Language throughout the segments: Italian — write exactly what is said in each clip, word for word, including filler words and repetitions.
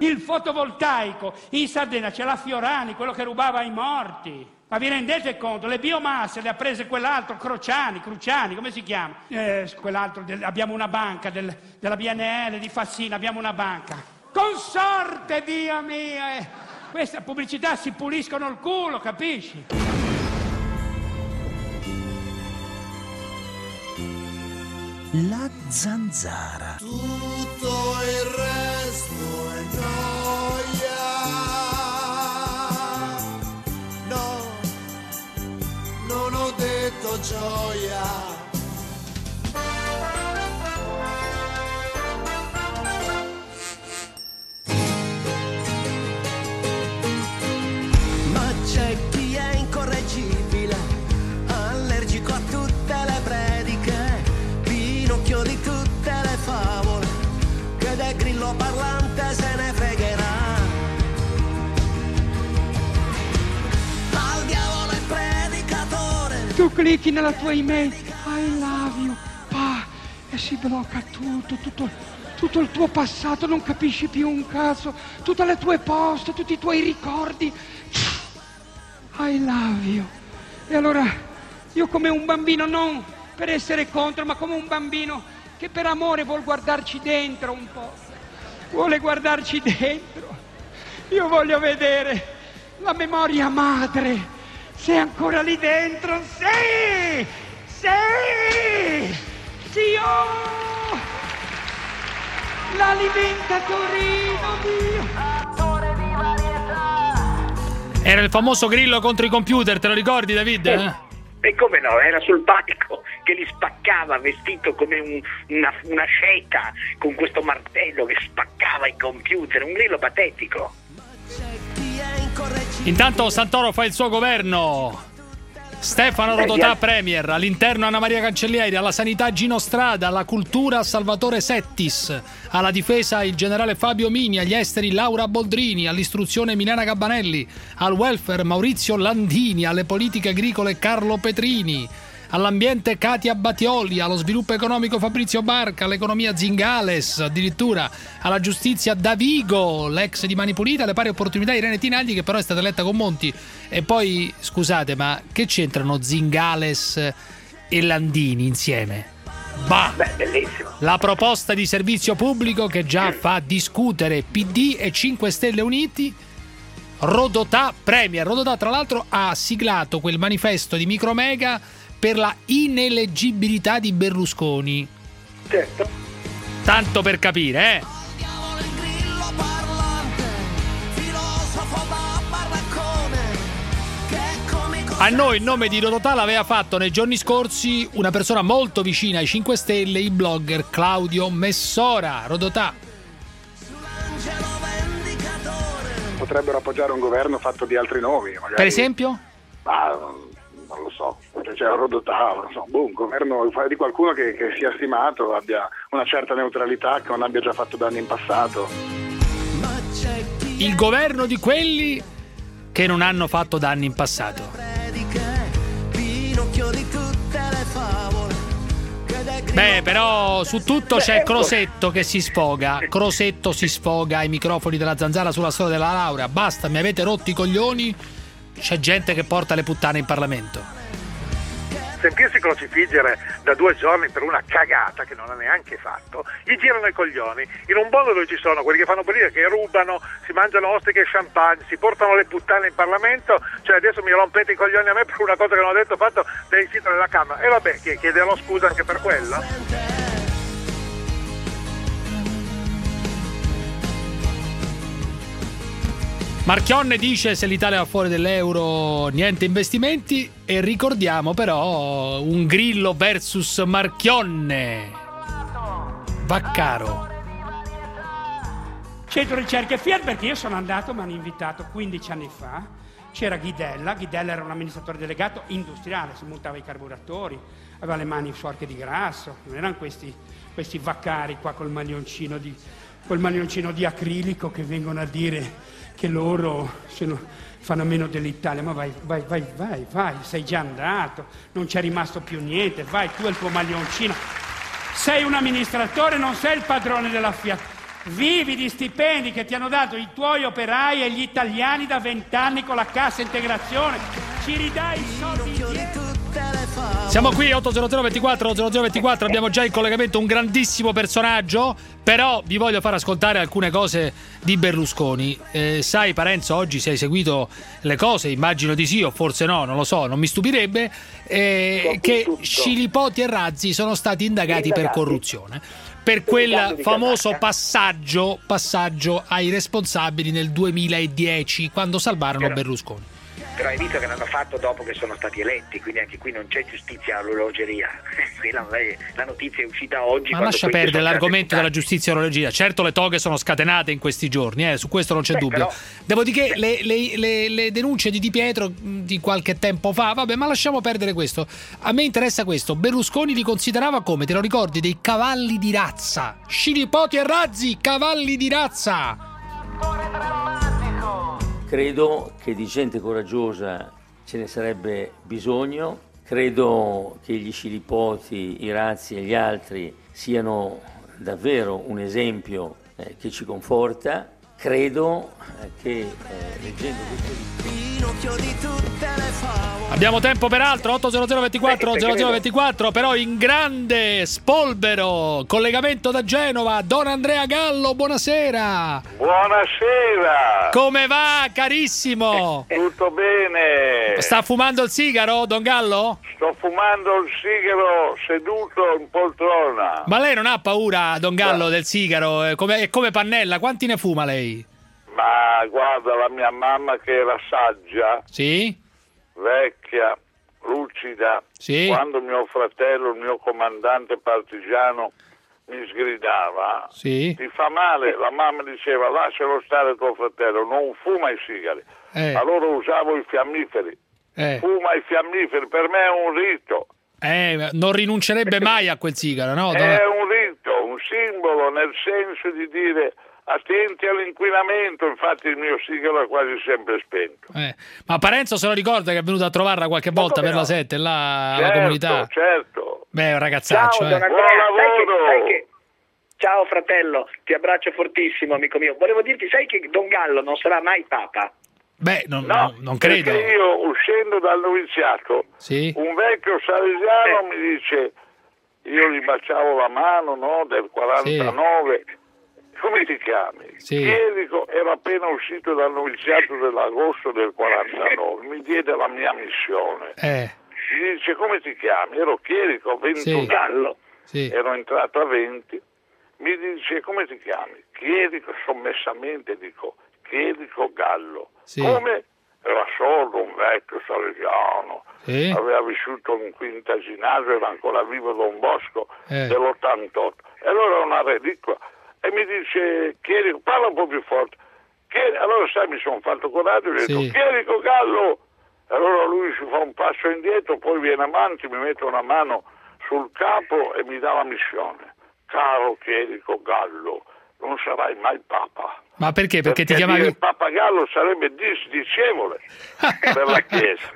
il fotovoltaico. In Sardegna c'è la Fiorani, quello che rubava i morti. Ma vi rendete conto? Le biomasse le ha prese quell'altro, Crociani, Cruciani, come si chiama? Eh, quell'altro, del, abbiamo una banca del, della B N L di Fassina, abbiamo una banca. Consorte, Dio mio! Eh. Questa pubblicità si puliscono il culo, capisci? La zanzara. Tutto il resto è noia. No, non ho detto gioia. Ma c'è chi è incorreggibile, allergico a tutte le prediche, Pinocchio di tutte le favole, che del grillo parlante se ne fregherà. Al diavolo il predicatore. Tu clicchi nella tua email, I love you, pa, e si blocca tutto, tutto, tutto il tuo passato, non capisci più un cazzo, tutte le tue poste, tutti i tuoi ricordi. I love you. E allora io come un bambino, non per essere contro, ma come un bambino che per amore vuol guardarci dentro un po', vuole guardarci dentro. Io voglio vedere la memoria madre, se è ancora lì dentro. Sì! Sì! Sì! Oh! L'alimentatore, Dio! Era il famoso grillo contro i computer, te lo ricordi, David? Eh? E come no, era sul palco che li spaccava vestito come un, una, una sceca, con questo martello che spaccava i computer, un grillo patetico. Intanto Santoro fa il suo governo. Stefano Rodotà Premier, all'interno Anna Maria Cancellieri, alla sanità Gino Strada, alla cultura Salvatore Settis, alla difesa il generale Fabio Mini, agli esteri Laura Boldrini, all'istruzione Milena Gabbanelli, al welfare Maurizio Landini, alle politiche agricole Carlo Petrini, all'ambiente Katia Battioli, allo sviluppo economico Fabrizio Barca, all'economia Zingales, addirittura alla giustizia Davigo, l'ex di Mani Pulite, alle pari opportunità Irene Tinagli, che però è stata eletta con Monti. E poi, scusate, ma che c'entrano Zingales e Landini insieme? Bah! Beh, bellissimo. La proposta di servizio pubblico che già fa discutere P D e cinque Stelle uniti. Rodotà Premier. Rodotà, tra l'altro, ha siglato quel manifesto di Micromega per la ineleggibilità di Berlusconi. Certo. Tanto per capire, eh? A noi il nome di Rodotà l'aveva fatto nei giorni scorsi una persona molto vicina ai cinque Stelle, il blogger Claudio Messora. Rodotà. Potrebbero appoggiare un governo fatto di altri nomi, magari. Per esempio? Ah, non lo so, c'è Rodotà, non so, boh, un governo di qualcuno che, che sia stimato, abbia una certa neutralità, che non abbia già fatto danni in passato. Il governo di quelli che non hanno fatto danni in passato. Beh, però su tutto c'è Crosetto che si sfoga. Crosetto si sfoga ai microfoni della Zanzara sulla storia della laurea. Basta, mi avete rotto i coglioni. C'è gente che porta le puttane in Parlamento. Sentirsi crocifiggere da due giorni per una cagata che non ha neanche fatto, gli girano i coglioni. In un mondo dove ci sono quelli che fanno politica, che rubano, si mangiano ostriche e champagne, si portano le puttane in Parlamento, cioè adesso mi rompete i coglioni a me per una cosa che non ho detto, fatto dai siti della Camera. E vabbè, chiederò scusa anche per quello. Marchionne dice se l'Italia va fuori dell'euro niente investimenti, e ricordiamo però un Grillo versus Marchionne. Vaccaro. Centro ricerche Fiat, perché io sono andato, mi hanno invitato quindici anni fa, c'era Ghidella, Ghidella era un amministratore delegato industriale, si montava i carburatori, aveva le mani sporche di grasso, non erano questi, questi vaccari qua col maglioncino di, col maglioncino di acrilico che vengono a dire che loro sono, fanno meno dell'Italia. Ma vai, vai, vai, vai, vai, sei già andato, non c'è rimasto più niente, vai tu e il tuo maglioncino. Sei un amministratore, non sei il padrone della Fiat. Vivi di stipendi che ti hanno dato i tuoi operai e gli italiani da vent'anni con la cassa integrazione. Ci ridai i soldi indietro. Siamo qui otto zero zero ventiquattro zero zero ventiquattro, abbiamo già in collegamento un grandissimo personaggio, però vi voglio far ascoltare alcune cose di Berlusconi. Eh, sai Parenzo, oggi se hai seguito le cose, immagino di sì o forse no, non lo so, non mi stupirebbe, eh, che Scilipoti e Razzi sono stati indagati, indagati. per corruzione. Per quel famoso passaggio, passaggio ai responsabili nel duemiladieci, quando salvarono però, Berlusconi. Però hai visto che l'hanno fatto dopo che sono stati eletti, quindi anche qui non c'è giustizia all'orologeria. La notizia è uscita oggi. Ma lascia perdere l'argomento della giustizia all'orologeria. Certo, le toghe sono scatenate in questi giorni, eh, su questo non c'è Beh, dubbio. Però... Dopodiché le, le, le, le denunce di Di Pietro di qualche tempo fa, vabbè, ma lasciamo perdere questo. A me interessa questo. Berlusconi li considerava come, te lo ricordi, dei cavalli di razza. Scilipoti e Razzi, cavalli di razza. Credo che di gente coraggiosa ce ne sarebbe bisogno, credo che gli Scilipoti, i Razzi e gli altri siano davvero un esempio eh, che ci conforta, credo eh, che eh, leggendo questo libro... Abbiamo tempo per altro, otto zero zero ventiquattro zero zero ventiquattro, però in grande spolvero, collegamento da Genova, Don Andrea Gallo, buonasera. Buonasera. Come va, carissimo? Tutto bene. Sta fumando il sigaro, Don Gallo? Sto fumando il sigaro seduto in poltrona. Ma lei non ha paura, Don Gallo, del sigaro? È come, è come Pannella, quanti ne fuma lei? Ma guarda, la mia mamma che era saggia, sì, vecchia, lucida, sì, quando mio fratello, il mio comandante partigiano, mi sgridava, sì, ti fa male, la mamma diceva lascialo stare tuo fratello, non fuma i sigari. Eh. Allora usavo i fiammiferi, eh. fuma i fiammiferi, per me è un rito. Eh, non rinuncerebbe mai a quel sigaro, no? È un rito, un simbolo, nel senso di dire attenti all'inquinamento, infatti il mio sigaro è quasi sempre spento. Eh. Ma Parenzo se lo ricorda che è venuto a trovarla qualche volta per no? la sette, là certo, alla comunità? Certo, beh, un ragazzaccio. Ciao, eh. Buon lavoro! Sai che, sai che... Ciao fratello, ti abbraccio fortissimo, amico mio. Volevo dirti, sai che Don Gallo non sarà mai papa? Beh, non, no, no, non credo. Perché io, uscendo dal noviziato, sì, un vecchio salesiano eh. mi dice, io gli baciavo la mano, no, del quarantanove, sì. Come ti chiami? Sì. Chierico, ero appena uscito dal noviziato dell'agosto del quarantanove, mi diede la mia missione. Eh. Mi dice, come ti chiami? Ero Chierico, ventuno sì. anni, sì. ero entrato a venti. Mi dice, come ti chiami? Chierico, sommessamente dico, Chierico Gallo. Sì. Come? Era sordo, un vecchio salesiano, sì. aveva vissuto in quinta ginnasio, era ancora vivo Don Bosco eh. dell'ottantotto. E allora una reliquia. E mi dice, Chierico, parla un po' più forte. Chierico, allora sai, mi sono fatto coraggio e ho detto, sì. Chierico Gallo. E allora lui si fa un passo indietro, poi viene avanti, mi mette una mano sul capo e mi dà la missione. Caro Chierico Gallo, non sarai mai papa. Ma perché? Perché, perché ti chiamavi... dire Papa Gallo sarebbe disdicevole per la Chiesa.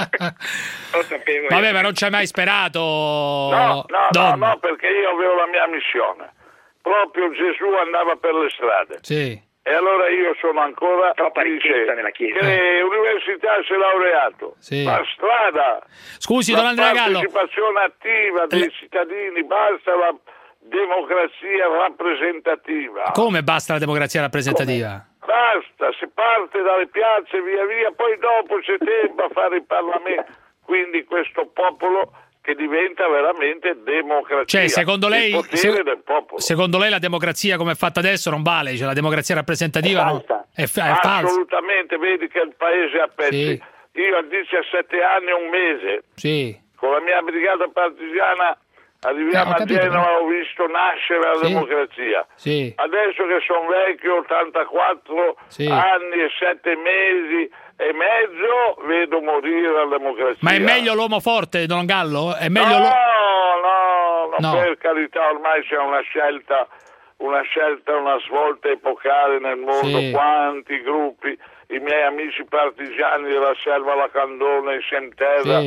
Lo sapevo. Vabbè, ma non ci hai mai sperato? No, no, no, no, perché io avevo la mia missione. Proprio Gesù andava per le strade. Sì. E allora io sono ancora... Troppa ricchezza nella Chiesa. Che università si è laureato. Sì. La strada. Scusi, Don Andrea Gallo. La partecipazione attiva dei Le... cittadini, basta la democrazia rappresentativa. Come basta la democrazia rappresentativa? Come? Basta, si parte dalle piazze via via, poi dopo c'è tempo a fare il Parlamento. Quindi questo popolo che diventa veramente democrazia. Cioè, secondo lei, il potere se, del popolo. secondo lei la democrazia come è fatta adesso non vale? Cioè, la democrazia rappresentativa è, no? è, è falsa? Assolutamente, vedi che il paese è a pezzi. Sì. Io a diciassette anni e un mese, sì. con la mia brigata partigiana, arriviamo no, a Genova, ho visto nascere la sì. democrazia. Sì. Adesso che sono vecchio, ottantaquattro sì. anni e sette mesi e mezzo, vedo morire la democrazia. Ma è meglio l'uomo forte, Don Gallo? È meglio no, lo... no, no, no, per carità, ormai c'è una scelta, una scelta, una svolta epocale nel mondo. Sì. Quanti gruppi, i miei amici partigiani della Selva Lacandone in Semterra, sì.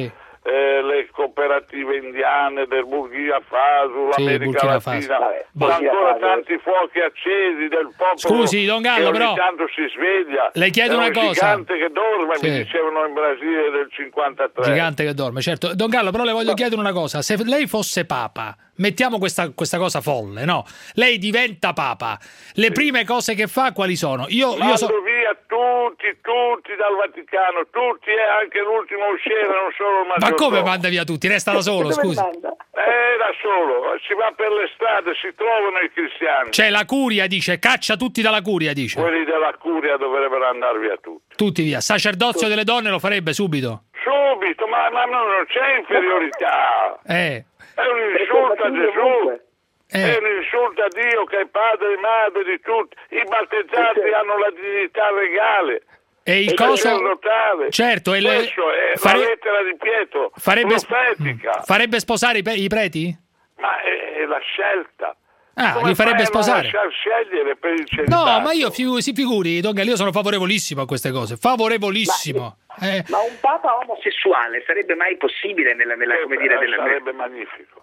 eh, le cooperative indiane del Burkina Faso, Sì, l'America Burkina Faso. Latina, Vabbè, con Burkina ancora Faso. tanti fuochi accesi del popolo. Scusi, Don Gallo, che ogni però, tanto si sveglia. le chiedo È una un cosa. gigante che dorme, Sì. mi dicevano in Brasile del cinquantatré. Gigante che dorme, certo. Don Gallo, però le voglio chiedere una cosa. Se lei fosse papa, mettiamo questa, questa cosa folle, no? Lei diventa papa. Le prime cose che fa quali sono? Io, io Mando so... via tutti, tutti dal Vaticano, tutti e anche l'ultimo a uscire, non solo il Ma maggiordomo. come manda via tutti? Resta da solo, scusi. Eh, da solo, si va per le strade, si trovano i cristiani. C'è la curia, dice, caccia tutti dalla curia, dice. Quelli della curia dovrebbero andare via tutti. Tutti via. Sacerdozio delle donne lo farebbe subito. Subito, ma, ma non c'è inferiorità. Eh. È un insulto a Gesù. Eh. È un insulto a Dio che è padre e madre di tutti. I battezzati hanno la dignità regale. E il E coso... sacerdotale. Certo, e le... Questo è fare- la lettera di Pietro, farebbe... profetica. farebbe sposare i, pe- i preti? Ma è, è la scelta. Ah, Come li farebbe fai a non sposare? lasciar scegliere per il celibato? No, ma io figu- si figuri, Don Gallo, io sono favorevolissimo a queste cose. Favorevolissimo. Eh. Ma un papa omosessuale sarebbe mai possibile nella, nella come dire, della... Sarebbe magnifico.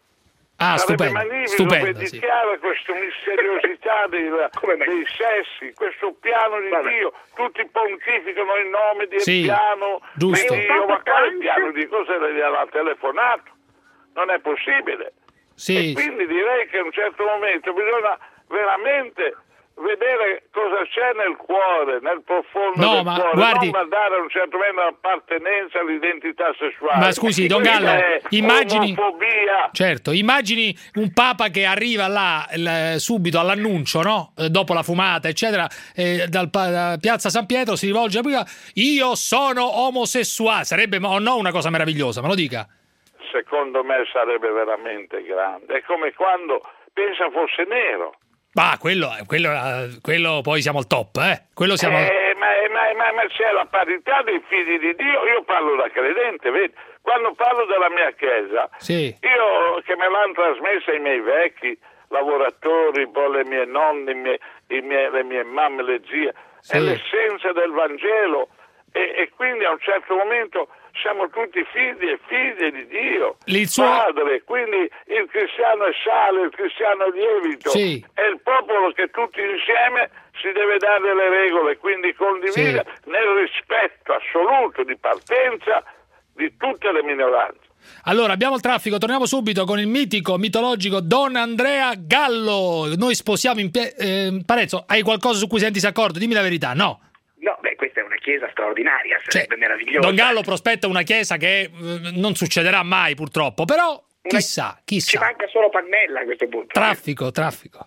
Ah, Sarebbe stupendo, magnifico stupendo, perché sì. dichiara questa misteriosità dei, dei sessi, questo piano di Dio, tutti pontificano in nome del Sì, piano giusto. di Dio, ma quale piano di cosa gli ha telefonato? Non è possibile. Sì. E quindi direi che a un certo momento bisogna veramente vedere cosa c'è nel cuore, nel profondo No, del ma cuore, guardi- non guardare a un certo momento l'appartenenza all'identità sessuale. Ma scusi, Don Questa Gallo, è immagini... omofobia. Certo, immagini un papa che arriva là il- subito all'annuncio, no? Eh, Dopo la fumata, eccetera, eh, dal pa- da Piazza San Pietro si rivolge a prima, io sono omosessuale, sarebbe o no una cosa meravigliosa, me lo dica. Secondo me sarebbe veramente grande. È come quando pensa fosse nero. Ma quello, quello, eh, quello poi siamo al top, eh? Quello siamo... Eh, ma, ma- ma- ma c'è la parità dei figli di Dio. Io parlo da credente, vedi? Quando parlo della mia chiesa, Sì. io che me l'hanno trasmessa i miei vecchi lavoratori, poi le mie nonne, i miei- i miei- le mie mamme, le zie, Sì. è l'essenza del Vangelo. E, e quindi a un certo momento siamo tutti figli e figlie di Dio, Il suo- padre, quindi il cristiano è sale, il cristiano è lievito, Sì. è il popolo che tutti insieme si deve dare delle regole, quindi condivide nel rispetto assoluto di partenza di tutte le minoranze. Allora, abbiamo il traffico, torniamo subito con il mitico, mitologico Don Andrea Gallo. Noi sposiamo in pie- eh, Parezzo, hai qualcosa su cui senti d'accordo? Dimmi la verità, no? No, beh, questa è una chiesa straordinaria, sarebbe meravigliosa. Don Gallo prospetta una chiesa che eh, non succederà mai purtroppo, però chissà, Ci chissà. manca solo Pannella a questo punto. Traffico, traffico.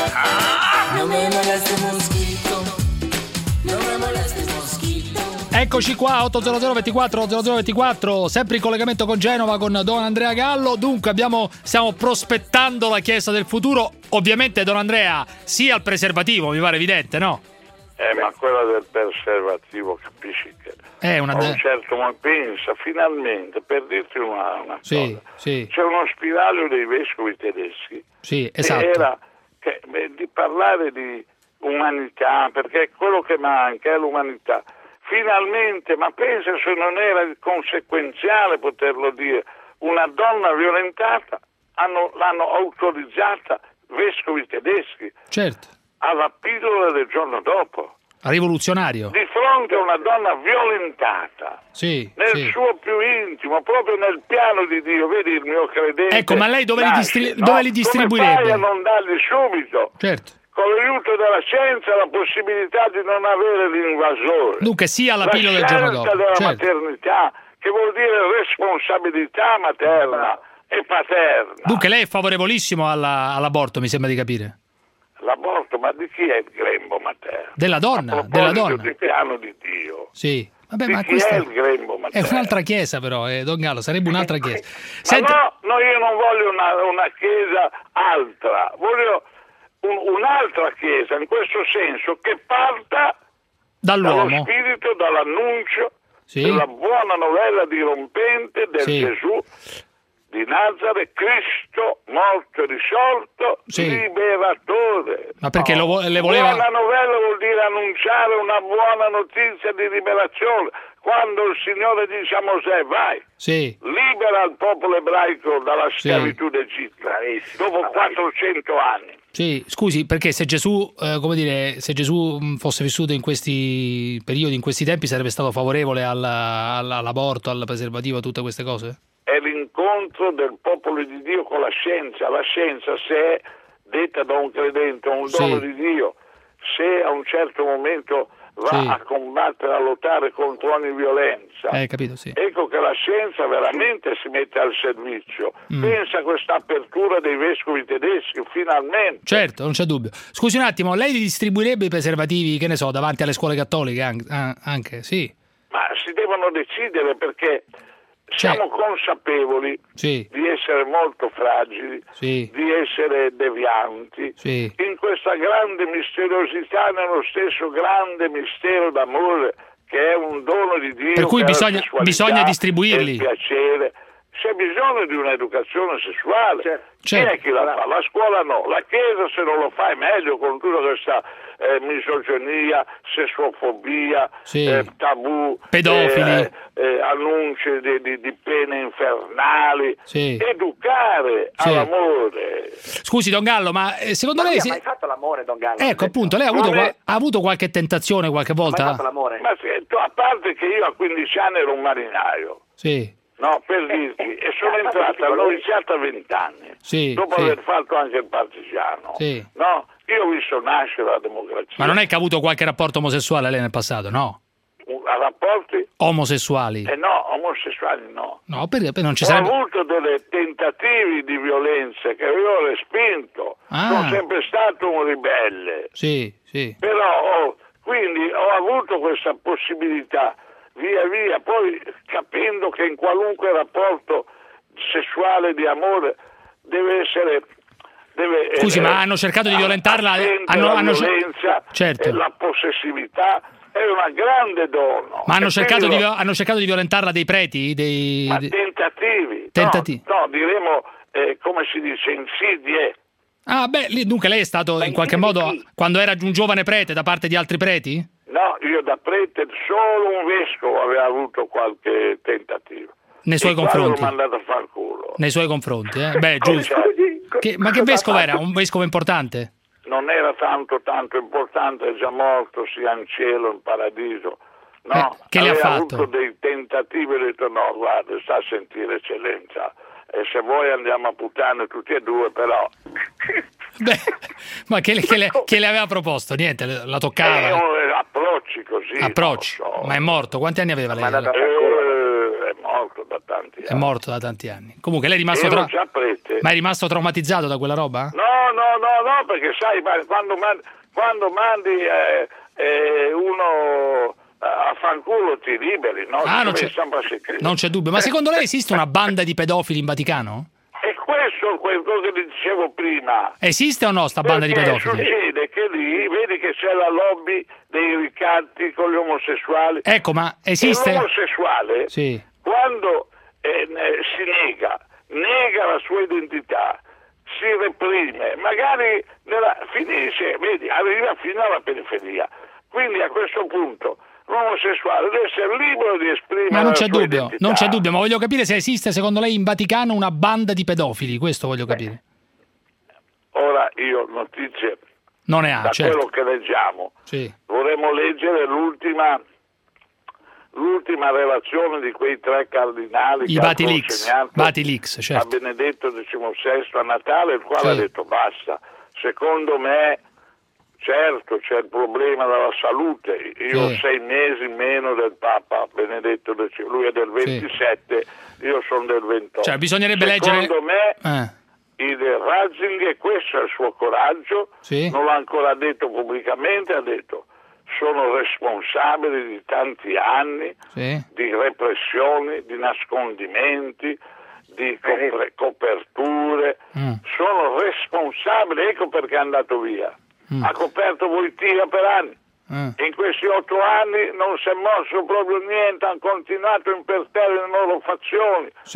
No me molestes mosquito, no me molestes mosquito. Eccoci qua, otto zero zero ventiquattro zero zero ventiquattro, sempre in collegamento con Genova con Don Andrea Gallo. Dunque abbiamo, stiamo prospettando la chiesa del futuro. Ovviamente Don Andrea sia il preservativo, mi pare evidente, no? Eh, ma quella del preservativo, capisci che È una a un certo momento pensa finalmente, per dirti una, una Sì, cosa, sì, c'è uno spiraglio dei vescovi tedeschi sì, che esatto. era che, beh, di parlare di umanità, perché quello che manca è l'umanità. Finalmente, ma pensa se non era conseguenziale poterlo dire, una donna violentata hanno, l'hanno autorizzata vescovi tedeschi Certo, alla pillola del giorno dopo. rivoluzionario. Di fronte a una donna violentata, Sì, nel sì. suo più intimo, proprio nel piano di Dio, vedi il mio credente. Ecco, ma lei dove li nasce, distri- no? dove li distribuirebbe? Come fai a non dargli subito, Certo. con l'aiuto della scienza, la possibilità di non avere l'invasore? Dunque sia la pillola del giorno dopo. La scelta della Certo. maternità, che vuol dire responsabilità materna e paterna. Dunque lei è favorevolissimo alla- all'aborto, mi sembra di capire. L'aborto, ma di chi è il grembo materno? Della donna, A della proposito donna. di piano di Dio. Sì. Vabbè, Di ma chi questa è il grembo è materno? un'altra chiesa però, eh, Don Gallo, sarebbe un'altra chiesa. Ma Senta, no, no, io non voglio una, una chiesa altra, voglio un- un'altra chiesa, in questo senso, che parta dallo dall'uomo. spirito, dall'annuncio Sì. della buona novella dirompente del Sì. Gesù di Nazareth, Cristo morto e risorto, sì. liberatore. Ma perché lo, le voleva... Buona novella vuol dire annunciare una buona notizia di liberazione. Quando il Signore dice a Mosè, vai, sì. libera il popolo ebraico dalla schiavitù sì. d'Egitto, dopo quattrocento anni. Sì, scusi, perché se Gesù, eh, come dire, se Gesù fosse vissuto in questi periodi, in questi tempi, sarebbe stato favorevole alla, alla, all'aborto, al preservativo, a tutte queste cose? È l'incontro del popolo di Dio con la scienza. La scienza, se è detta da un credente, un dono sì. di Dio, se a un certo momento va sì. a combattere, a lottare contro ogni violenza, eh, capito, sì. ecco che la scienza veramente si mette al servizio. Mm. Pensa a questa apertura dei vescovi tedeschi, finalmente. Certo, non c'è dubbio. Scusi un attimo, lei li distribuirebbe i preservativi, che ne so, davanti alle scuole cattoliche anche, anche sì? Ma si devono decidere, perché siamo consapevoli sì. di essere molto fragili, sì. di essere devianti, sì. in questa grande misteriosità, nello stesso grande mistero d'amore che è un dono di Dio. Per cui bisogna, bisogna distribuirli. Il piacere. C'è bisogno di un'educazione sessuale. Certo. Chi è che la fa? La scuola no. La Chiesa, se non lo fa, è meglio, con tutta questa eh, misoginia, sessuofobia, sì. eh, tabù, pedofili, eh, eh, annunci di, di, di pene infernali. Sì. Educare sì. all'amore. Scusi, Don Gallo, ma eh, secondo ma lei... Si... Ma hai mai fatto l'amore, Don Gallo? Ecco, appunto, lei ha avuto, è... ha avuto qualche tentazione qualche volta? Ma hai fatto l'amore? Ma sento, a parte che io a quindici anni ero un marinaio. Sì. No, per dirti, e sono entrato al noviziato a venti anni, sì, dopo sì. aver fatto anche il partigiano. Sì. No, io ho visto nascere la democrazia. Ma non è che ha avuto qualche rapporto omosessuale lei nel passato, no? A rapporti? Omosessuali? Eh no, omosessuali no. No, perché non ci ho sarebbe... avuto delle tentativi di violenza che io ho respinto. Ah. Sono sempre stato un ribelle. Sì, sì. Però ho, quindi ho avuto questa possibilità. Via via, poi capendo che in qualunque rapporto sessuale di amore deve essere... Deve, Scusi, eh, ma hanno cercato di violentarla? Hanno, la hanno violenza, certo. e la possessività è una grande dono. Ma hanno cercato, lo... di, hanno cercato di violentarla dei preti? Dei... Ma tentativi. Tentativi. No, no diremo, eh, come si dice, insidie. Ah, beh, lì, dunque lei è stato in qualche modo, quando era un giovane prete, da parte di altri preti? No, io da prete solo un vescovo aveva avuto qualche tentativo. Nei suoi e confronti? L'ho mandato a far culo. Nei suoi confronti, eh? Beh, giusto. Che, ma che vescovo era? Un vescovo importante? Non era tanto tanto importante, è già morto, sia in cielo, in paradiso. No, eh, che le ha fatto? avuto dei tentativi e ho detto no, guarda, sta a sentire eccellenza. E se vuoi andiamo a puttane tutti e due, però... Beh, ma che le, che, le, che le aveva proposto? Niente, la toccava? Eh, eh, approcci così. Approcci? So. Ma è morto? Quanti anni aveva lei? Ma da, eh, è morto da tanti anni. È morto da tanti anni. Comunque lei è rimasto... Tra... Ma è rimasto traumatizzato da quella roba? No, no, no, no, perché sai, quando mandi, quando mandi eh, eh, uno... a fanculo ti liberi, no? Ah, non c'è, non c'è dubbio. Ma secondo lei esiste una banda di pedofili in Vaticano? E questo è quello che dicevo prima. Esiste o no sta banda Perché di pedofili? Succede che lì vedi che c'è la lobby dei ricatti con gli omosessuali. Ecco, ma esiste? E l'omosessuale, sì. quando eh, si nega, nega la sua identità, si reprime, magari nella, finisce, vedi, arriva fino alla periferia. Quindi a questo punto l'omosessuale deve essere libero di esprimere ma non c'è la sua dubbio, identità. non c'è dubbio, ma voglio capire se esiste secondo lei in Vaticano una banda di pedofili, questo voglio capire. Beh, ora io notizie non ne ha, da certo. quello che leggiamo. Sì. Vorremmo leggere l'ultima l'ultima relazione di quei tre cardinali i Vatilix, Vatilix, certo. a Benedetto diciannovesimo a Natale, il quale sì. ha detto basta. Secondo me certo c'è il problema della salute, io sì. ho sei mesi meno del Papa Benedetto diciannovesimo, lui è del ventisette, sì. io sono del ventotto. Cioè bisognerebbe Secondo leggere... me eh. il Ratzinger, questo è il suo coraggio, sì. non l'ha ancora detto pubblicamente, ha detto sono responsabili di tanti anni sì. di repressioni, di nascondimenti, di copre- coperture, mm. sono responsabili, ecco perché è andato via. Mm. Ha coperto Wojtyła per anni. Mm. In questi otto anni non si è mosso proprio niente, hanno continuato imperterriti le loro fazioni. Sì.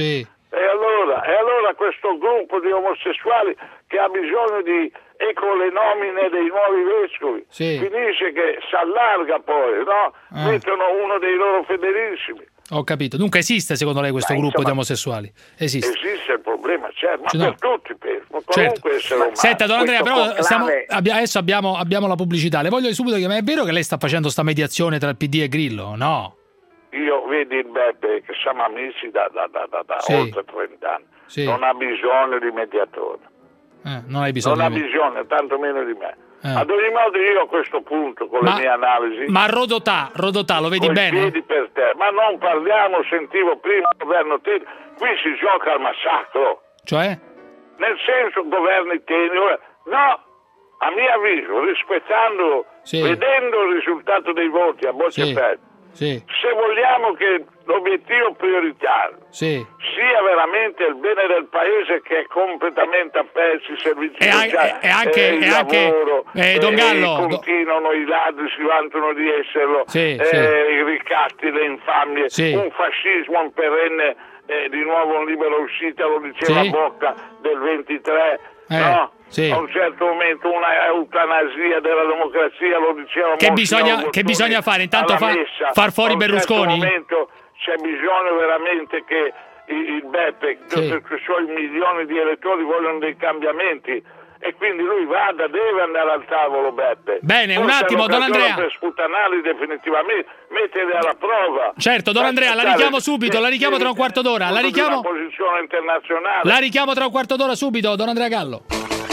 E allora, e allora questo gruppo di omosessuali che ha bisogno di, ecco, le nomine dei nuovi vescovi, sì. finisce che si allarga poi, no? Ah. Mettono uno dei loro fedelissimi. Ho capito. Dunque esiste secondo lei questo Ma, gruppo insomma, di omosessuali? Esiste. Esiste il problema, certo, ma Cioè, per no. tutti, per qualunque Certo. essere umano. Senta, don Andrea, Questo però stiamo, conclave- abbia- adesso abbiamo, abbiamo la pubblicità. Le voglio subito chiamare. È vero che lei sta facendo sta mediazione tra il P D e Grillo? No. Io vedi il Beppe, che siamo amici da, da, da, da, da Sì. oltre trent'anni, Sì. non ha bisogno di mediatore, Eh, non hai bisogno non ha di me. bisogno, tanto meno di me. Eh. Ad ogni modo io a questo punto, con Ma- le mie analisi, Ma Rodotà, Rodotà, lo vedi coi bene? piedi per terra, ma non parliamo, sentivo prima il governo Teni, qui si gioca al massacro, Cioè? nel senso governi Teni, no, a mio avviso, rispettando, Sì. vedendo il risultato dei voti a voce Sì. aperte, Sì, se vogliamo che l'obiettivo prioritario sì. sia veramente il bene del paese, che è completamente a pezzi, i servizi E an- sociali, e anche- il e anche- lavoro, eh, Don e- Gallo, e do- continuano i ladri, si vantano di esserlo, Sì, eh, sì. i ricatti, le infamie, Sì. un fascismo un perenne, eh, di nuovo un libera uscita, lo diceva Sì. Bocca del ventitré, Eh, no? sì. A un certo momento una eutanasia della democrazia, lo diceva Che Monsignor bisogna- che Bottoni bisogna fare? Intanto alla fa- messa. far fuori A un Berlusconi? certo momento c'è bisogno veramente che il, il Beppe, Sì. che i suoi milioni di elettori vogliono dei cambiamenti, e quindi lui vada, deve andare al tavolo, Beppe. Bene, un Forse è attimo, don l'occasione Andrea. per sputanarli definitivamente, metterli alla prova. Certo, don Andrea, la richiamo subito, la richiamo tra un quarto d'ora, la richiamo, Una posizione internazionale. la richiamo tra un quarto d'ora subito, don Andrea Gallo.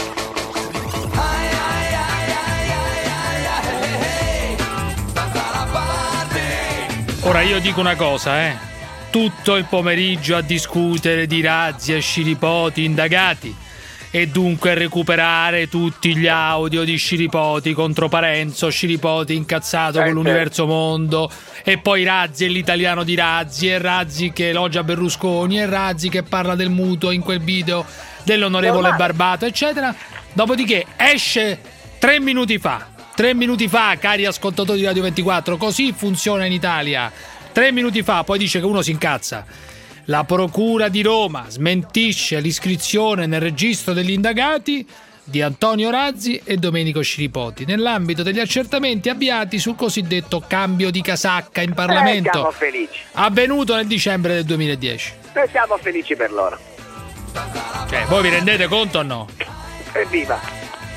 Ora io dico una cosa, eh. Tutto il pomeriggio a discutere di razzie, sciripoti, indagati e dunque recuperare tutti gli audio di Sciripoti contro Parenzo, Sciripoti incazzato con l'universo mondo, e poi Razzi e l'italiano di Razzi, e Razzi che elogia Berlusconi, e Razzi che parla del mutuo in quel video dell'onorevole Barbato, eccetera. Dopodiché esce tre minuti fa. Tre minuti fa, cari ascoltatori di Radio ventiquattro, così funziona in Italia. Tre minuti fa, poi dice che uno si incazza. La Procura di Roma smentisce l'iscrizione nel registro degli indagati di Antonio Razzi e Domenico Sciripoti nell'ambito degli accertamenti avviati sul cosiddetto cambio di casacca in Eh, Parlamento, siamo felici. avvenuto nel dicembre del duemiladieci. Noi siamo felici per loro. Cioè, voi vi rendete conto o no? Evviva!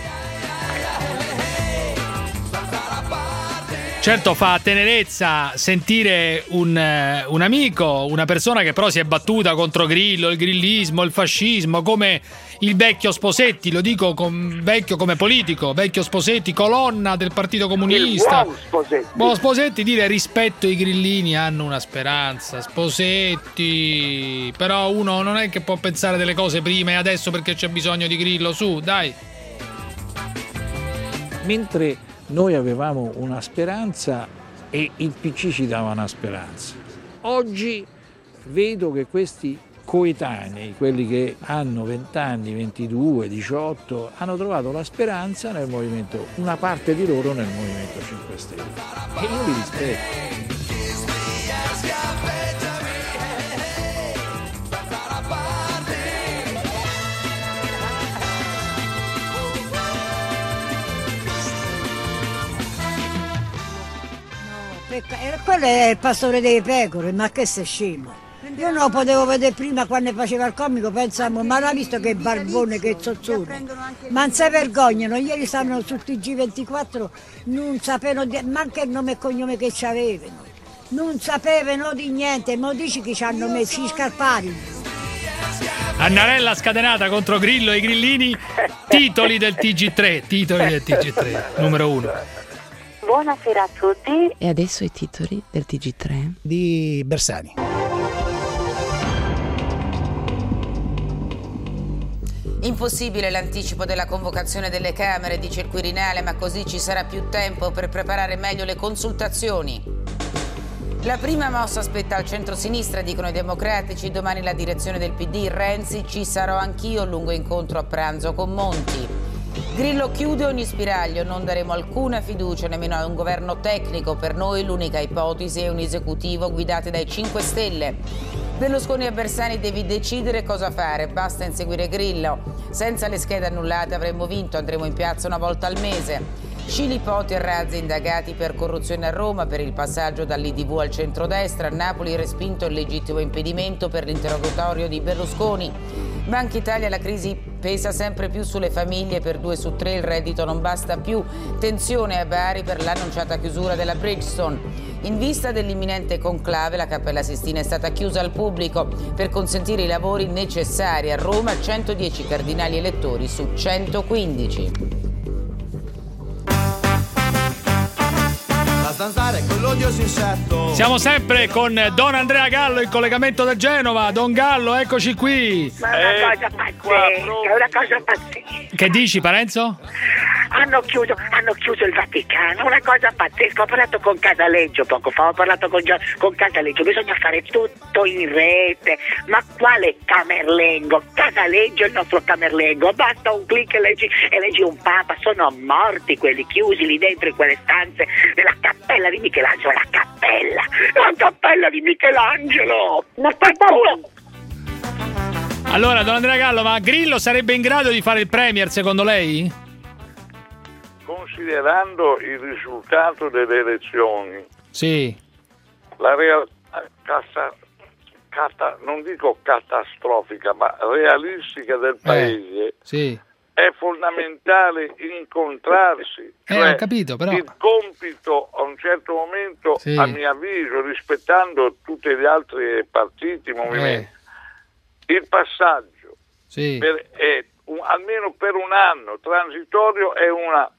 Certo, fa tenerezza sentire un, eh, un amico, una persona che però si è battuta contro Grillo, il grillismo, il fascismo, come il vecchio Sposetti, lo dico com- vecchio come politico, vecchio Sposetti, colonna del Partito Comunista. Il buon Sposetti. Buon Sposetti, dire rispetto ai grillini hanno una speranza. Sposetti, però uno non è che può pensare delle cose prima e adesso perché c'è bisogno di Grillo, su, dai. Mentre noi avevamo una speranza e il P C ci dava una speranza. Oggi vedo che questi coetanei, quelli che hanno venti anni, ventidue, diciotto, hanno trovato la speranza nel movimento, una parte di loro nel Movimento cinque Stelle. E io li rispetto. Quello è il pastore delle pecore, ma che sei scemo? Io non lo potevo vedere prima quando faceva il comico, pensavo, ma l'ha visto che barbone, che zozzone? Ma non si vergognano, ieri stavano sul T G ventiquattro, non sapevano manco il nome e cognome che c'avevano, non sapevano di niente, ma dici che ci hanno messo i scarpari. Annarella scatenata contro Grillo e i grillini, titoli del T G tre, titoli del T G tre, numero uno. Buonasera a tutti. E adesso i titoli del T G tre di Bersani. Impossibile l'anticipo della convocazione delle Camere, dice il Quirinale, ma così ci sarà più tempo per preparare meglio le consultazioni. La prima mossa spetta al centro-sinistra, dicono i democratici. Domani la direzione del P D, Renzi, ci sarò anch'io, lungo incontro a pranzo con Monti. Grillo chiude ogni spiraglio, non daremo alcuna fiducia nemmeno a un governo tecnico, per noi l'unica ipotesi è un esecutivo guidato dai cinque Stelle. Berlusconi a Bersani: devi decidere cosa fare, basta inseguire Grillo. Senza le schede annullate avremmo vinto, andremo in piazza una volta al mese. Scilipoti e Razzi indagati per corruzione a Roma per il passaggio dall'I D V al centrodestra. A Napoli respinto il legittimo impedimento per l'interrogatorio di Berlusconi. Banca Italia: la crisi pesa sempre più sulle famiglie, per due su tre il reddito non basta più. Tensione a Bari per l'annunciata chiusura della Bridgestone. In vista dell'imminente conclave, la Cappella Sistina è stata chiusa al pubblico per consentire i lavori necessari. A Roma centodieci cardinali elettori su centoquindici. Zanzara, quell'odioso insetto. Siamo sempre con Don Andrea Gallo in collegamento da Genova. Don Gallo, eccoci qui. Ma è una cosa pazzesca, è una cosa pazzesca. Che dici, Parenzo? Hanno chiuso, hanno chiuso il Vaticano, una cosa pazzesca. Ho parlato con Casaleggio poco fa, ho parlato con, Gio- con Casaleggio, bisogna fare tutto in rete. Ma quale Camerlengo? Casaleggio è il nostro Camerlengo, basta un clic e leggi, e leggi un papa. Sono morti quelli chiusi lì dentro in quelle stanze della cappella di Michelangelo, la cappella, la cappella di Michelangelo. Ma qualcuno... Allora, Don Andrea Gallo, ma Grillo sarebbe in grado di fare il Premier, secondo lei? Considerando il risultato delle elezioni, sì, la realtà cata, cata, non dico catastrofica, ma realistica del paese, eh, sì. è fondamentale incontrarsi. Eh, cioè, ho capito, però. Il compito a un certo momento, sì. a mio avviso, rispettando tutti gli altri partiti, movimenti, eh. il passaggio sì. per, è un, almeno per un anno transitorio è una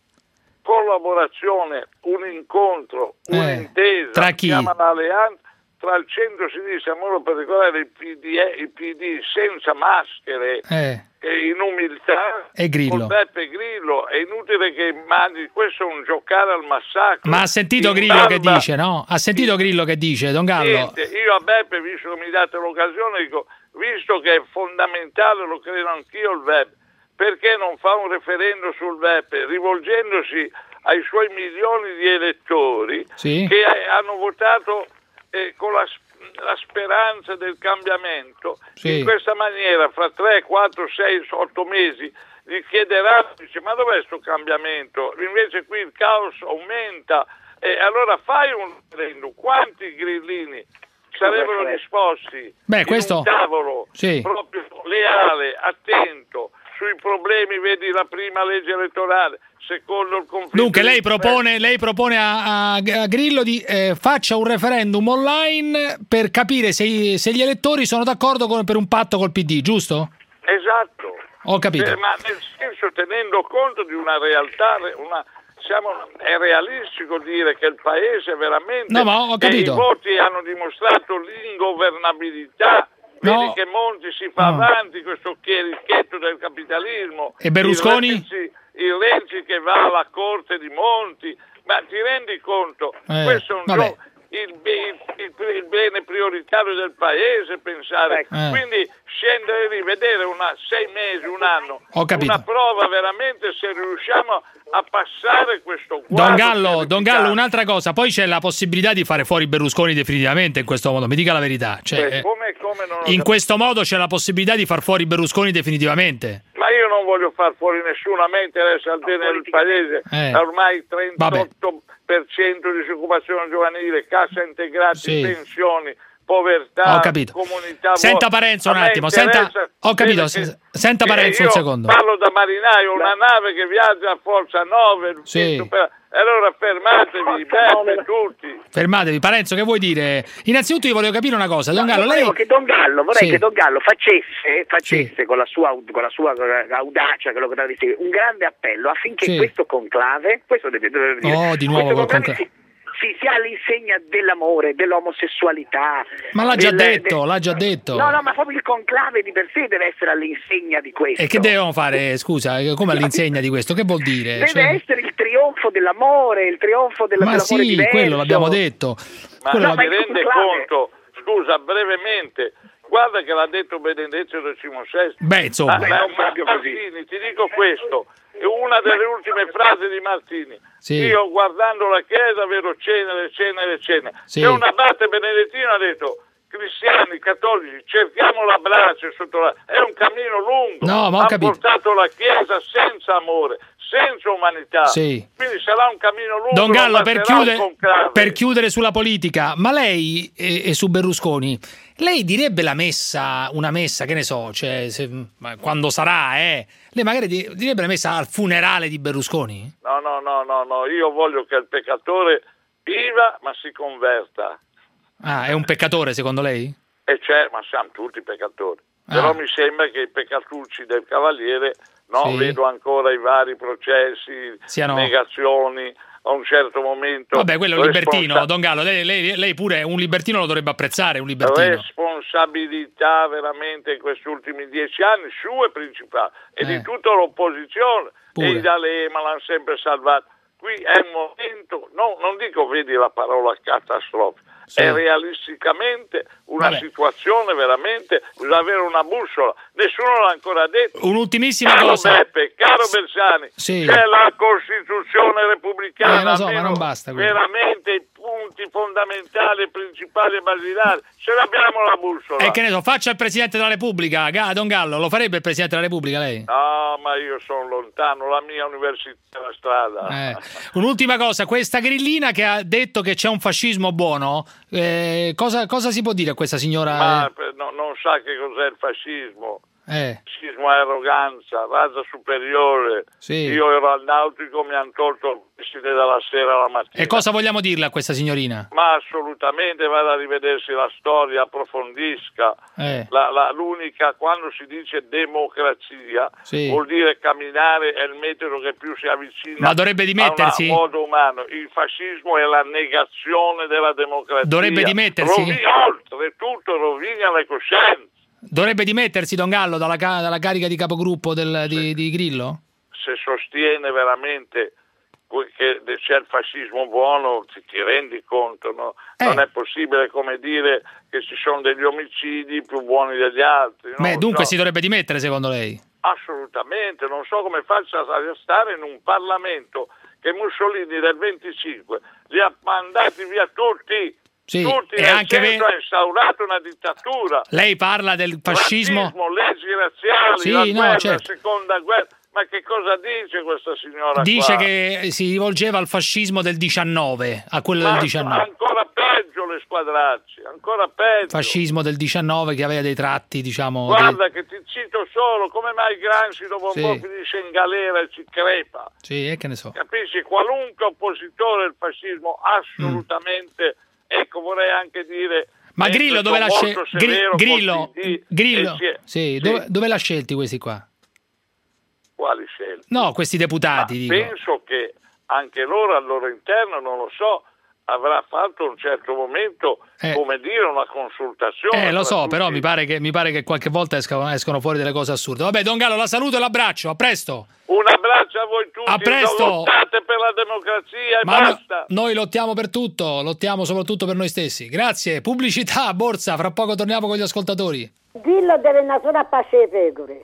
collaborazione, un incontro, eh, un'intesa, tra chi? Chiama l'alleanza tra il centro-sinistra, modo per ricordare il P D, il P D senza maschere eh. e in umiltà, e Grillo. Con Beppe Grillo. È inutile che mandi, questo è un giocare al massacro. Ma ha sentito Grillo barba... che dice, no? Ha sentito Grillo che dice, Don Gallo? Niente, io a Beppe, visto che mi date l'occasione, dico, visto che è fondamentale, lo credo anch'io, il V E P, perché non fa un referendum sul V E P rivolgendosi ai suoi milioni di elettori sì. che hanno votato eh, con la, la speranza del cambiamento, sì. in questa maniera fra tre, quattro, sei, otto mesi gli chiederanno, dice, ma dov'è sto cambiamento? Invece qui il caos aumenta, e allora fai un referendum. Quanti grillini sarebbero disposti Beh, in questo... un tavolo sì. proprio leale, attento sui problemi, vedi la prima legge elettorale, secondo il conflitto. Dunque lei propone, lei propone a, a, a Grillo di eh, faccia un referendum online per capire se, se gli elettori sono d'accordo con, per un patto col P D, giusto? Esatto. Ho capito. Eh, ma nel senso, tenendo conto di una realtà, una, siamo, è realistico dire che il paese veramente, no, ma ho capito. Eh, i voti hanno dimostrato l'ingovernabilità. Vedi no. che Monti si fa no. avanti, questo chierichetto del capitalismo. E Berlusconi? Il Renzi, il Renzi che va alla corte di Monti. Ma ti rendi conto? Eh, questo è un vabbè. gioco. Il, il, il bene prioritario del paese, pensare, eh. quindi scendere lì, vedere una sei mesi, un anno, Ho capito. una prova veramente se riusciamo a passare questo quadro. Don Gallo, Don Gallo, un'altra cosa, poi c'è la possibilità di fare fuori Berlusconi definitivamente in questo modo, mi dica la verità. Cioè, Beh, come, come non in questo modo c'è la possibilità di far fuori Berlusconi definitivamente. Ma io non voglio far fuori nessuno, a me interessa il bene del paese, eh. ormai trentotto per cento di disoccupazione giovanile, cassa integrati, sì. pensioni, povertà, ho capito. comunità. Senta Parenzo un attimo, senta, ho capito, che, senta Parenzo un secondo. Parlo da marinaio, una nave che viaggia a forza nove, sì. per... allora fermatevi, Beppe, tutti. Fermatevi, Parenzo, che vuoi dire? Innanzitutto io volevo capire una cosa, Don Gallo, no, lei... che Don Gallo, vorrei sì. che Don Gallo facesse, facesse sì. con la sua, con la sua audacia, quello che deve dire, un grande appello affinché sì. questo conclave, questo deve, deve dire, oh, di nuovo questo conclave. Si, si sia all'insegna dell'amore, dell'omosessualità. Ma l'ha già del, detto, del... l'ha già detto. No, no, ma proprio il conclave di per sé deve essere all'insegna di questo. E che devono fare, scusa, come all'insegna di questo? Che vuol dire? Deve cioè... essere il trionfo dell'amore, il trionfo della, ma dell'amore sì, diverso. quello l'abbiamo detto. Ma quello no, la... mi rende conto, scusa, brevemente, guarda che l'ha detto Benedetto diciassette. Beh, insomma. Ah, non proprio Martini, ti dico questo, è una delle ultime frasi di Martini. Sì. Io guardando la chiesa vedo cenere, cenere, cenere. Sì. E un abate benedettino ha detto, cristiani, cattolici, cerchiamo l'abbraccio sotto la... è un cammino lungo, no, ma ho ha capito. portato la Chiesa senza amore, senza umanità, sì. Quindi sarà un cammino lungo. Don Gallo, per, chiude, conclave. per chiudere sulla politica, ma lei e, e su Berlusconi, lei direbbe la messa, una messa, che ne so, cioè, se, quando sarà, eh, lei magari direbbe la messa al funerale di Berlusconi? No, no, no, no, no, io voglio che il peccatore viva ma si converta. Ah, è un peccatore secondo lei? E c'è, ma siamo tutti peccatori. Ah. Però mi sembra che i peccatucci del Cavaliere, no, sì. Vedo ancora i vari processi, Siano... negazioni, a un certo momento... Vabbè, quello è un responsa... libertino, Don Gallo, lei, lei, lei pure un libertino lo dovrebbe apprezzare, un libertino. Responsabilità veramente in questi ultimi dieci anni sue principali e eh. di tutta l'opposizione, Pure. e i D'Alema l'hanno sempre salvato. Qui è un momento, no, non dico vedi la parola catastrofe, sì. È realisticamente una Vabbè. situazione veramente, bisogna avere una bussola, nessuno l'ha ancora detto. Un'ultimissima caro cosa. Beppe, caro Bersani, sì. C'è la Costituzione repubblicana, eh, lo so, almeno ma non basta, quindi. veramente i punti fondamentali, principali e basilari, ce l'abbiamo la bussola. E che ne so, faccia il Presidente della Repubblica, Don Gallo, lo farebbe il Presidente della Repubblica lei? No, ma io sono lontano, la mia università è la strada. Eh. Un'ultima cosa, questa grillina che ha detto che c'è un fascismo buono, eh, cosa, cosa si può dire a questa signora? Ma eh? no, non sa che cos'è il fascismo. Eh. Il fascismo è arroganza, razza superiore. Sì. Io ero al nautico, mi hanno tolto il vestito dalla sera alla mattina. E cosa vogliamo dirle a questa signorina? Ma assolutamente vada a rivedersi la storia, approfondisca. Eh. La, la, l'unica, quando si dice democrazia, sì. vuol dire camminare è il metodo che più si avvicina. Ma dovrebbe dimettersi? a un modo umano. Il fascismo è la negazione della democrazia. Dovrebbe dimettersi? Rovi, oltretutto rovina le coscienze. Dovrebbe dimettersi Don Gallo dalla, dalla carica di capogruppo del, di, di Grillo? Se sostiene veramente che c'è il fascismo buono, ti, ti rendi conto, no? Eh. Non è possibile, come dire, che ci sono degli omicidi più buoni degli altri. Beh, dunque so. si dovrebbe dimettere secondo lei? Assolutamente, non so come faccia a stare in un Parlamento che Mussolini del venticinque li ha mandati via tutti. Sì, tutti e nel anche senso ve... ha instaurato una dittatura. Lei parla del fascismo? Razzismo, leggi razziali, sì, la no, guerra, certo. seconda guerra. Ma che cosa dice questa signora Dice qua? che si rivolgeva al fascismo del diciannove, a quello Ma del diciannove. Ancora peggio le squadracce, ancora peggio. Fascismo del diciannove che aveva dei tratti, diciamo... Guarda dei... che ti cito solo, come mai Gramsci dopo sì. un po' finisce in galera e ci crepa. Sì, e che ne so. Capisci? Qualunque oppositore al fascismo, assolutamente... Mm. Ecco, vorrei anche dire... Ma Grillo dove l'ha scelto? Grillo, Grillo, sì, sì, sì. Dove, dove l'ha scelti questi qua? Quali scelte? No, questi deputati, dico. Penso che anche loro al loro interno, non lo so, avrà fatto un certo momento, eh. come dire, una consultazione. Eh, lo so, tutti. però mi pare, che, mi pare che qualche volta escono, escono fuori delle cose assurde. Vabbè, Don Gallo, la saluto e l'abbraccio, a presto. Un abbraccio a voi tutti, a presto. lottate per la democrazia e Ma basta. No, noi lottiamo per tutto, lottiamo soprattutto per noi stessi. Grazie, pubblicità, borsa, fra poco torniamo con gli ascoltatori. Dillo deve nascere a pasce le pecore.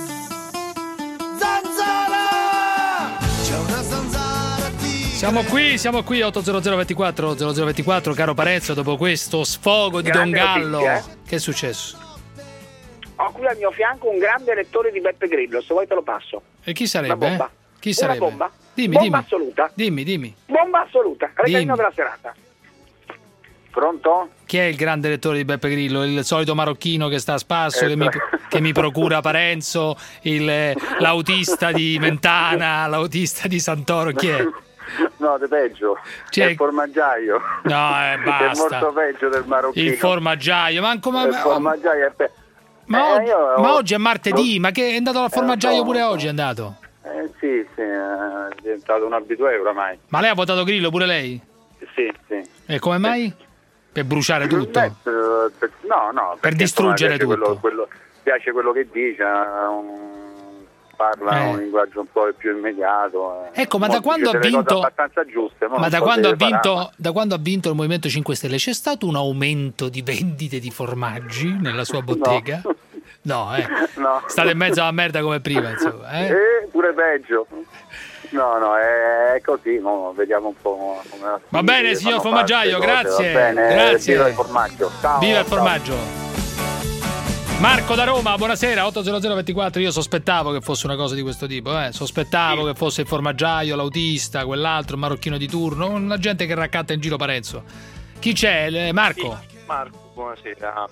Zanzara! C'è una zanzara tigre. Siamo qui, siamo qui, otto zero zero ventiquattro zero zero ventiquattro, caro Parenzo, dopo questo sfogo di Grande Don Gallo. notizia, eh? Che è successo? Ho qui al mio fianco un grande lettore di Beppe Grillo, se vuoi te lo passo. E chi sarebbe? Una bomba. Eh? Chi sarebbe? Una bomba. Dimmi, bomba dimmi. assoluta. Dimmi, dimmi. Bomba assoluta. Regalino Dimmi. della serata. Pronto? Chi è il grande lettore di Beppe Grillo? Il solito marocchino che sta a spasso, eh, che, mi, che mi procura Parenzo, il, l'autista di Mentana, l'autista di Santoro, chi è? No, di peggio. C'è... È il formaggiaio. No, eh, basta. È molto peggio del marocchino. Il formaggiaio, ma anche Il formaggiaio è pe... Ma, eh, oggi, io... ma oggi è martedì, ma che è andato al formaggio so, pure so. oggi è andato? Eh sì, sì, è diventato un abitué oramai. Ma lei ha votato Grillo pure lei? Sì, sì. E come mai? Per bruciare tutto? Beh, per, per, no, no. Per distruggere insomma, tutto? Quello, quello, piace quello che dice, um, parla Eh. un linguaggio un po' più immediato. eh. Ecco, ma da Molti quando dice ha delle vinto- cose abbastanza giuste, Ma non da so quando, ha se farà, vinto, ma- da quando ha vinto il Movimento cinque Stelle c'è stato un aumento di vendite di formaggi nella sua bottega? No, eh. No. State in mezzo alla merda come prima, insomma. Eh? Eh, pure peggio. No, no, è, è così, no? Vediamo un po' come Va bene, signor Formaggiaio, grazie. Va bene, Grazie. viva il formaggio. Ciao, Viva il ciao. formaggio. Marco da Roma, buonasera, otto zero zero ventiquattro. Io sospettavo che fosse una cosa di questo tipo, eh. Sospettavo che fosse il formaggiaio, l'autista, quell'altro, il marocchino di turno, una gente che raccatta in giro Parenzo. Chi c'è? Marco? Sì, Marco, buonasera.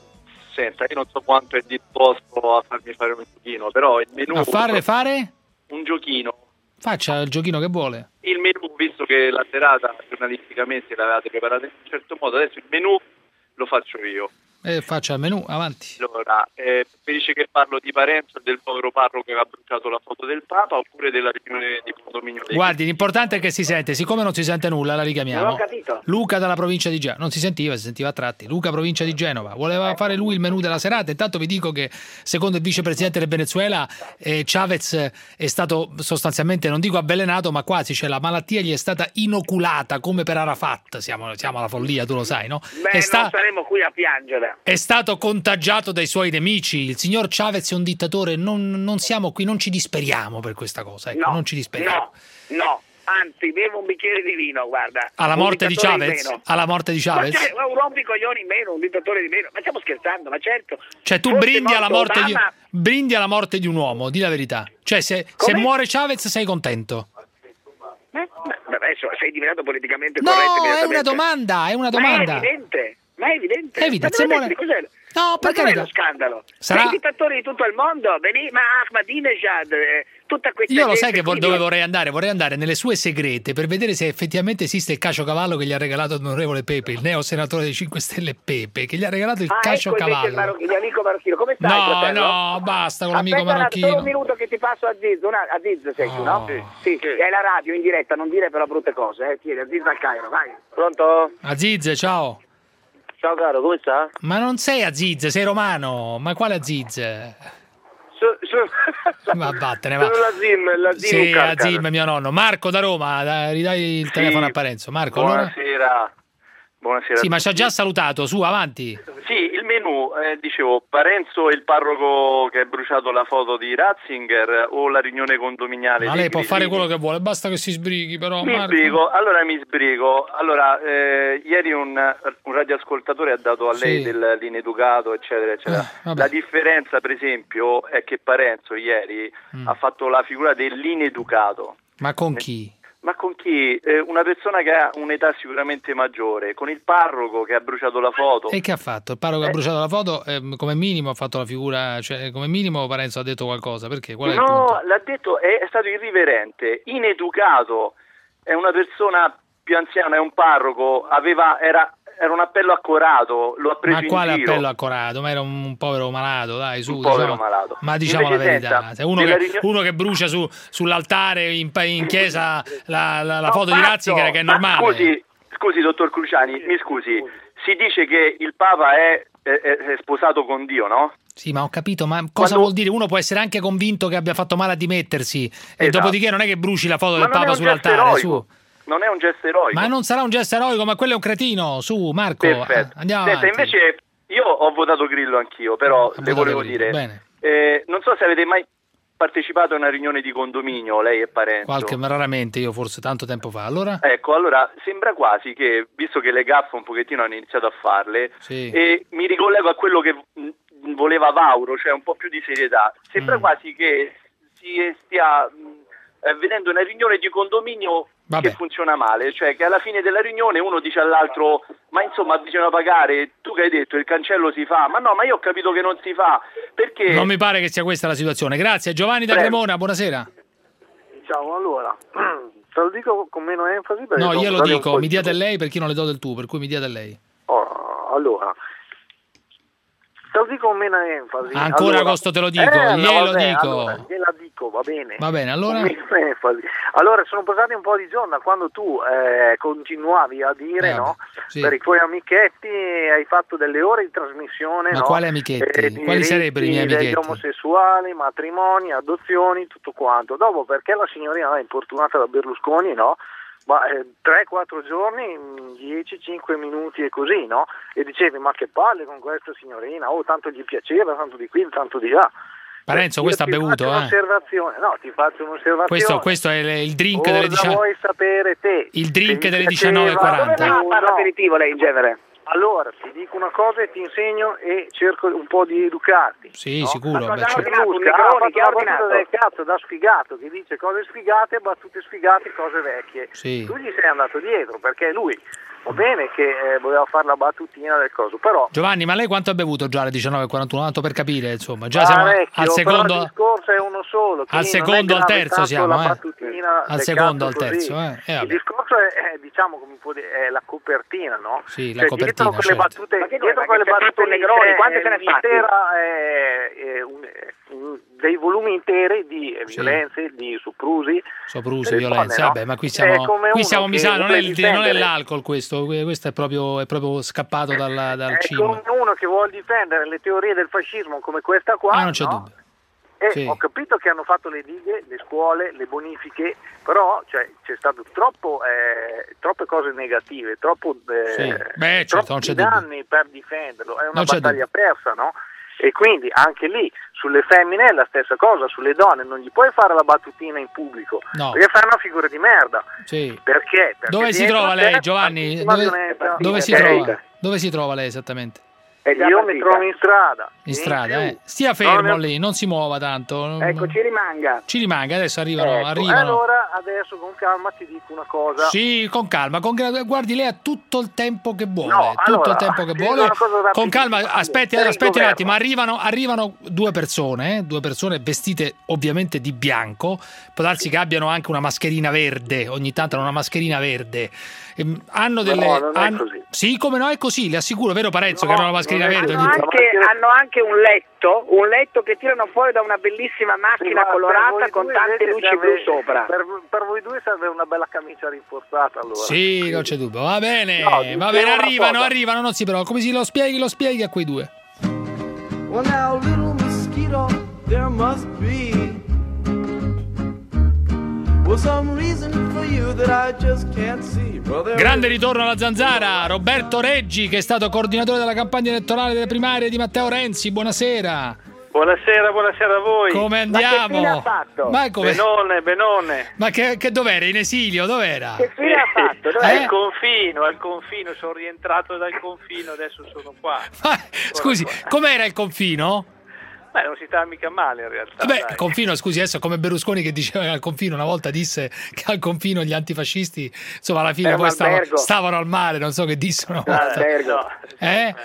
Senta, io non so quanto è disposto a farmi fare un giochino, però il menù... A fare, fare? Un giochino. Faccia il giochino che vuole. Il menù, visto che la serata giornalisticamente l'avevate preparata in un certo modo, adesso il menù lo faccio io. E faccia il menù, avanti. Allora, eh, preferisce che parlo di Parenzo e del povero parroco che ha bruciato la foto del Papa oppure della riunione di condominio dei... Guardi, l'importante è che si sente, siccome non si sente nulla, la richiamiamo. Non ho capito. Luca dalla provincia di Genova, non si sentiva, si sentiva a tratti. Luca, provincia di Genova, voleva fare lui il menù della serata. Intanto vi dico che secondo il vicepresidente del Venezuela eh, Chavez è stato sostanzialmente, non dico avvelenato, ma quasi, cioè la malattia gli è stata inoculata come per Arafat. Siamo, siamo alla follia, tu lo sai, no? Beh, È, sta- non saremo qui a piangere. è stato contagiato dai suoi nemici. Il signor Chavez è un dittatore, non, non siamo qui, non ci disperiamo per questa cosa, ecco, No, non ci disperiamo. No, no, anzi, bevo un bicchiere di vino, guarda. Alla Un morte di dittatore in Chavez? meno. Alla morte di Chavez? Ma c'è un rompicoglioni in meno, un dittatore di meno. Ma stiamo scherzando, ma certo. Cioè tu Forse brindi alla, morto morte di, Obama- brindi alla morte di un uomo, di la verità. Cioè se, se Come? muore Chavez sei contento? Eh, ma adesso sei diventato politicamente No, corretto è immediatamente. una domanda, è una Ma domanda. è evidente, ma è evidente. È evidente, Ma se dove muore- metti- cos'è? No, per ma dov'è carità. lo scandalo? Sarà- Sei dittatori di tutto il mondo, veni, ma Ahmadinejad, eh, tutta questa Io lo gente sai che vo- qui- dove vorrei andare? Vorrei andare nelle sue segrete per vedere se effettivamente esiste il caciocavallo che gli ha regalato l'onorevole Pepe, il neo senatore dei cinque Stelle Pepe, che gli ha regalato il Ah, ecco invece il caciocavallo. marocchino, l'amico marocchino. Come stai, No, fratello? no, basta con l'amico Aspetta un attimo, solo un marocchino. minuto che ti passo Aziz. Una, Aziz sei tu, no? Oh. Sì, sì, è la radio in diretta, non dire però brutte cose, eh. Tieni, Aziz al Cairo, vai. Pronto? Aziz, ciao. Ciao caro, come sta? Ma non sei Aziz, sei romano. Ma quale Aziz? So, so... Ma vattene, va. Sono l'Azim, l'Azim Sì, Carcar. Azim, mio nonno. Marco da Roma, dai, ridai il telefono a Parenzo. Marco, allora? Buonasera. Buonasera. Sì, ma ci ha già salutato, su, avanti. Sì, il menù, eh, dicevo, Parenzo e il parroco che ha bruciato la foto di Ratzinger o la riunione condominiale? Ma dei lei può fare Grillini? quello che vuole, basta che si sbrighi, però. Mi Marco. sbrigo, allora mi sbrigo. Allora, eh, ieri un, un radioascoltatore ha dato a lei Sì. del l'ineducato, eccetera, eccetera. Eh, vabbè. la differenza, per esempio, è che Parenzo ieri Mm. ha fatto la figura dell'ineducato. Ma con chi? Ma con chi? Eh, una persona che ha un'età sicuramente maggiore, con il parroco che ha bruciato la foto. E che ha fatto? Il parroco che ha Eh. bruciato la foto, eh, come minimo ha fatto la figura, cioè come minimo Parenzo ha detto qualcosa, perché? Qual è il punto? No, l'ha detto, è, è stato irriverente, ineducato, è una persona più anziana, è un parroco, aveva, era, era un appello accorato, lo ha preso Ma quale in giro. appello accorato? Ma era un, un povero malato, dai, su. Un povero diciamo. malato. Ma diciamo Invece, la verità, senta, se uno, nella che, riunione- uno che brucia su, sull'altare in, pa- in chiesa la, la- la No, foto di fatto! Ratzinger, che è Ma normale. Scusi, scusi, dottor Cruciani, mi scusi, si dice che il Papa è, è, è sposato con Dio, no? Sì, ma ho capito, ma cosa Quando- vuol dire? Uno può essere anche convinto che abbia fatto male a dimettersi e Esatto. dopodiché non è che bruci la foto Ma del non è Papa un sull'altare, gesto su. eroico. Non è un gesto eroico. Ma non sarà un gesto eroico, ma quello è un cretino, su Marco. Perfetto. eh, Andiamo Senta, avanti. invece io ho votato Grillo anch'io, però Ha le votato volevo Grillo, dire, bene. eh, non so se avete mai partecipato a una riunione di condominio, lei e Parenzo. Qualche, ma raramente, io forse tanto tempo fa. Allora? Ecco, allora sembra quasi che, visto che le gaffe un pochettino hanno iniziato a farle, Sì. e mi ricollego a quello che mh, voleva Vauro, cioè un po' più di serietà, sembra Mm. quasi che si stia mh, eh, vedendo una riunione di condominio Vabbè. che funziona male, cioè che alla fine della riunione uno dice all'altro, ma insomma bisogna pagare, tu che hai detto il cancello si fa, ma no, ma io ho capito che non si fa, perché... Non mi pare che sia questa la situazione. Grazie. Giovanni da Prego. Cremona, buonasera. Ciao, allora, te lo dico con meno enfasi perché No, sono io lo stati un dico, po' mi dia di- del lei perché io non le do del tu, per cui mi dia del lei. Oh, allora, te lo dico con meno enfasi. Ancora allora, agosto te lo dico, eh, no, glielo vabbè, dico. Allora, gliela dico, va bene. Va bene, allora? Con meno enfasi. Allora, sono passati un po' di giorni da quando tu eh, continuavi a dire, Eh, no? sì. Per i tuoi amichetti hai fatto delle ore di trasmissione, Ma no? quali amichetti? Eh, di Quali sarebbero i miei diritti amichetti? degli omosessuali, matrimoni, adozioni, tutto quanto. Dopo, perché la signorina è importunata da Berlusconi, no? Ma eh, tre quattro giorni, dieci cinque minuti e così, no? E dicevi, ma che palle con questa signorina, oh tanto gli piaceva, tanto di qui, tanto di là. Parenzo, questo ha bevuto, ti faccio eh. un'osservazione, no, ti faccio un'osservazione. Questo, questo è il drink Cosa delle diciannove. vuoi sapere te? Il drink Se mi delle piaceva- diciannove e quaranta. Dove va a fare No. l'aperitivo lei in genere? Allora, ti dico una cosa e ti insegno e cerco un po' di educarti. Sì, no? sicuro. Ma beh, cosa certo. ha ordinato? Un Negroni, che ha ordinato del cazzo da sfigato che dice cose sfigate, battute sfigate, cose vecchie. Sì. Tu gli sei andato dietro perché lui va bene che eh, voleva fare la battutina del coso, però Giovanni, ma lei quanto ha bevuto già alle diciannove e quarantuno? Tanto per capire, insomma, già siamo parecchio, al però il secondo, discorso è uno solo. al quindi secondo, non al è grave terzo tanto siamo, la eh. battutina Al del secondo, cazzo al terzo, così. eh. Eh, Il vabbè. discorso è, è, diciamo come può dire, è la copertina, no? Sì, la Cioè, copertina, dietro quelle certo. battute, Ma che dietro cosa? quelle Che c'è battute tutto un lì Negroni, c'è quante se ne fatti? un'intera, eh, eh, un- un- dei volumi interi di eh, Sì. violenze, di soprusi, Soprusi, delle violenze, donne, no? vabbè, ma qui È siamo, come qui uno siamo che mi sa, non, è vuole il, non è difendere- l'alcol questo, questo è proprio, è proprio scappato dalla- dal è cinema. come uno che vuole difendere le teorie del fascismo come questa qua, Ah, non c'è no? dubbio. E Sì. ho capito che hanno fatto le dighe, le scuole, le bonifiche, però cioè, c'è stato troppo, eh, troppe cose negative, troppo, eh, Sì. Beh, certo, non c'è troppi dubbio. danni per difenderlo, è una Non c'è battaglia persa, no? E quindi anche lì sulle femmine è la stessa cosa, sulle donne non gli puoi fare la battutina in pubblico, No. perché fai una figura di merda. Sì. Perché? Perché Dove si dietro trova c'è lei, Giovanni? tantissima Dove, violenza. dove si Eh, trova? Dove si trova lei esattamente? E io mi trovo in strada. In strada, più. eh. Stia Non fermo ne- lì, non si muova tanto. Ecco, ci rimanga. Ci rimanga, adesso arrivano. Ecco, arrivano. allora adesso con calma ti dico una cosa. Sì, con calma, con gra- guardi, lei ha tutto il tempo che vuole, No, tutto allora, il tempo che ti dico vuole. una cosa rapidissima. Con calma, aspetti, Per il aspetti un governo. attimo, arrivano, arrivano due persone, eh, due persone vestite ovviamente di bianco, può darsi che abbiano anche una mascherina verde, ogni tanto hanno una mascherina verde. Ehm, hanno delle No, non è hanno- così. Sì, come no, è così, le assicuro, vero Parenzo, No, che hanno una mascherina non è verde. così. ogni Hanno tanto. anche, hanno anche un letto, un letto che tirano fuori da una bellissima macchina Sì, ma per colorata voi con due tante invece luci serve- blu sopra. Per, per voi due serve una bella camicia rinforzata allora. Sì, non c'è dubbio. Va bene, No, va dicevo bene, una arrivano, cosa. arrivano, non si preoccupi. Come si lo spieghi, lo spieghi a quei due. Well, now, little mosquito, there must be well some reason for you that I just can't see. Well, there Grande ritorno alla zanzara, Roberto Reggi, che è stato coordinatore della campagna elettorale delle primarie di Matteo Renzi. Buonasera. Buonasera, buonasera a voi. Come andiamo? fine ha fatto? Ma come? Benone, benone. Ma che, che dov'era? In esilio? Dov'era? Che fine ha fatto? Dov'è? Al Eh? confino, al confino, sono rientrato dal confino, adesso sono qua. Ma, scusi, com'era il confino? Beh, non si sta mica male in realtà. Vabbè, dai. il confino, scusi, adesso come Berlusconi che diceva che al confino una volta disse che al confino gli antifascisti, insomma, alla fine Era un poi stavano, albergo. stavano al mare, non so che dissero una Ah, volta. Albergo. no. Eh? Eh,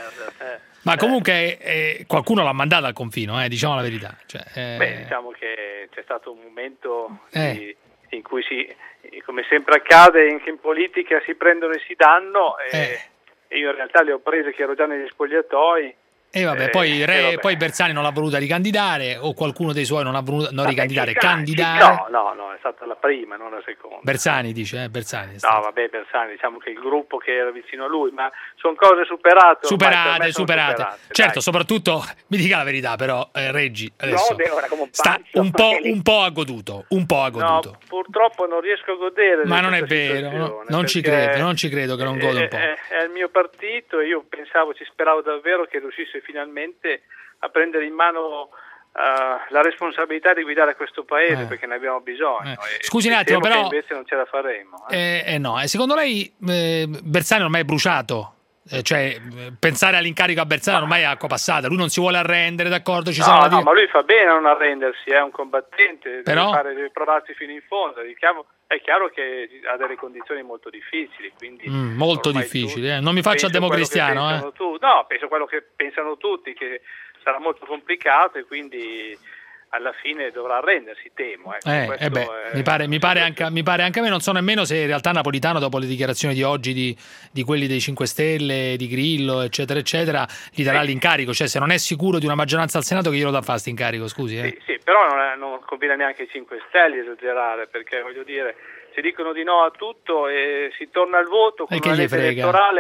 Ma comunque eh, qualcuno l'ha mandata al confino, eh, diciamo la verità. Cioè, eh, Beh, diciamo che c'è stato un momento Eh. di- in cui si, come sempre accade, anche in politica si prendono e si danno e, Eh. e io in realtà le ho prese che ero già negli spogliatoi. E vabbè, Eh, poi, e Re, vabbè. poi Bersani non l'ha voluta ricandidare o qualcuno dei suoi non ha voluto non Vabbè, ricandidare, ci sta, candidare. ci- No, no, no, è stata la prima, non la seconda. Bersani dice, eh, Bersani. è No, stato. vabbè, Bersani, diciamo che il gruppo che era vicino a lui, ma sono cose superate. ormai, per Superate, me sono superate. superate, Certo, dai. soprattutto, mi dica la verità, però eh, Reggi adesso Gode ora come un sta pazzo. un po', un po' ha goduto, un po' ha goduto. No, purtroppo non riesco a godere. Ma di non è questa vero, no, situazione, non ci perché credo, non ci credo che non gode un po'. È, è il mio partito e io pensavo, ci speravo davvero che riuscisse finalmente a prendere in mano uh, la responsabilità di guidare questo paese, Eh. perché ne abbiamo bisogno. Eh. E Scusi un mi attimo, temo però- che invece non ce la faremo. eh. Eh, eh no, e secondo lei eh, Bersani ormai è bruciato? Eh, cioè, eh, pensare all'incarico a Bersani ormai è acqua passata, lui non si vuole arrendere, d'accordo? Ci sono No, la no, dire- ma lui fa bene a non arrendersi, è un combattente, Però? deve, fare, deve provarsi fino in fondo. È chiaro, è chiaro che ha delle condizioni molto difficili. Quindi Mm, molto ormai difficili, tutti- eh. Non mi faccia penso quello che democristiano, pensano eh. tu- No, penso quello che pensano tutti, che sarà molto complicato e quindi alla fine dovrà arrendersi, temo. Ecco. Eh, Questo eh beh, è- mi, pare, mi, pare anche, mi pare anche a me, non so nemmeno se in realtà Napolitano, dopo le dichiarazioni di oggi di, di quelli dei cinque Stelle, di Grillo, eccetera, eccetera, gli darà l'incarico. Cioè, se non è sicuro di una maggioranza al Senato, che glielo dà fare sto incarico, scusi. Eh. Sì, sì, però non, è- non conviene neanche ai cinque Stelle esagerare, perché voglio dire, si dicono di no a tutto e si torna al voto con E che una gli legge frega? elettorale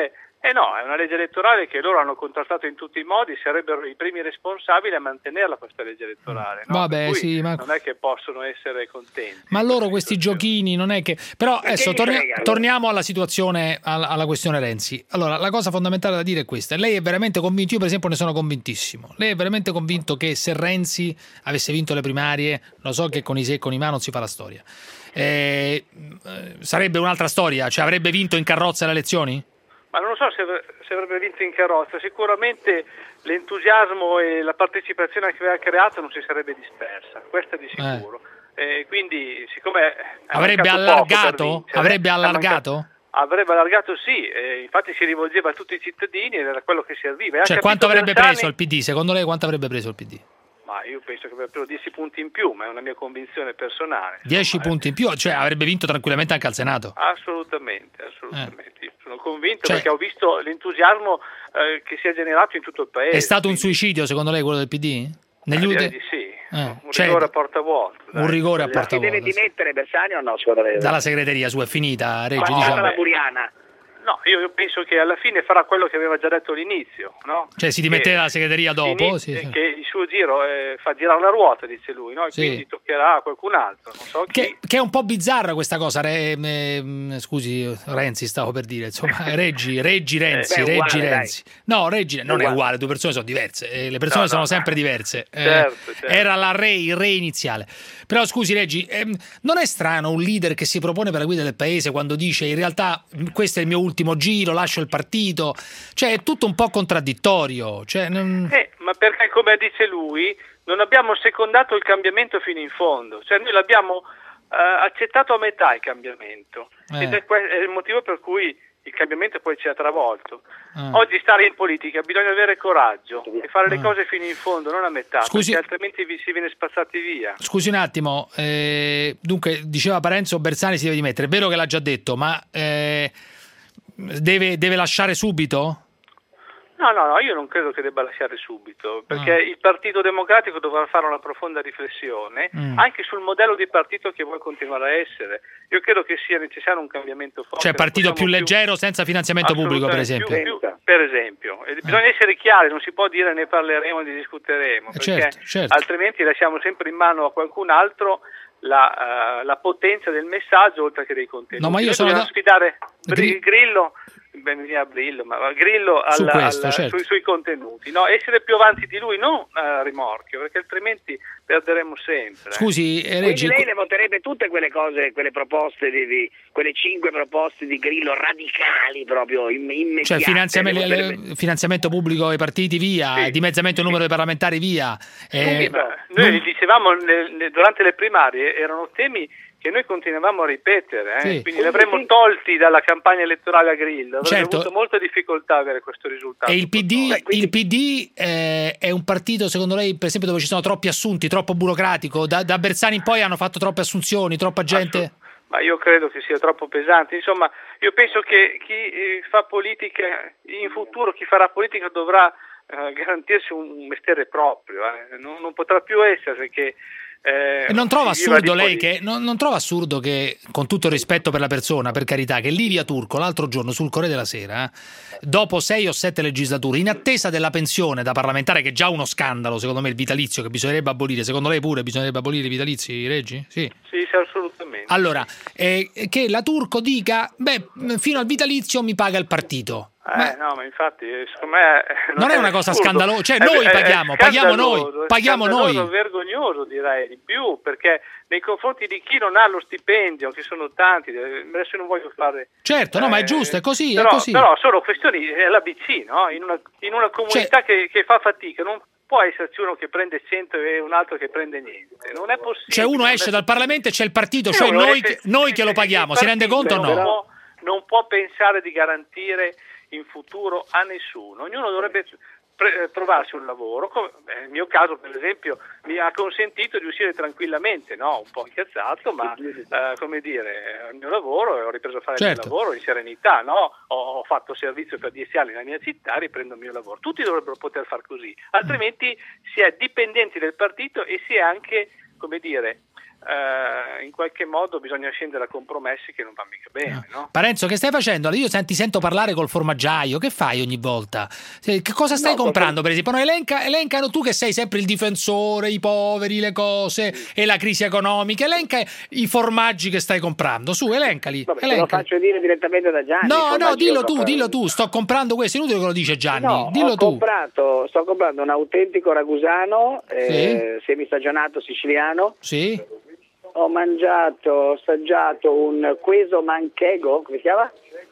Eh no, è una legge elettorale che loro hanno contrastato in tutti i modi, sarebbero i primi responsabili a mantenerla questa legge elettorale. No? Vabbè, sì, ma... non è che possono essere contenti. Ma loro questi giochini non è che... Però adesso torni... torniamo alla situazione, alla, alla questione Renzi. Allora, la cosa fondamentale da dire è questa. Lei è veramente convinto, io per esempio ne sono convintissimo, lei è veramente convinto che se Renzi avesse vinto le primarie, lo so che con i se e con i ma non si fa la storia, eh, sarebbe un'altra storia? Cioè avrebbe vinto in carrozza le elezioni? Ma non lo so se, se avrebbe vinto in carrozza, sicuramente l'entusiasmo e la partecipazione che aveva creato non si sarebbe dispersa, questo è di sicuro. Eh. E quindi, siccome avrebbe allargato? Vincere, avrebbe allargato? Avrebbe allargato, sì, eh, infatti si rivolgeva a tutti i cittadini ed era quello che serviva. Cioè, quanto avrebbe Bersani... preso il P D? Secondo lei quanto avrebbe preso il P D? Ma io penso che avrebbe preso dieci punti in più, ma è una mia convinzione personale. dieci punti in più? Cioè avrebbe vinto tranquillamente anche al Senato? Assolutamente, assolutamente. Eh. Sono convinto, cioè, perché ho visto l'entusiasmo eh, che si è generato in tutto il paese. È stato un suicidio secondo lei quello del P D? Negli ultimi... di sì, eh, un cioè, rigore a porta vuota. Un rigore a porta vuota. Si deve dimettere Bersani o no, secondo lei? Dalla segreteria, su, è finita, Reggi, Ma diciamo. la Buriana. No, io, io penso che alla fine farà quello che aveva già detto all'inizio, no? Cioè si dimette dalla segreteria dopo? Sì, sì. Che il suo giro eh, fa girare la ruota, dice lui, no? E sì. Quindi toccherà a qualcun altro, non so chi. Che, che è un po' bizzarra questa cosa, Re, eh, scusi Renzi stavo per dire, insomma, Reggi, Reggi Renzi, eh, beh, Reggi uguale, Renzi. Dai. No, Reggi non uguale. È uguale, due persone sono diverse, eh, le persone no, sono no, sempre no. diverse. Eh, certo, certo. Era la Re, il Re iniziale. Però scusi Reggi, ehm, non è strano un leader che si propone per la guida del paese quando dice in realtà questo è il mio ultimo giro, lascio il partito, cioè è tutto un po' contraddittorio. Cioè, non... eh, ma perché come dice lui non abbiamo secondato il cambiamento fino in fondo, cioè noi l'abbiamo eh, accettato a metà il cambiamento eh. ed è, que- è il motivo per cui il cambiamento poi ci ha travolto. Ah. Oggi stare in politica bisogna avere coraggio e fare le ah. cose fino in fondo, non a metà, Scusi... perché altrimenti vi si viene spazzati via. Scusi un attimo, eh, dunque diceva Parenzo Bersani si deve dimettere, è vero che l'ha già detto, ma eh, deve, deve lasciare subito? No, no, no, io non credo che debba lasciare subito, perché ah. il Partito Democratico dovrà fare una profonda riflessione mm. anche sul modello di partito che vuole continuare a essere. Io credo che sia necessario un cambiamento forte. Cioè partito più leggero, più... senza finanziamento pubblico, per esempio. Più, più, per esempio. E bisogna eh. essere chiari, non si può dire ne parleremo, ne discuteremo, perché certo, certo. altrimenti lasciamo sempre in mano a qualcun altro la, uh, la potenza del messaggio oltre che dei contenuti. No, ma io Noi sono dobbiamo da... sfidare Gr- Grillo... Benvenuto Grillo, ma Grillo alla, questo, alla, certo. sui, sui contenuti, no? Essere più avanti di lui, non a rimorchio, perché altrimenti perderemo sempre. Scusi, eh, Reggi, quindi lei le voterebbe tutte quelle cose, quelle proposte di, di quelle cinque proposte di Grillo radicali proprio immediate. Cioè finanziamento, le, finanziamento pubblico ai partiti via, sì. dimezzamento del numero dei parlamentari via. Eh, sì, noi non... dicevamo nel, nel, durante le primarie erano temi che noi continuavamo a ripetere, eh? Sì. Quindi li avremmo tolti dalla campagna elettorale a Grillo, avremmo certo. avuto molta difficoltà a avere questo risultato. E il P D, Beh, quindi... il P D eh, è un partito, secondo lei, per esempio, dove ci sono troppi assunti, troppo burocratico? Da, da Bersani in poi hanno fatto troppe assunzioni, troppa gente? Assolut- ma io credo che sia troppo pesante. Insomma, io penso che chi eh, fa politica, in futuro chi farà politica dovrà eh, garantirsi un mestiere proprio, eh? non, non potrà più essere che Eh, non trova assurdo lei che non, non trova assurdo che, con tutto il rispetto per la persona, per carità, che Livia Turco l'altro giorno sul Corriere della Sera, eh, dopo sei o sette legislature, in attesa della pensione da parlamentare, che è già uno scandalo, secondo me, il vitalizio che bisognerebbe abolire, secondo lei pure bisognerebbe abolire i vitalizi, Reggi? Sì, sì, sì, assolutamente. Allora, eh, che la Turco dica, beh, fino al vitalizio mi paga il partito. Eh, ma... no, ma infatti secondo me non, non è una cosa scandalosa, cioè noi paghiamo, paghiamo noi, paghiamo noi. È vergognoso, direi di più, perché nei confronti di chi non ha lo stipendio, che sono tanti, adesso non voglio fare. Certo, no, eh, ma è giusto, è così, però, è così. Però sono questioni, è l'A B C, no? In una, in una comunità cioè, che, che fa fatica, non può esserci uno che prende cento e un altro che prende niente, non è possibile. Cioè uno esce dal Parlamento e c'è il partito, cioè noi, che, noi che lo paghiamo, si rende conto o no? Può, non può pensare di garantire in futuro a nessuno, ognuno dovrebbe pre- trovarsi un lavoro, come nel mio caso per esempio mi ha consentito di uscire tranquillamente, no? Un po' incazzato, ma eh, come dire, il mio lavoro, ho ripreso a fare certo. il mio lavoro in serenità, no? Ho, ho fatto servizio per dieci anni nella mia città, riprendo il mio lavoro, tutti dovrebbero poter far così, altrimenti si è dipendenti del partito e si è anche, come dire, eh, in qualche modo bisogna scendere a compromessi che non va mica bene, no? Parenzo, che stai facendo? Io senti, sento parlare col formaggiaio, che fai ogni volta? Che cosa stai No, comprando, per esempio? No, elenca, elencano, tu che sei sempre il difensore, i poveri, le cose e la crisi economica, elenca i formaggi che stai comprando, su, elencali. Vabbè, te lo elencali. faccio dire direttamente da Gianni. No, no, dillo tu, dillo dillo tu, sto comprando questo, è inutile che lo dice Gianni, No, dillo ho tu. comprato, sto comprando un autentico ragusano eh, semistagionato siciliano. Sì. Ho mangiato, ho assaggiato un queso manchego, come si chiama?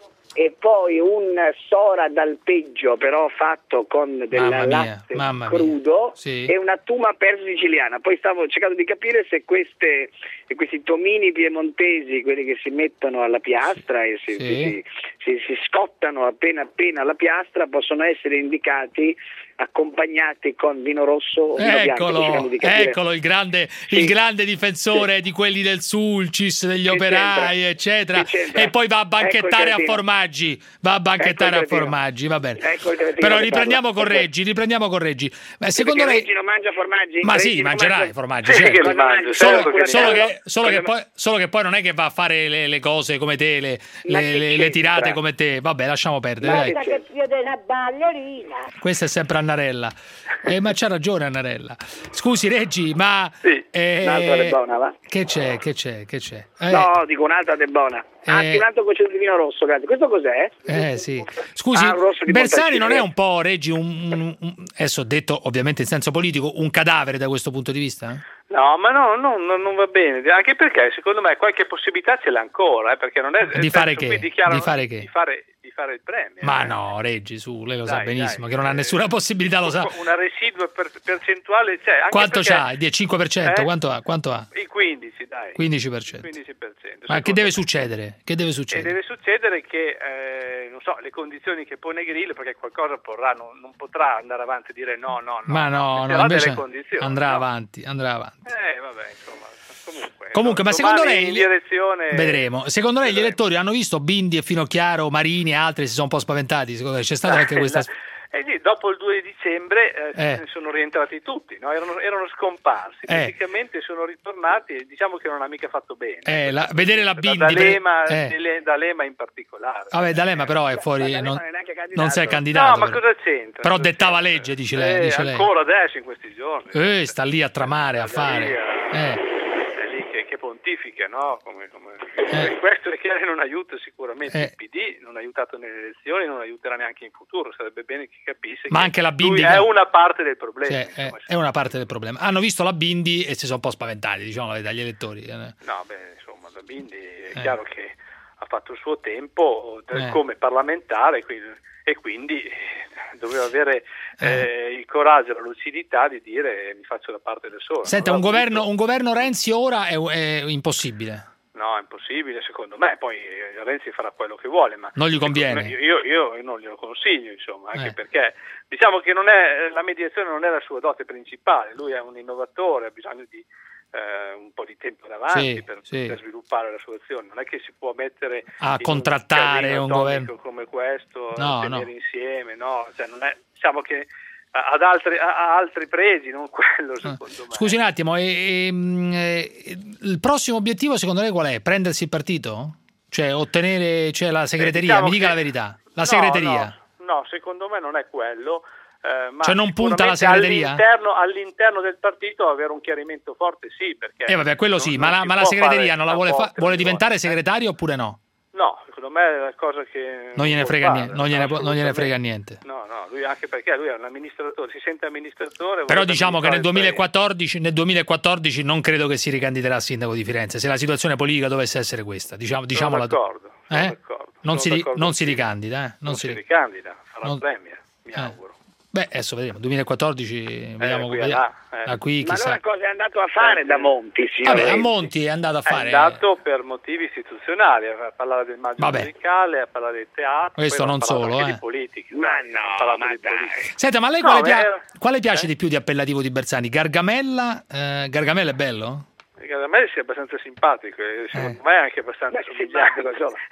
E poi un sora d'alpeggio, però fatto con del Mamma mia, latte mamma crudo, mia. Sì. e una tuma persa siciliana. Poi stavo cercando di capire se queste, questi tomini piemontesi, quelli che si mettono alla piastra e si, Sì. si, si, si scottano appena appena alla piastra, possono essere indicati accompagnati con vino rosso o vino bianco. Sto cercando Eccolo, di capire. eccolo il grande, il grande difensore di quelli del Sulcis, degli Che operai, c'entra? eccetera. Che c'entra? E poi va a Ecco il banchettare a cretino. formaggi. Va a banchettare Ecco a il cretino. formaggi, va bene. Ecco il cretino Però che riprendiamo parla. con Reggi, riprendiamo con Reggi. Beh, secondo Perché lei Reggi non mangia formaggi? Ma Reggi sì, non mangerai mangia- formaggi, Sì, certo. che li mangia, Solo, certo, che solo li che, mangia. solo, che Cosa- poi, solo che poi non è che va a fare le, le cose come te, le, Ma le, che le- le c'entra? tirate come te. Vabbè, lasciamo perdere. Dai. Basta che io dei una ballerina. Questa è sempre Annarella. Eh, ma c'ha ragione Annarella. Scusi Reggi, ma eh, un'altra de buona, va? che c'è? Che c'è? Che c'è? Eh, No, dico un'altra de buona. Anzi, Eh. un altro goccio di vino rosso, grazie. Questo cos'è? eh, sì. Scusi, Ah, un rosso di Bersani Montecchino. non è un po', Reggi, un, un- un- adesso detto ovviamente in senso politico, un cadavere da questo punto di vista? No, ma no, no, no, non va bene, anche perché secondo me qualche possibilità ce l'ha ancora, eh, perché non è... Di fare qui che? dichiarano Di fare che? Di fare, di fare il premio. Ma no, Reggi, su, lei lo sa Dai, benissimo dai. che non ha nessuna possibilità, lo sa. Una residua per- percentuale c'è. Anche Quanto perché- c'ha? Il cinque per cento? Eh? Quanto ha? Quanto ha? Il quindici, dai. quindici per cento. quindici per cento. Ma che deve succedere? Che deve E succedere? deve succedere che, eh, non so, le condizioni che pone Grillo, perché qualcosa porrà, non, non potrà andare avanti e dire no, no, no. Ma no, no, metterà invece delle condizioni. andrà no? avanti, andrà avanti. Eh, vabbè, insomma, comunque. Comunque, ma domani secondo lei in direzione... vedremo. Secondo lei gli elettori hanno visto Bindi e Finocchiaro, Marini e altri si sono un po' spaventati? Secondo lei c'è stata anche questa Eh sì, dopo il due dicembre eh, Eh. se ne sono rientrati tutti, no? erano, erano scomparsi, Eh. praticamente sono ritornati e diciamo che non ha mica fatto bene. eh, la- vedere la Da Bindi D'Alema, eh. delle- D'Alema in particolare. Vabbè, D'Alema però è fuori, non, non si è No, candidato. ma però. cosa c'entra? Però Cosa dettava c'entra? legge, dice lei. Eh, dice lei. ancora adesso in questi giorni. Eh, sta lì a tramare, a fare. Eh. È lì che, che pontifica, no? Come, come... Questo è chiaro che non aiuta sicuramente Eh. il P D, non ha aiutato nelle elezioni, non aiuterà neanche in futuro. Sarebbe bene che capisse Ma che anche la Bindi lui è una parte del problema. Cioè, è, è una parte del problema. Hanno visto la Bindi e si sono un po' spaventati, diciamo, dagli elettori. eh. No, beh, insomma, la Bindi è Eh. chiaro che ha fatto il suo tempo Eh. come parlamentare quindi- e quindi eh, doveva avere eh, il coraggio e la lucidità di dire mi faccio la parte del solo. Senta, Non un l'ha governo, un governo Renzi ora è, è impossibile. No, è impossibile secondo me, poi eh, Renzi farà quello che vuole, ma Non gli conviene. io, io, io non glielo consiglio, insomma, anche Eh. perché diciamo che non è, la mediazione non è la sua dote principale, lui è un innovatore, ha bisogno di eh, un po' di tempo davanti Sì, per, sì. per sviluppare la sua azione, non è che si può mettere A in contrattare casino un atomico governo. come questo, No, tenere no. insieme, no, cioè non è, diciamo che ha ad altri, ha altri pregi, non quello secondo me. Scusi un attimo, e, e, e, il prossimo obiettivo secondo lei qual è? Prendersi il partito? Cioè ottenere cioè, la segreteria? diciamo Mi dica che- la verità. La No, segreteria? No, no, secondo me non è quello. eh, ma Cioè non punta alla sicuramente segreteria? All'interno, all'interno del partito avere un chiarimento forte, sì, perché... Eh vabbè, quello non- sì, non ma la, si ma la può segreteria fare non la vuole, a fa- volte, vuole ogni diventare volta. segretario oppure no? No, secondo me è una cosa che... Non gliene può frega fare, niente, non gliene, no, non gliene frega assolutamente. niente. No, no, lui anche perché lui è un amministratore, si sente amministratore... Però vuole diciamo che nel amministrare il duemilaquattordici, nel duemilaquattordici non credo che si ricandiderà a sindaco di Firenze, se la situazione politica dovesse essere questa. Diciamo, diciamola tu. d'accordo, sono Eh? d'accordo, Non, sono si, ri- d'accordo non si con te. ricandida, eh? Non Non si si ri- ricandida, farà non- il premier, mi eh. auguro. Beh, adesso vedremo, duemilaquattordici, vediamo, qui a vediamo. là, eh. Da qui Ma chissà. allora cosa è andato a fare da Monti, signor Vabbè, a Renzi? Monti è andato a È fare... andato per motivi istituzionali, a parlare del maggio Vabbè. musicale, a parlare del teatro, Questo poi non ha parlato solo, anche eh. di politica. Ma Ha no, parlato ma di dai. politica. Senta, ma a lei No, quale, pia- eh, quale piace eh? di più di appellativo di Bersani? Gargamella? Eh, Gargamella è bello? Perché a me sia abbastanza simpatico, e secondo me è anche abbastanza somigliante.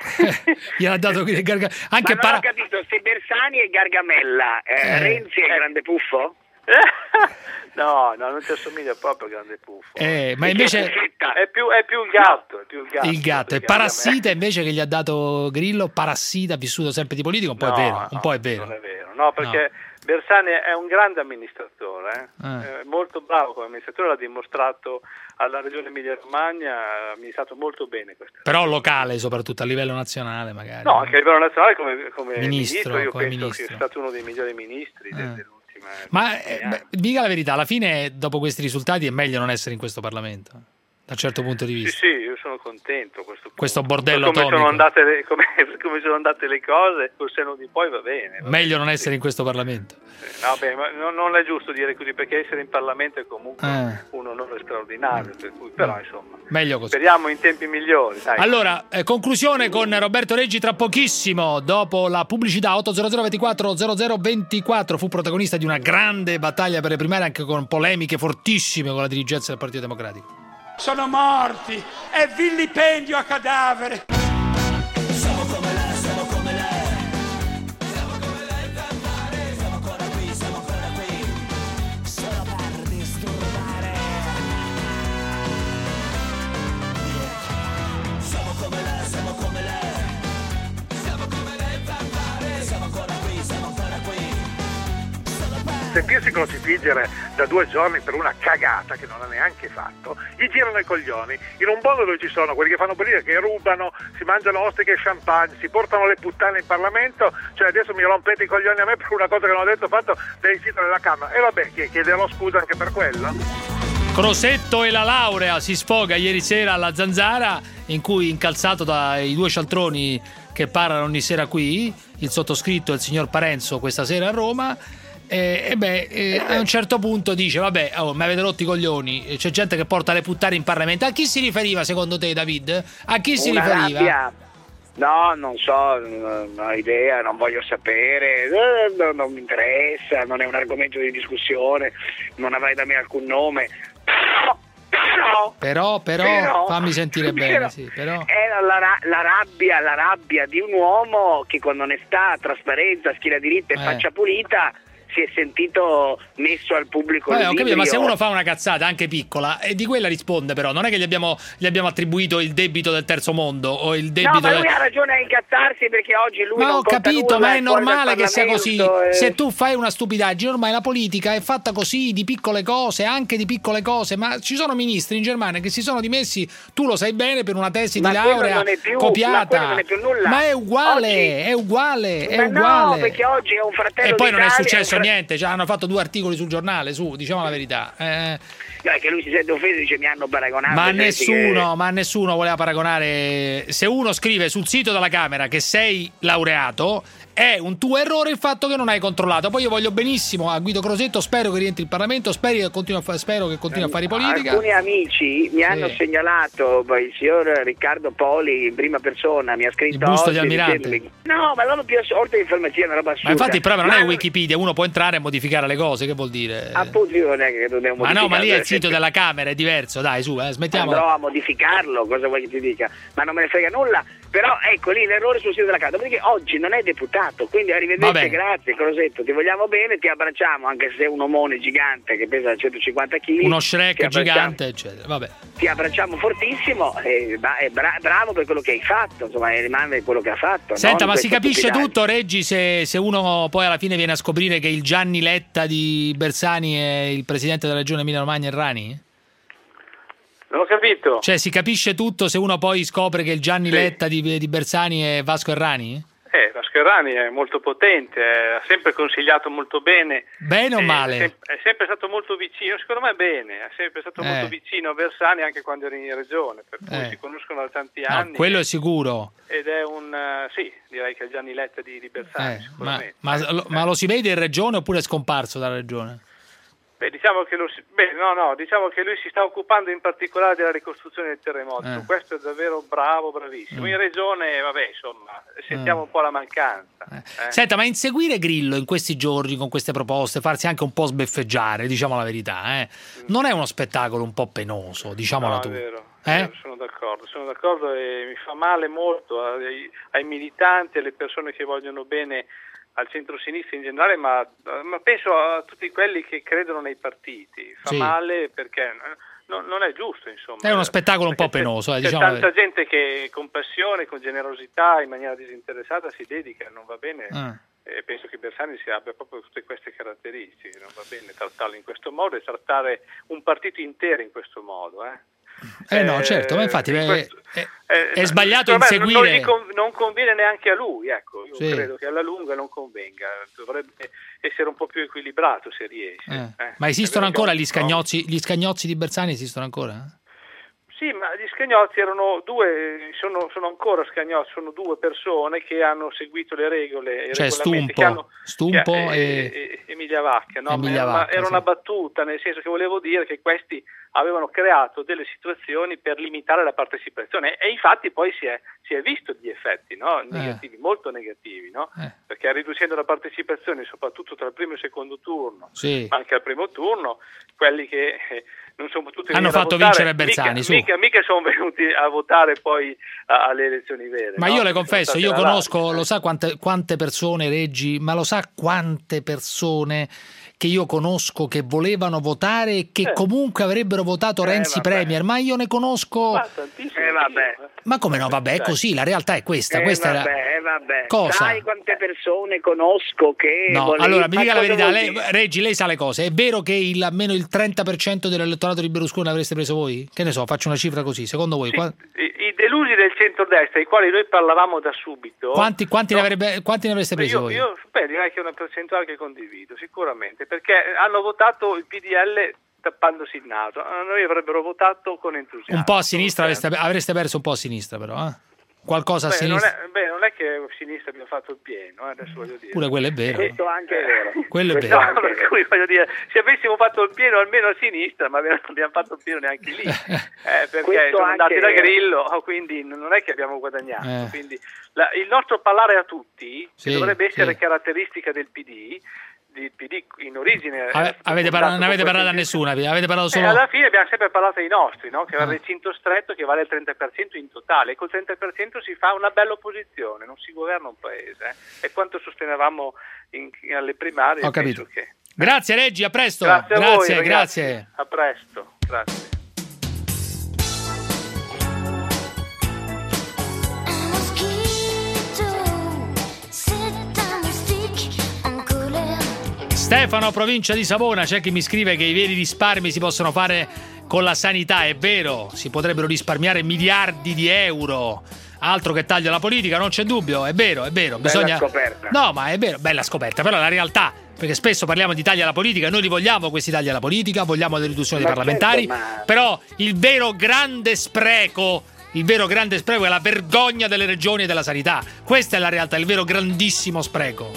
Gli ha dato qui Garga- anche Ma non para- ho capito, se Bersani è Gargamella, eh, Eh. Renzi è il grande puffo? No, no, non ti assomiglia proprio al grande Puffo. Eh, ma invece è più, è più il gatto, è più il gatto. il gatto è Parassita invece che gli ha dato Grillo. Parassita, vissuto sempre di politica, un po' No, è vero, no, un po' è vero. Non è vero, no, perché Bersani è un grande amministratore, eh? Eh. È molto bravo come amministratore, l'ha dimostrato alla Regione Emilia-Romagna, ha amministrato molto bene questo. Però locale, soprattutto a livello nazionale magari. No, anche a livello nazionale come, come Ministro, ministro, io come penso ministro. che sia stato uno dei migliori ministri Eh. dell'ultima. Ma eh, beh, dica la verità, alla fine dopo questi risultati è meglio non essere in questo Parlamento, da un certo punto di Sì, vista. sì, io sono contento a questo punto. Questo bordello come atomico. sono, andate le, come, come sono andate le cose, col senno di poi va bene. Va Meglio non essere in questo Parlamento. bene. No, beh, ma non, non è giusto dire così, perché essere in Parlamento è comunque Eh. un onore straordinario, per cui, però insomma, Meglio così. speriamo in tempi migliori. Dai. Allora, eh, conclusione con Roberto Reggi tra pochissimo, dopo la pubblicità. Otto zero zero ventiquattro zero zero ventiquattro fu protagonista di una grande battaglia per le primarie, anche con polemiche fortissime con la dirigenza del Partito Democratico. Sono morti, è vilipendio a cadavere. Siamo come lei, siamo come lei. Siamo come lei per fare. Siamo ancora qui, siamo ancora qui. Solo per disturbare. Siamo come lei, siamo come lei. Siamo come lei per fare. Siamo ancora qui, siamo ancora qui. Sentirsi crocifiggere da due giorni per una cagata che non ha neanche fatto, gli girano i coglioni. In un mondo dove ci sono quelli che fanno politica, che rubano, si mangiano ostriche e champagne, si portano le puttane in Parlamento, cioè adesso mi rompete i coglioni a me per una cosa che non ho detto fatto dai sito della Camera. E vabbè, chiederò scusa anche per quello. Crosetto e la laurea si sfoga ieri sera alla Zanzara, in cui, incalzato dai due cialtroni che parlano ogni sera qui, il sottoscritto e il signor Parenzo questa sera a Roma, e, e beh, e a un certo punto dice: vabbè, oh, mi avete rotto i coglioni, c'è gente che porta le puttane in Parlamento. A chi si riferiva secondo te, David? A chi si Una riferiva? rabbia. No, non so, non ho idea, non voglio sapere, eh, no, non mi interessa, non è un argomento di discussione, non avrai da me alcun nome. Però, Però, però, però fammi sentire però, bene, sì, però. Era la, ra- la rabbia, la rabbia di un uomo che con onestà, trasparenza, schiena diritta e Eh. faccia pulita si è sentito messo al pubblico. Vabbè, ho capito, ma se ludibrio. uno fa una cazzata anche piccola e di quella risponde, però non è che gli abbiamo, gli abbiamo attribuito il debito del terzo mondo o il debito No, ma lui del... ha ragione a incazzarsi perché oggi lui Ma non ho conta capito, nulla, ma è fuori dal normale che sia così. Parlamento, e- Se tu fai una stupidaggine, ormai la politica è fatta così, di piccole cose, anche di piccole cose. Ma ci sono ministri in Germania che si sono dimessi, tu lo sai bene, per una tesi Ma di quello laurea non è più- ma copiata. quello non è più nulla. Ma è uguale, Oggi- è uguale, è Ma uguale. no, perché oggi è un fratello E poi non è d'Italia, successo un fra- niente, cioè, hanno fatto due articoli sul giornale, su, diciamo la verità. Eh, No, è che lui si sente offeso e dice mi hanno paragonato. ma senti nessuno, ma nessuno voleva paragonare. Se uno scrive sul sito della Camera che sei laureato, è un tuo errore il fatto che non hai controllato. Poi io voglio benissimo a Guido Crosetto, spero che rientri in Parlamento, spero che continui a, fa- spero che continui a fare che politica. alcuni amici mi hanno Sì. segnalato, poi il signor Riccardo Poli in prima persona mi ha scritto Il busto di oggi Almirante. dicendomi- no, ma non più oltre l'informazione, una roba assurda. Ma infatti il problema non è Ma- Wikipedia, uno può entrare e modificare le cose, che vuol dire? appunto io non è che dobbiamo Ma no, ma lì è il modificarlo. sito della Camera, è diverso, dai, su, eh, smettiamo. Andrò a modificarlo, cosa vuoi che ti dica? Ma non me ne frega nulla. Però ecco lì l'errore sul sito della Camera, perché oggi non è deputato, quindi Va arrivederci, bene. grazie Crosetto, ti vogliamo bene, ti abbracciamo, anche se sei un omone gigante che pesa centocinquanta chili. Uno ti Shrek abbracciamo- gigante, eccetera. Vabbè. Ti abbracciamo fortissimo e ba- e bra- bravo per quello che hai fatto, insomma, e rimane quello che ha fatto. Senta, non ma si questa capisce stupidaggine. tutto, Reggi, se, se uno poi alla fine viene a scoprire che il Gianni Letta di Bersani è il presidente della regione Emilia-Romagna Errani? Non ho capito. Cioè, si capisce tutto se uno poi scopre che il Gianni Sì. Letta di, di Bersani è Vasco Errani? Eh, Vasco Errani è molto potente, eh, ha sempre consigliato molto bene. Bene o Eh, male? È, sem- è sempre stato molto vicino, secondo me bene, è sempre stato Eh. molto vicino a Bersani anche quando era in regione, per cui Eh. si conoscono da tanti No, anni. quello è sicuro. Ed è un, eh, sì, direi che è Gianni Letta di, di Bersani, Eh, ma, sicuramente. ma lo, ma lo si vede in regione oppure è scomparso dalla regione? Beh, diciamo che lo si- beh, no, no, diciamo che lui si sta occupando in particolare della ricostruzione del terremoto. Eh. Su questo è davvero bravo, bravissimo. Mm. In regione, vabbè, insomma, sentiamo Mm. un po' la mancanza. eh. Senta, ma inseguire Grillo in questi giorni con queste proposte, farsi anche un po' sbeffeggiare, diciamo la verità, eh, non è uno spettacolo un po' penoso, diciamola No, tu? è vero, Eh? è vero, sono d'accordo, sono d'accordo e mi fa male molto ai, ai militanti, alle persone che vogliono bene al centro-sinistra in generale, ma, ma penso a tutti quelli che credono nei partiti. Fa Sì. male perché non, non è giusto, insomma. È uno spettacolo un po' penoso, eh, C'è diciamo. tanta gente che con passione, con generosità, in maniera disinteressata si dedica, non va bene. Ah. E penso che Bersani si abbia proprio tutte queste caratteristiche, non va bene trattarlo in questo modo e trattare un partito intero in questo modo. Eh, Eh no, certo, ma infatti è, questo, è, eh, è sbagliato vabbè, inseguire... Non, gli con, non conviene neanche a lui, ecco. Io Sì. credo che alla lunga non convenga, dovrebbe essere un po' più equilibrato se riesce. Eh. eh. Ma esistono È vero ancora che- gli scagnozzi, gli scagnozzi di Bersani esistono ancora? Sì, ma gli Scagnozzi erano due, sono, sono ancora Scagnozzi, sono due persone che hanno seguito le regole. i Cioè regolamenti, Stumpo, che hanno, Stumpo che- e... e- Emilia Vacca, no? Emilia Ma era, una, Vacca, era sì. una battuta, nel senso che volevo dire che questi avevano creato delle situazioni per limitare la partecipazione e infatti poi si è, si è visto gli effetti, no? Negativi, molto negativi, no? Eh. Perché riducendo la partecipazione soprattutto tra il primo e il secondo turno, Sì. ma anche al primo turno, quelli che eh, non sono potuti Hanno venire a fatto votare, vincere Bersani, mica, su. mica, mica sono venuti a votare poi a- alle elezioni vere. Ma no? io le Sono confesso, stati io alla conosco, lo sa quante, quante persone, Reggi, ma lo sa quante persone che io conosco che volevano votare e che Eh. comunque avrebbero votato Eh, Renzi vabbè. Premier, ma io ne conosco... Ah, tantissimo, Eh, vabbè. Ma come no, vabbè, è così, la realtà è questa. Eh, questa vabbè, è la... eh, vabbè. Cosa? Sai quante persone conosco che... No, volevi- allora mi ma dica la cosa verità, vuol lei, dire? Reggi, lei sa le cose. È vero che il, almeno il trenta per cento dell'elettorato di Berlusconi l'avreste preso voi? Che ne so, faccio una cifra così, secondo voi? qua- I, i delusi del centrodestra, ai quali noi parlavamo da subito. Quanti, quanti, no, ne avrebbe, quanti ne avreste presi io, voi? io beh, direi che è una percentuale che condivido, sicuramente, perché hanno votato il P D L tappandosi il naso. A noi avrebbero votato con entusiasmo. Un po' a sinistra avreste, avreste perso un po' a sinistra però, eh? Qualcosa a Beh, non sinistra. è, beh, non è che a sinistra abbiamo fatto il pieno, eh, adesso voglio dire. Pure quello è vero. Questo anche è vero. Quello è Questo vero. No, per cui voglio dire, se avessimo fatto il pieno almeno a sinistra, ma non abbiamo fatto il pieno neanche lì, eh, perché Questo sono andati anche da è vero. Grillo, oh, quindi non è che abbiamo guadagnato. Eh. Quindi la- il nostro parlare a tutti, Sì, che dovrebbe essere sì. caratteristica del P D, del P D in origine... Ave- era avete fondato parlato, non avete con parlato a questi- nessuna, avete parlato Eh, solo... alla fine abbiamo sempre parlato ai nostri, no? Che era Ah. il recinto stretto che vale il trenta per cento in totale, e col trenta per cento si fa una bella opposizione, non si governa un paese. eh. E quanto sostenevamo in- alle primarie, Ho capito. penso che... Grazie Reggi, a presto. Grazie a voi, grazie, ragazzi. grazie. A presto, grazie. Stefano, provincia di Savona, c'è chi mi scrive che i veri risparmi si possono fare con la sanità, è vero, si potrebbero risparmiare miliardi di euro. Altro che taglio alla politica, non c'è dubbio, è vero, è vero. Bella Bisogna... scoperta. No, ma è vero, bella scoperta, però è la realtà, perché spesso parliamo di tagli alla politica, noi li vogliamo questi tagli alla politica, vogliamo la riduzione dei Ma parlamentari, certo, ma- però il vero grande spreco, il vero grande spreco è la vergogna delle regioni e della sanità. Questa è la realtà, il vero grandissimo spreco.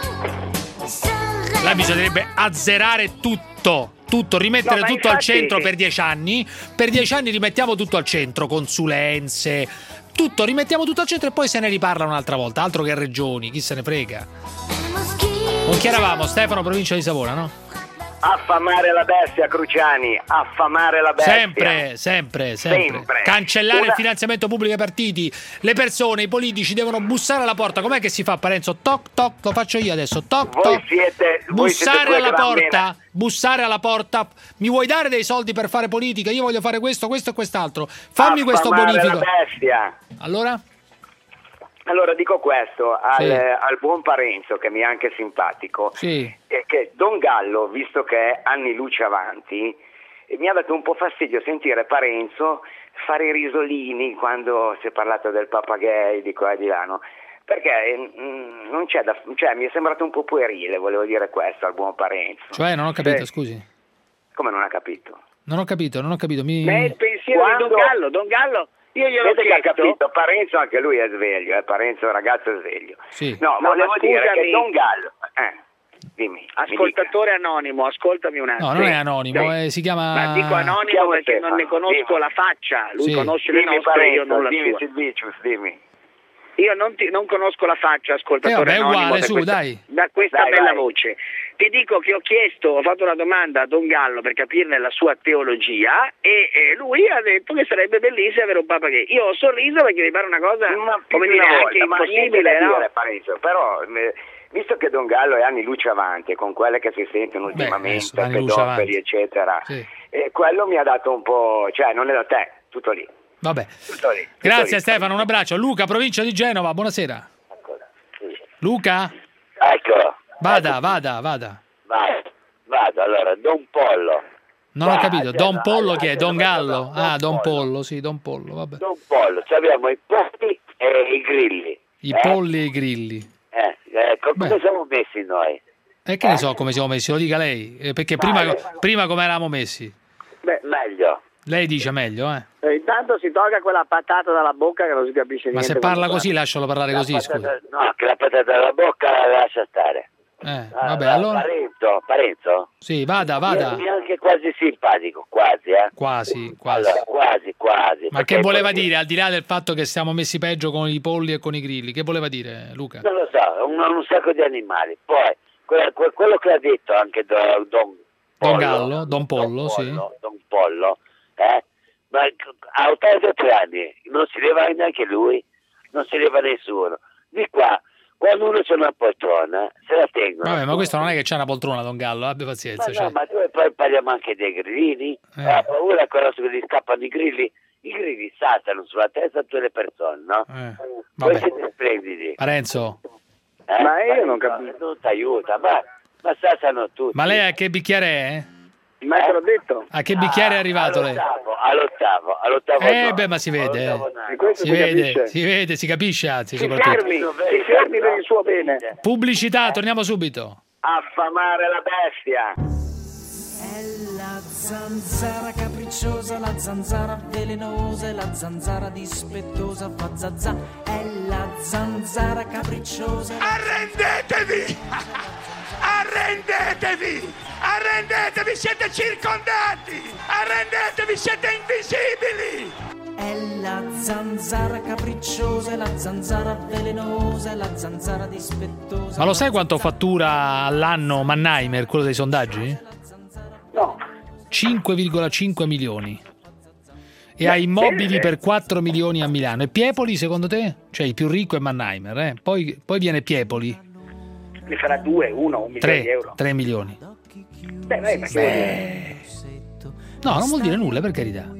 Là bisognerebbe azzerare tutto, tutto, rimettere No, ma tutto al infatti- centro per dieci anni. Per dieci anni rimettiamo tutto al centro, consulenze, tutto, rimettiamo tutto al centro e poi se ne riparla un'altra volta. Altro che regioni, chi se ne frega. Con chi eravamo? Stefano, provincia di Savona, no? Affamare la bestia, Cruciani, affamare la bestia. Sempre, sempre, sempre. Sempre. Cancellare Una- il finanziamento pubblico ai partiti. Le persone, i politici devono bussare alla porta. Com'è che si fa, Parenzo? Toc, toc, lo faccio io adesso. Toc, Voi toc. siete, voi siete Bussare due alla gran porta, mena- bussare alla porta. Mi vuoi dare dei soldi per fare politica? Io voglio fare questo, questo e quest'altro. Fammi questo Affamare bonifico. la bestia. Allora? Allora dico questo al, Sì. al buon Parenzo, che mi è anche simpatico, Sì. è che Don Gallo, visto che è anni luce avanti, eh, mi ha dato un po' fastidio sentire Parenzo fare i risolini quando si è parlato del papagay di qua e di là, no? Perché mm, non c'è da, cioè, mi è sembrato un po' puerile, volevo dire questo al buon Parenzo. Cioè, non ho capito, Sì. scusi. Come non ha capito? Non ho capito, non ho capito. Mi... Ma è il pensiero Quando- di Don Gallo, Don Gallo, io gliel'ho Vede che ha chiesto. capito, Parenzo anche lui è sveglio, eh? Parenzo è un ragazzo sveglio. Sì. No, No, volevo ma dire scusami. che Don Gallo, eh, dimmi, Ascoltatore anonimo, ascoltami un attimo. No, non è anonimo, Sì. eh, si chiama... Ma dico anonimo Chiamo perché Stefano, non ne conosco dimmi. la faccia, lui Sì. conosce le dimmi nostre, io Parenzo, non la dimmi sua. Silvicius, dimmi. Io non, ti- non conosco la faccia, ascoltatore Eh, vabbè, è anonimo, uguale, da su, questa, dai. da questa Dai, bella vai. voce. ti dico che ho chiesto, ho fatto una domanda a Don Gallo per capirne la sua teologia e, e lui ha detto che sarebbe bellissimo avere un papa gay. Io ho sorriso perché mi pare una cosa, Ma come più dire, di una anche volta, ma niente impossibile, da no? dire, Parenzo, però eh, visto che Don Gallo è anni luce avanti con quelle che si sentono Beh, ultimamente, adesso, anni luce pedofili avanti. eccetera, Sì. e quello mi ha dato un po', cioè non è da te, tutto lì. Vabbè. Tutto lì, tutto Grazie lì. Stefano, un abbraccio. Luca, provincia di Genova, buonasera. Luca? Ecco. Vada, vada, vada. Vai, vado, allora, Don Pollo. Non ho Va, capito, andiamo, Don Pollo andiamo, chi è? Don andiamo, Gallo? Don Ah, Don Pollo. Pollo, sì, Don Pollo, vabbè. Don Pollo, ci abbiamo i polli e i grilli. I eh? polli e i grilli. Eh, eh, co- come Beh. siamo messi noi? E che ne so come siamo messi, lo dica lei, eh, perché prima, prima come eravamo messi? Beh, meglio. Lei dice meglio, eh? E intanto si tolga quella patata dalla bocca che non si capisce Ma niente. se parla quando così, lascialo parlare La così, patata- scusa. No, che la patata dalla bocca la lascia stare. Eh, Ah, vabbè, ah, allora... Parenzo, Parenzo? Sì, vada, vada. Mi è anche quasi simpatico, quasi, eh? Quasi, quasi. Allora, quasi, quasi. Ma perché che voleva poi- dire, al di là del fatto che stiamo messi peggio con i polli e con i grilli? Che voleva dire, Luca? Non lo so, un, un sacco di animali. Poi, que- que- quello che ha detto anche do- Don Pollo, Don Gallo, Don Pollo, sì. Don Pollo, eh? Ma a ottantatré anni non si leva neanche lui, non si leva nessuno. Di qua, quando uno c'è una poltrona, se la tengono. Vabbè, ma questo non è che c'è una poltrona, Don Gallo, abbia Ma pazienza. no, Cioè. ma tu poi parliamo anche dei grillini. Eh. Ha paura quando gli scappano i grilli. I grilli saltano sulla testa a tutte le persone, no? Eh, Voi vabbè. siete splendidi. Parenzo, Eh? Ma io non capisco. Non ti aiuta, ma, ma saltano tutti. ma lei a che bicchiere è? Ma te l'ho detto. A che bicchiere è arrivato lei? All'ottavo, all'ottavo, all'ottavo Eh no. beh, ma si vede, eh. All'ottavo no. E questo Si si vede, capisce. si vede, si capisce anzi, Si soprattutto. fermi, si fermi per il suo bene. Pubblicità, torniamo subito. Affamare la bestia. È la zanzara capricciosa, la zanzara velenosa, e la zanzara dispettosa fa zazà. È la zanzara capricciosa. Arrendetevi! Arrendetevi! Arrendetevi, siete circondati! Arrendetevi, siete invisibili! È la zanzara capricciosa, e la zanzara velenosa, e la zanzara dispettosa. Ma lo sai quanto fattura all'anno Mannheimer, quello dei sondaggi? No. cinque virgola cinque milioni. E ha immobili per quattro milioni a Milano. E Piepoli, secondo te? Cioè, il più ricco è Mannheimer, eh? Poi, poi viene Piepoli. Ne farà due, uno, un milione di euro. tre, tre milioni. Beh, beh, ma che vuol dire? No, non vuol dire nulla, per carità.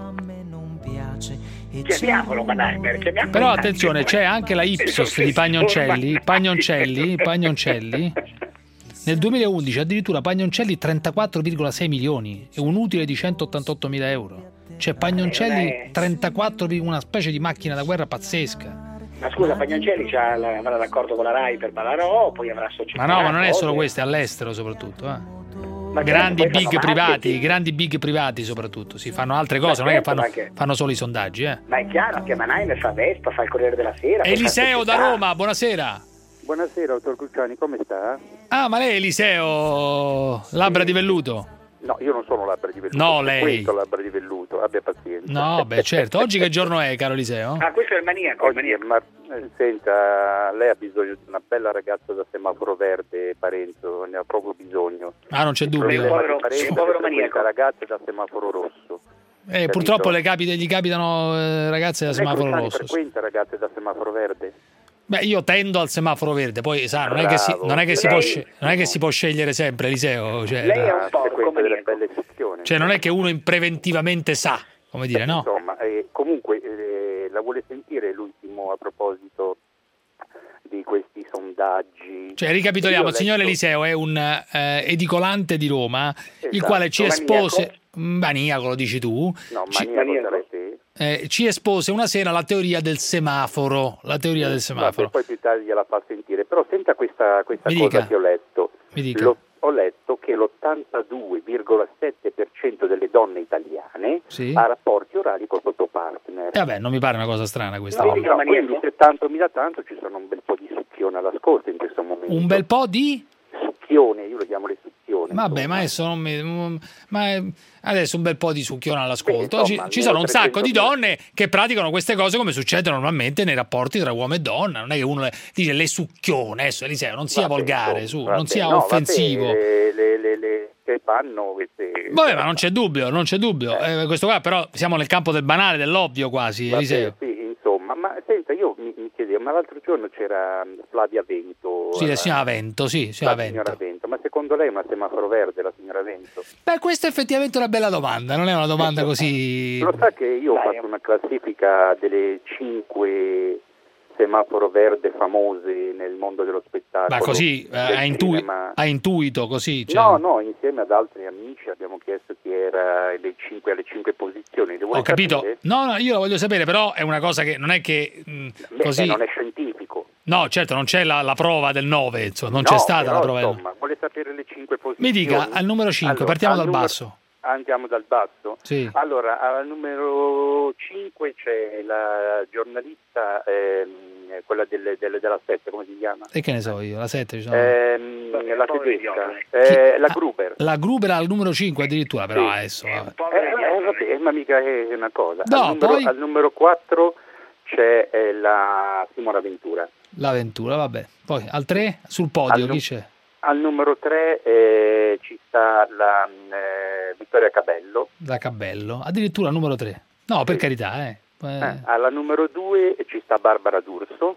Chiamiamolo Mannheimer, chiamiamolo Però Mannheimer. attenzione, c'è anche la Ipsos di Pagnoncelli, Pagnoncelli, Pagnoncelli. Nel duemilaundici addirittura Pagnoncelli trentaquattro virgola sei milioni e un utile di centottantottomila euro. Cioè Pagnoncelli trentaquattro, una specie di macchina da guerra pazzesca. Ma scusa, Pagnoncelli c'ha la- avrà l'accordo con la Rai per Ballarò, poi avrà società. Ma no, ma non è cose. solo questo, è all'estero soprattutto. Eh. Ma Grandi certo, poi big fanno privati, marketing. grandi big privati soprattutto. Si fanno altre cose, Ma non è che certo, fanno, ma che- fanno solo i sondaggi. Eh. Ma è chiaro che Mannheimer fa Vespa, fa il Corriere della Sera. poi fa Eliseo da società. Roma, buonasera. Buonasera, dottor Cruciani, come sta? Ah, ma lei è Eliseo, labbra di velluto? No, io non sono labbra di velluto. No, lei. Questo labbra di velluto, abbia pazienza. No, beh, certo. Oggi che giorno è, caro Eliseo? Ah, questo è il maniaco. il Oggi, maniaco. ma, eh, senta, lei ha bisogno di una bella ragazza da semaforo verde, Parenzo, ne ha proprio bisogno. Ah, non c'è Il dubbio. problema povero- di Parenzo un è povero che frequenta maniaco. ragazze da semaforo rosso. Eh, Capito? purtroppo le capita- gli capitano eh, ragazze da Lei, semaforo Cruciani, rosso. sì. frequenta ragazze da semaforo verde? Beh, io tendo al semaforo verde, poi sa, non è che si, non è che si, può, sce- non è che si può scegliere sempre, Eliseo. Cioè, Lei è Ah, un porco frequenta delle maniaco. belle sezioni. cioè, non è che uno in preventivamente sa, come dire, no? Insomma, eh, comunque eh, la vuole sentire l'ultimo a proposito di questi sondaggi? Cioè, ricapitoliamo, Io ho il signor letto- Eliseo è un eh, edicolante di Roma, il Esatto. quale ci Maniaco. espose, maniaco lo dici tu, No, ci, maniaco sarai te. eh, ci espose una sera la teoria del semaforo, la teoria del semaforo. Vabbè, poi più tardi gliela fa sentire, però senta questa, questa Mi cosa dica. che ho letto. Mi dica. Lo- ho letto che l'ottantadue virgola sette per cento delle donne italiane Sì. ha rapporti orali con il proprio partner. E vabbè, non mi pare una cosa strana questa. No, no. no, quindi se tanto mi da tanto ci sono un bel po' di succhione all'ascolto in questo momento. Un bel po' di... Succhione, io lo chiamo le succhioni. Vabbè, ma adesso non mi... Ma adesso un bel po' di succhione all'ascolto. Beh, ci, insomma, ci sono un sacco di trecento donne che praticano queste cose come succede normalmente nei rapporti tra uomo e donna. Non è che uno le, dice le succhione, adesso Eliseo, non sia Vabbè, volgare, insomma, su, vabbè, non sia no, offensivo. Vabbè, le, le, le, le, che fanno queste... Vabbè, ma non c'è dubbio, non c'è dubbio. Eh, questo qua però siamo nel campo del banale, dell'ovvio quasi, Vabbè, Eliseo. sì, insomma, ma senta, io mi, mi chiedevo, ma l'altro giorno c'era Flavia Vento. Sì, la eh, signora Vento, sì, signora la Vento. signora Vento, ma secondo lei è una semaforo verde la signora Vento? Beh, questa è effettivamente una bella domanda, non è una domanda così... Lo sa che io ho fatto una classifica delle cinque semaforo verde famose nel mondo dello spettacolo. Ma così, eh, del a, intui- cinema. a intuito, così? Cioè... No, no, insieme ad altri amici abbiamo chiesto chi era le cinque, alle cinque posizioni. Le vuole Ho capito. sapere? No, no, io lo voglio sapere, però è una cosa che non è che mh, Beh, così... non è scientifico. No, certo, non c'è la, la prova del nove, insomma, non No, c'è stata però, la prova del insomma, vuole sapere le cinque posizioni? Mi dica, al numero cinque, Allora, partiamo al dal numero- basso. Andiamo dal basso? Sì. Allora, al numero cinque c'è la giornalista, ehm, quella delle, delle, della sette, come si chiama? E che ne so io, la sette ci sono... Ehm, la tedesca, eh, la Gruber. La Gruber al numero cinque addirittura, però Sì. adesso... vabbè. Eh, eh, vabbè, ma mica è una cosa. No, al, numero, poi- al numero quattro c'è eh, la Simona Ventura. L'avventura, vabbè. Poi al tre, sul podio, Al nu- chi c'è? Al numero tre eh, ci sta la eh, Vittoria Cabello. Da Cabello. Addirittura al numero tre. No, per carità, eh. Eh, Eh, alla numero due ci sta Barbara D'Urso.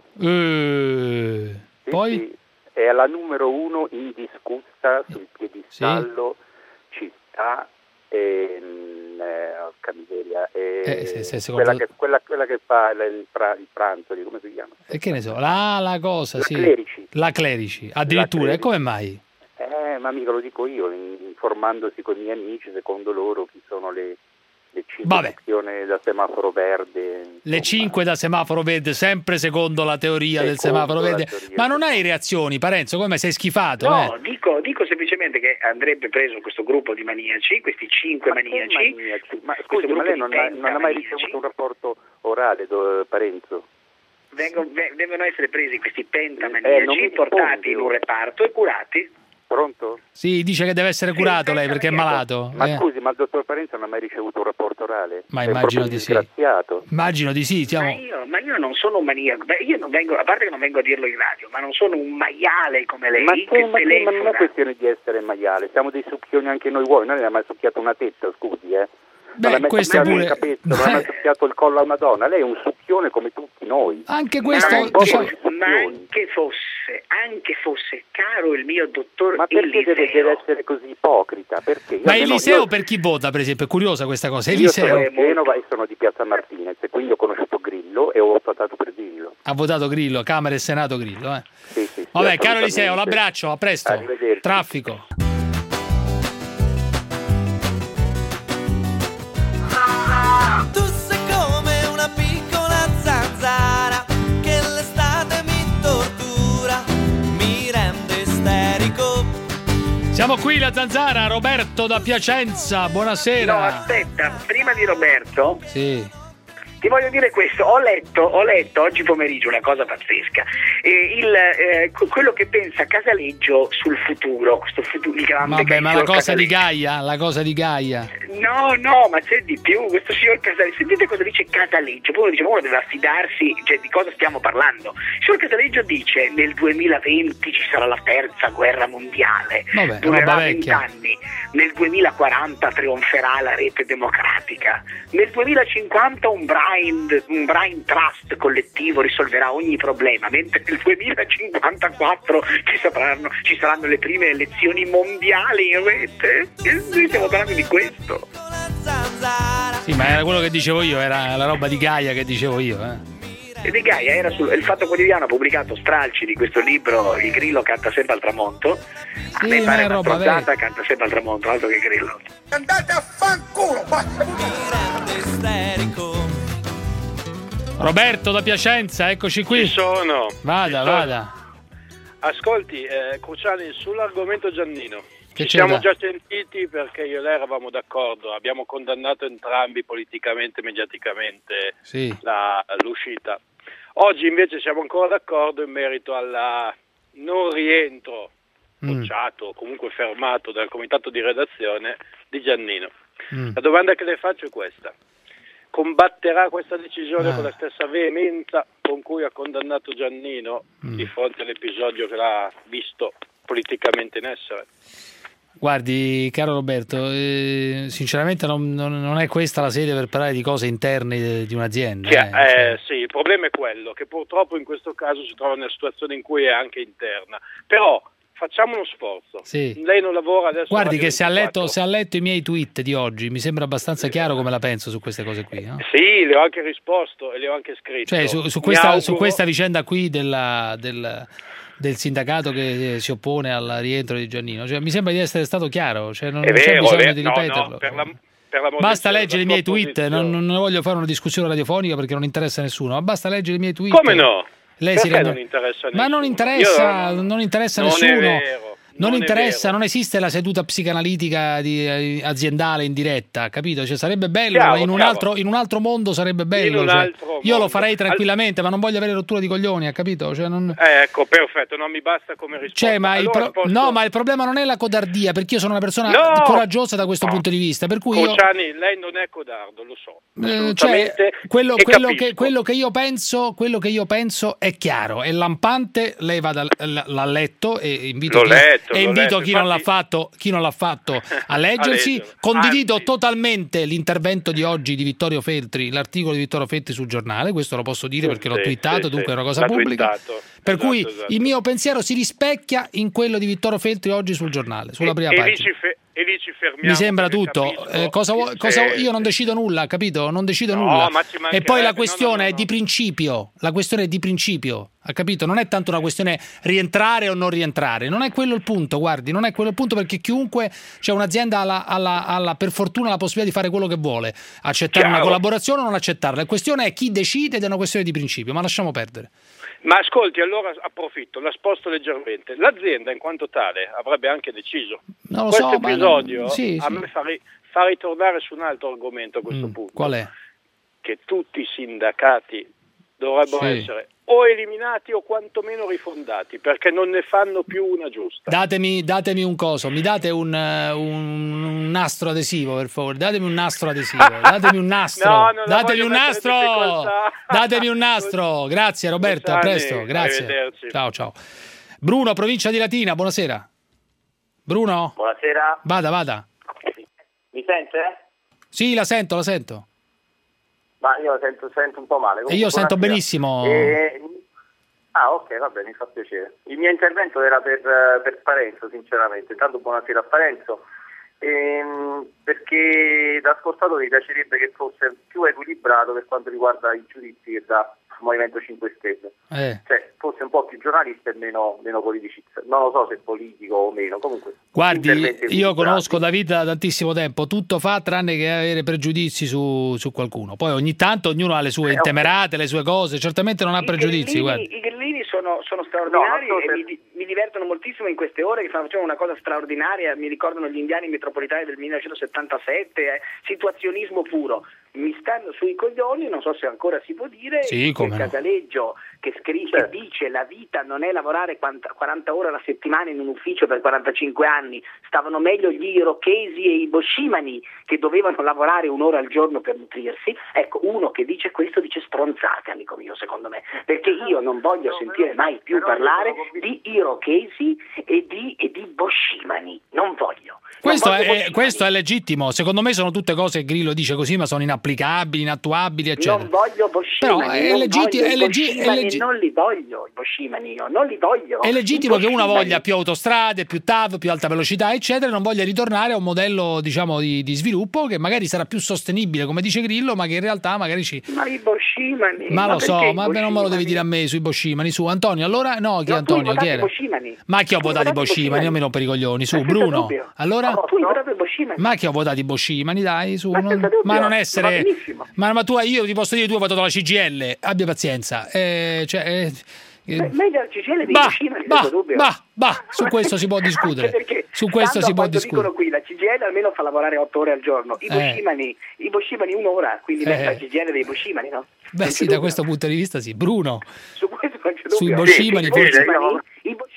eh, Sì, Poi? sì. E alla numero uno indiscussa sul piedistallo ci sta ehm, eh, porca miseria, eh, Eh, se- se- secondo- quella, che, quella, quella che fa il, il, pra- il pranzo, come si chiama? E che ne so? La, la cosa, La sì. Clerici. La Clerici. Addirittura, La e come mai? Eh, ma mica lo dico io, in- informandosi con i miei amici, secondo loro chi sono le, le cinque Vabbè. opzioni da semaforo verde. Le cinque da semaforo verde, sempre secondo la teoria del Secondo semaforo la verde. teoria Ma non hai reazioni, Parenzo? Come sei schifato? No, eh? dico, dico semplicemente che andrebbe preso questo gruppo di maniaci, questi cinque Ma che maniaci. maniaci? Ma questo scusi, ma gruppo lei di non ha, non ha mai pentamaniaci. ricevuto un rapporto orale, do, Parenzo? Vengono, ve- devono essere presi questi Eh, pentamaniaci, non mi portati rispondi. in un reparto e curati. Pronto? Sì, dice che deve essere curato lei perché è malato. Ma eh. scusi, ma il dottor Parenzo non ha mai ricevuto un rapporto orale? Ma È immagino proprio di sì. disgraziato. Immagino di sì. Ma Siamo... io, ma io non sono un maniaco, Beh, io non vengo, a parte che non vengo a dirlo in radio, ma non sono un maiale come lei Ma, che che, ma, che, ma non è telefona. questione di essere maiale, siamo dei succhioni anche noi uomini, non ne ha mai succhiato una tetta, scusi, eh. Beh, non ha mai questo succhiato pure- un capetto, non ha mai succhiato il collo a una donna, lei è un succhione come tutti noi. Anche Ma questo, anche, diciamo- ma anche fosse, anche fosse caro il mio dottor Ma perché Eliseo. deve, deve essere così ipocrita? Perché? Io Ma almeno- Eliseo io- per chi vota, per esempio? È curiosa questa cosa. Io sono Eliseo di Genova e sono di Piazza Martinez, e quindi ho conosciuto Grillo e ho votato per Grillo. ha votato Grillo, Camera e Senato Grillo. Eh. Sì, sì, sì, Vabbè, caro assolutamente. Eliseo, l'abbraccio, a presto. Arrivederci. Traffico. Tu sei come una piccola zanzara che l'estate mi tortura, mi rende isterico. Siamo qui, la zanzara, Roberto da Piacenza, buonasera. No, aspetta, prima di Roberto Sì. ti voglio dire questo, ho letto, ho letto oggi pomeriggio una cosa pazzesca, eh, il, eh, que- quello che pensa Casaleggio sul futuro, questo futuro, il grande Vabbè, ma la signor cosa di Casaleggio. Gaia, la cosa di Gaia. No, no, ma c'è di più, questo signor Casaleggio, sentite cosa dice Casaleggio, poi uno dice, ma uno deve affidarsi, cioè di cosa stiamo parlando? Il signor Casaleggio dice, nel duemilaventi ci sarà la terza guerra mondiale, Vabbè, durerà roba vecchia. vent'anni, nel duemilaquaranta trionferà la rete democratica, nel duemilacinquanta un brain, un brain trust collettivo risolverà ogni problema, mentre nel duemilacinquantaquattro ci saranno, ci saranno le prime elezioni mondiali in rete. E noi stiamo parlando di questo. Sì, ma era quello che dicevo io, era la roba di Gaia che dicevo io. Eh. E di Gaia era sul il Fatto Quotidiano, ha pubblicato stralci di questo libro, Il Grillo canta sempre al tramonto. A Sì, me ma pare è una roba stronzata, canta sempre al tramonto, altro che Grillo. Andate a fanculo, basta. Roberto da Piacenza, eccoci qui. Ci sono. Vada, Ci sono. vada. Ascolti, eh, Cruciani, sull'argomento Giannino. Che Ci c'è siamo da- già sentiti perché io e lei eravamo d'accordo, abbiamo condannato entrambi politicamente e mediaticamente Sì. la- l'uscita. Oggi invece siamo ancora d'accordo in merito al non rientro bocciato o comunque fermato dal comitato di redazione di Giannino. Mm. La domanda che le faccio è questa: combatterà questa decisione Ah. con la stessa veemenza con cui ha condannato Giannino Mm. di fronte all'episodio che l'ha visto politicamente in essere? Guardi, caro Roberto, eh, sinceramente non, non- non è questa la sede per parlare di cose interne di, di un'azienda. Che- eh, cioè. eh, sì, il problema è quello, che purtroppo in questo caso si trova in una situazione in cui è anche interna. Però facciamo uno sforzo. Sì. Lei non lavora adesso. Guardi Radio che se ha, ventiquattro. letto, se ha letto i miei tweet di oggi mi sembra abbastanza chiaro come la penso su queste cose qui. No? Sì, le ho anche risposto e le ho anche scritto. Cioè su, su Mi questa, auguro- su questa vicenda qui della- del, del sindacato che si oppone al rientro di Giannino, cioè, mi sembra di essere stato chiaro, cioè, non È non c'è vero, bisogno è vero. di No, no, ripeterlo. per la- per l'amor di Basta cielo, leggere i la miei sua tweet, posizione. non, non ne voglio fare una discussione radiofonica perché non interessa a nessuno, ma basta leggere i miei tweet. Come no? Lei Perché si rende- non interessa a Ma non nessuno? interessa, Io- non interessa a Non è nessuno. vero. Non, Non è interessa, non esiste la seduta psicanalitica di, eh, aziendale in diretta, capito? Cioè, sarebbe bello, Chiaro, in, un chiaro. altro, in un altro mondo sarebbe bello. un cioè, altro io lo mondo. farei tranquillamente, ma non voglio avere rottura di coglioni, ha capito? Cioè, non... Eh, ecco, perfetto, non mi basta come risposta. Cioè, ma il Allora pro- posso- No, ma il problema non è la codardia, perché io sono una persona No! coraggiosa da questo punto di vista, per cui io... Cociani, lei non è codardo, lo so. Eh, cioè, Assolutamente. quello, e quello capisco. che, quello che io penso, quello che io penso è chiaro, è lampante. Lei vada, l- l'ha letto e invito, L'ho chi, letto, e l'ho invito letto, chi, non l'ha infatti- fatto, chi non l'ha fatto a leggersi. leggerlo. Condivido totalmente l'intervento di oggi di Vittorio Feltri, l'articolo di Vittorio Feltri sul giornale. Questo lo posso dire perché l'ho Sì, twittato, sì, dunque sì. è una cosa L'ha pubblica. twittato. Per Esatto, cui esatto. il mio pensiero si rispecchia in quello di Vittorio Feltri oggi sul giornale, sulla prima e, lì pagina. ci fe- e lì ci fermiamo. Mi sembra perché tutto. capisco Eh, cosa vuo- che cosa- c'è- io non decido nulla, capito? Non decido No, nulla. ma ci E poi mancherebbe, la no, questione no, no, è di principio. La questione è di principio, ha capito? Non è tanto una questione rientrare o non rientrare. Non è quello il punto, guardi, non è quello il punto perché chiunque, cioè un'azienda ha, la- ha la- ha la- per fortuna la possibilità di fare quello che vuole, accettare una Chiaro. collaborazione o non accettarla. La questione è chi decide ed è una questione di principio, ma lasciamo perdere. Ma ascolti, allora approfitto, la sposto leggermente. L'azienda in quanto tale avrebbe anche deciso. Non lo Questo so, ma- episodio sì, a sì. me fa, ri- fa ritornare su un altro argomento a questo punto. Qual è? Che tutti i sindacati dovrebbero Sì. essere o eliminati o quantomeno rifondati, perché non ne fanno più una giusta. Datemi, datemi un coso, mi date un, eh, un- un nastro adesivo per favore, datemi un nastro adesivo, datemi un nastro, No, non la datemi voglio un mettere in nastro, difficoltà. datemi un nastro, grazie Roberto, a Cociani, presto, grazie, arrivederci. ciao ciao. Bruno, provincia di Latina, buonasera. Bruno? Buonasera. Vada, vada. Mi sente? Sì, la sento, la sento. Ma io sento, sento un po' male. E io Comunque, sento buonasera. benissimo. Eh, Ah, ok, va bene, mi fa piacere. Il mio intervento era per, eh, per Parenzo, sinceramente. Intanto buonasera a Parenzo. Ehm, perché da ascoltatore mi piacerebbe che fosse più equilibrato per quanto riguarda i giudizi che dà il Movimento cinque Stelle. Eh. Cioè, fosse un po' più giornalista e meno, meno politicista. Non lo so se politico o meno, comunque. Guardi, interventi io equilibrati. conosco David da tantissimo tempo, tutto fa tranne che avere pregiudizi su, su qualcuno. Poi ogni tanto ognuno ha le sue Eh, intemerate, le sue cose, certamente non ha I pregiudizi. grillini, guardi. I grillini sono, sono straordinari No, non so e se- mi, mi divertono moltissimo in queste ore che facevano una cosa straordinaria, mi ricordano gli indiani metropolitani del millenovecentosettantasette, eh, situazionismo puro. Mi stanno sui coglioni, non so se ancora si può dire, Sì, come il no. Casaleggio che scrive, dice la vita non è lavorare quaranta ore alla settimana in un ufficio per quarantacinque anni, stavano meglio gli irochesi e i boscimani che dovevano lavorare un'ora al giorno per nutrirsi. Ecco, uno che dice questo dice stronzate, amico mio, secondo me, perché io non voglio sentire mai più parlare di irochesi e di, e di boscimani, non voglio. Questo Non voglio è, boscimani. questo è legittimo, secondo me sono tutte cose che Grillo dice così, ma sono inapplicabili, inattuabili, eccetera. Non voglio boscimani, Però è non legitti- voglio è i leggi- è boscimani, leggi- non li voglio i boscimani, io non li voglio. È legittimo I che uno boscimani- voglia più autostrade, più T A V, più alta velocità, eccetera, e non voglia ritornare a un modello, diciamo, di, di sviluppo che magari sarà più sostenibile, come dice Grillo, ma che in realtà magari ci... Ma i boscimani... Ma lo so, perché i ma non me lo boscimani? devi dire a me sui boscimani, su Antonio. Allora, no, chi è No, tu hai Antonio? Chi votato i era? boscimani. Ma chi ho Tu hai votato i votato i boscimani? boscimani. Non mi rompo i coglioni, su, Ma senza Bruno. dubbio. Allora? No, tu hai votato i boscimani. Ma chi ho votato i boscimani, dai, su. Ma non- senza dubbio, ma non va essere. benissimo. Ma, ma tu, io ti posso dire, tu hai votato la C G I L, abbia pazienza. Eh, cioè, eh, eh, Beh, meglio al C G I L dei bah, boscimani, bah, senza dubbio. bah, bah, su questo si può Anche discutere. perché, Su questo stando si a può quanto discutere. dicono qui, la C G I L almeno fa lavorare otto ore al giorno, i Eh. boscimani, i boscimani un'ora, quindi Eh. metta la C G I L dei boscimani, no? Beh, sì, da questo punto di vista sì. Bruno, Su questo non c'è sui dubbio. boscimani I forse- boscimani, i boscimani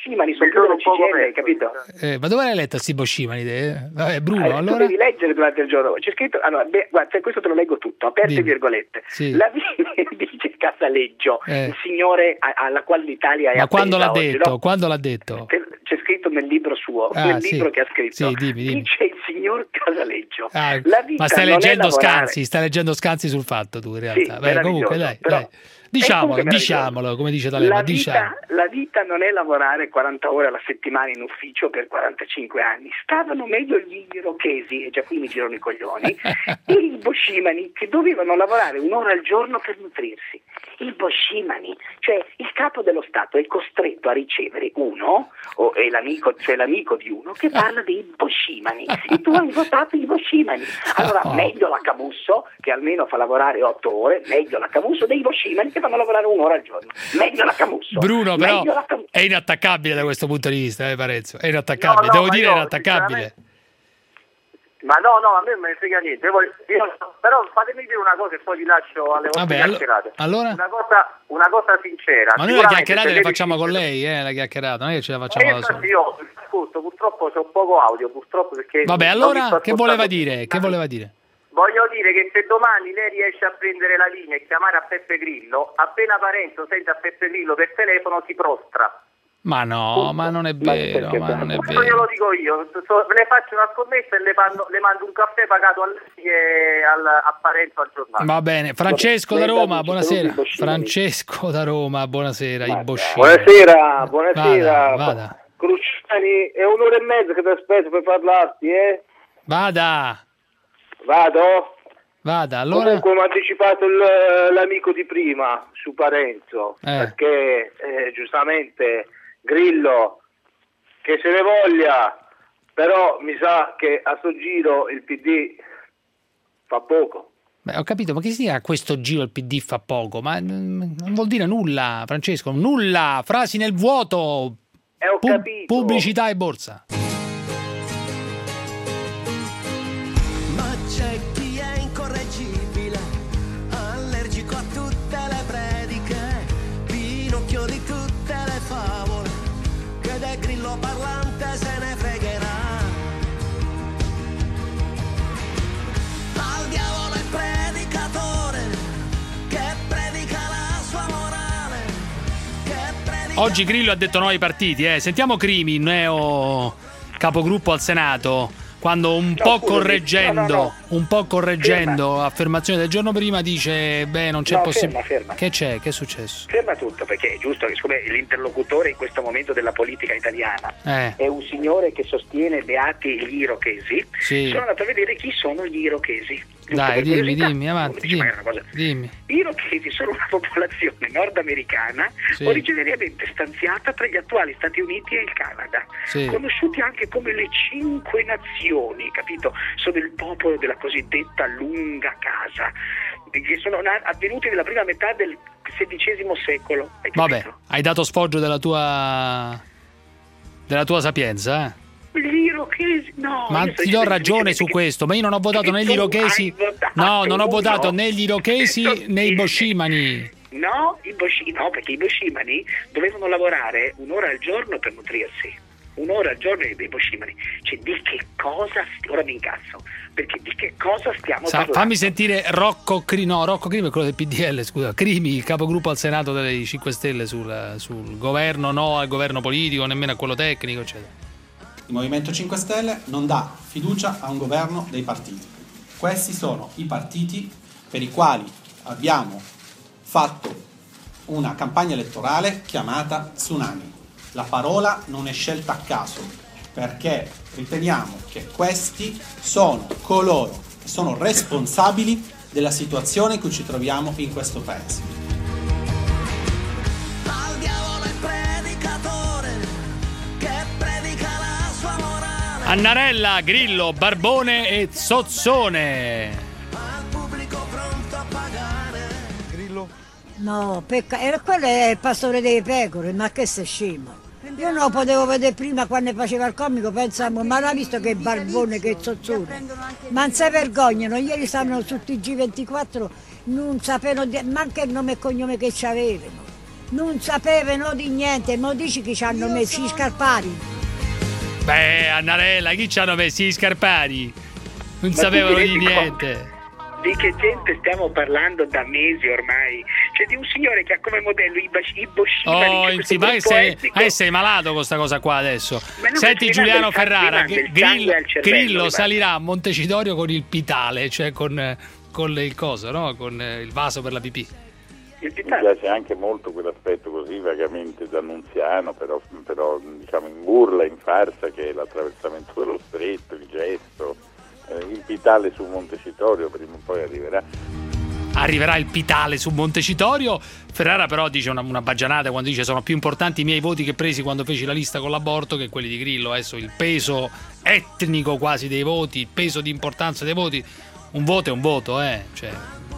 Boscimani sono pure la C G I L, hai capito? Eh, ma dove l'hai letta sti Boscimani? Eh? Vabbè, Bruno, Eh, allora... Tu devi leggere durante il giorno. C'è scritto, allora, beh, guarda, questo te lo leggo tutto, aperte Dimmi. virgolette. Sì. La dice Casaleggio, Eh. il signore a- alla quale l'Italia è Ma quando l'ha appesa oggi, detto? no? Quando l'ha detto? C'è scritto nel libro suo, Ah, nel sì. libro che ha scritto. Sì, dimmi, dimmi. Dice il signor Casaleggio. Ah, la vita ma stai non è leggendo lavorare. Scanzi, stai leggendo Scanzi sul fatto tu in realtà. Sì, Beh, meraviglioso, comunque dai, però- dai. Diciamolo, comunque meraviglioso. diciamolo, come dice D'Alema, La diciamo. vita, la vita non è lavorare quaranta ore alla settimana in ufficio per quarantacinque anni. Stavano meglio gli irochesi, e già qui mi girano i coglioni, e i boscimani che dovevano lavorare un'ora al giorno per nutrirsi. I boscimani, cioè il capo dello Stato è costretto a ricevere uno, o è l'amico, cioè l'amico di uno, che parla dei boscimani. E tu hai votato i boscimani. Allora meglio la Camusso, che almeno fa lavorare otto ore, meglio la Camusso dei boscimani che fanno lavorare un'ora al giorno. Meglio la Camusso. Bruno, però Meglio la Camusso. è inattaccabile da questo punto di vista, eh, Parenzo. È inattaccabile, No, no, devo ma dire io, è inattaccabile. Ma no, no, a me non me ne frega niente. Io, io- però fatemi dire una cosa e poi vi lascio alle vostre Vabbè, allo- chiacchierate. allora? Una cosa, una cosa sincera. Ma noi le Sicuramente chiacchierate se le lei facciamo con riuscisse- lei, eh, la chiacchierata, non è che ce la Ma facciamo io da soli. infatti io ascolto, purtroppo c'ho poco audio, purtroppo perché... Vabbè, non mi allora sto che voleva ascoltando. dire? Che voleva dire? Voglio dire che se domani lei riesce a prendere la linea e chiamare a Peppe Grillo, appena Parenzo sente a Peppe Grillo per telefono si prostra. Ma no, ma non è vero, ma non è Questo vero. glielo dico io, So- le faccio una scommessa e le, mando, le mando un caffè pagato a lei e al, a Parenzo al giornale. Va bene, Francesco da Vabbè, Roma, lei buonasera. dice che Francesco da Roma, buonasera, i Boscini. Buonasera, buonasera. Vada, vada. Cruciani, è un'ora e mezza che ti aspetto per parlarti, eh? Vada, Vado? vada, allora... Comunque mi ha anticipato il- l'amico di prima su Parenzo, Eh. perché eh, giustamente Grillo che se ne voglia, però mi sa che a sto giro il P D fa poco. Beh, ho capito, ma che significa a questo giro il P D fa poco? Ma mm, non vuol dire nulla, Francesco, nulla, frasi nel vuoto, Eh, ho Pu- capito. pubblicità e borsa. Ma c'è chi è incorreggibile, allergico a tutte le prediche, Pinocchio di tutte le favole, che del grillo parlante se ne fregherà. Al diavolo il predicatore, che predica la sua morale, che predica... Oggi Grillo ha detto no ai partiti, eh. Sentiamo Crimi, neo capogruppo al Senato, quando un po' scusami, correggendo, no, no, no. un po' correggendo affermazioni del giorno prima dice beh, non c'è No, possibilità. ferma, ferma. Che c'è? Che è successo? Ferma tutto, perché è giusto che siccome l'interlocutore in questo momento della politica italiana Eh. è un signore che sostiene beati gli irochesi, Sì. sono andato a vedere chi sono gli irochesi. Giusto Dai, per dimmi, curiosità. dimmi, avanti, Dici, ma dimmi. è una cosa- Dimmi. Gli irochesi sono una popolazione nordamericana Sì. originariamente stanziata tra gli attuali Stati Uniti e il Canada, Sì. conosciuti anche come le cinque nazioni, capito? Sono il popolo della cosiddetta lunga casa, che sono na- avvenuti nella prima metà del sedicesimo secolo. Hai Vabbè, capito? hai dato sfoggio della tua della tua sapienza, eh? Gli irochesi, no. Ma io sto ti do dicendo ragione su questo, ma io non ho votato né gli irochesi. No, non ho votato né gli irochesi né i boscimani. No, i bosci- no, perché i boscimani dovevano lavorare un'ora al giorno per nutrirsi. Un'ora al giorno dei boscimani. Cioè, di che cosa sti- ora mi incazzo, perché di che cosa stiamo Sa- parlando? fammi sentire Rocco Crimi, no, Rocco Crimi è quello del P D L, scusa, Crimi, il capogruppo al Senato dei cinque Stelle sul, sul governo, no al governo politico, nemmeno a quello tecnico, eccetera. Il Movimento cinque Stelle non dà fiducia a un governo dei partiti. Questi sono i partiti per i quali abbiamo fatto una campagna elettorale chiamata Tsunami. La parola non è scelta a caso, perché riteniamo che questi sono coloro che sono responsabili della situazione in cui ci troviamo in questo paese. Al diavolo il predicatore, che predica la sua morale, Annarella, Grillo, Barbone e Zozzone. al pubblico pronto a pagare. Grillo. No, pecca- era quello è il pastore delle pecore, ma che sei scemo. Io non lo potevo vedere prima quando faceva il comico, pensavo, ma l'ha visto che barbone, che zozzone. Ma non si vergognano, ieri stavano su T G ventiquattro, non sapevano di- manco il nome e cognome che c'avevano. Non sapevano di niente, mo dici che ci hanno messo gli scarpari. Beh, Annarella, chi ci hanno messo gli scarpari? Non Ma sapevano tu ti di rendi niente. Di che gente stiamo parlando da mesi ormai? Cioè di un signore che ha come modello i, Bash- i Boschima. Oh, sì, ma che sei, ma sei malato con questa cosa qua adesso. Senti Giuliano Ferrara, che Grillo, Grillo salirà a Montecitorio con il pitale, cioè con, con il coso, no? Con il vaso per la pipì. Mi piace anche molto quell'aspetto così vagamente d'annunziano, però, però diciamo in burla, in farsa, che è l'attraversamento dello stretto, il gesto, eh, il pitale su Montecitorio prima o poi arriverà. Arriverà il pitale su Montecitorio. Ferrara però dice una, una baggianata quando dice sono più importanti i miei voti che presi quando feci la lista con l'aborto che quelli di Grillo. Adesso il peso etnico quasi dei voti, il peso di importanza dei voti, un voto è un voto, eh, cioè...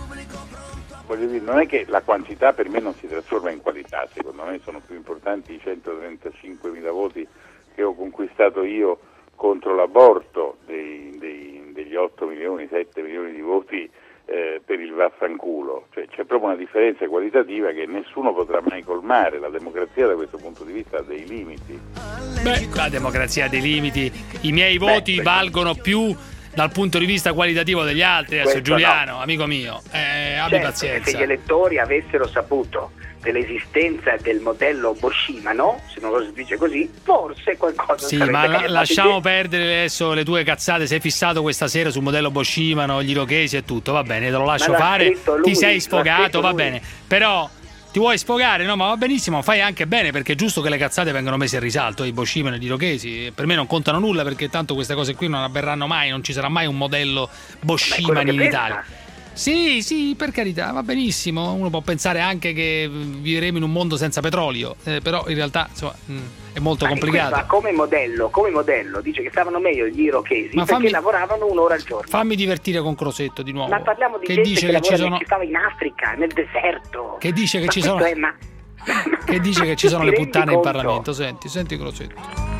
Voglio dire, non è che la quantità per me non si trasforma in qualità, secondo me sono più importanti i centotrentacinquemila voti che ho conquistato io contro l'aborto dei, dei, degli otto milioni, sette milioni di voti eh, per il vaffanculo. Cioè, c'è proprio una differenza qualitativa che nessuno potrà mai colmare. La democrazia da questo punto di vista ha dei limiti. Beh, la democrazia ha dei limiti. I miei voti Beh, valgono più dal punto di vista qualitativo degli altri. Adesso Giuliano, no. amico mio, eh, abbi certo, pazienza. Se gli elettori avessero saputo dell'esistenza del modello Boschima, no? Se non lo si dice così, forse qualcosa sì, sarebbe ma la, lasciamo che... perdere adesso le tue cazzate. Sei fissato questa sera sul modello Boschima, no? Gli irochesi e tutto, va bene, te lo lascio fare. Lui, ti sei sfogato, va lui. bene. Però ti vuoi sfogare, no? Ma va benissimo, fai anche bene, perché è giusto che le cazzate vengano messe in risalto, i Boschima e gli irochesi. Per me non contano nulla, perché tanto queste cose qui non avverranno mai, non ci sarà mai un modello Boschima in Italia. Sì, sì, per carità, va benissimo. Uno può pensare anche che vivremo in un mondo senza petrolio, eh, però in realtà insomma, mh, è molto ma complicato. Ma come modello, come modello dice che stavano meglio gli irochesi ma perché fammi, lavoravano un'ora al giorno. Fammi divertire con Crosetto di nuovo. Ma parliamo di che gente dice che, che ci sono che stava in Africa, nel deserto. Che dice che ma ci sono è, ma... Che dice che ci sono le puttane conto? in Parlamento. Senti, senti Crosetto.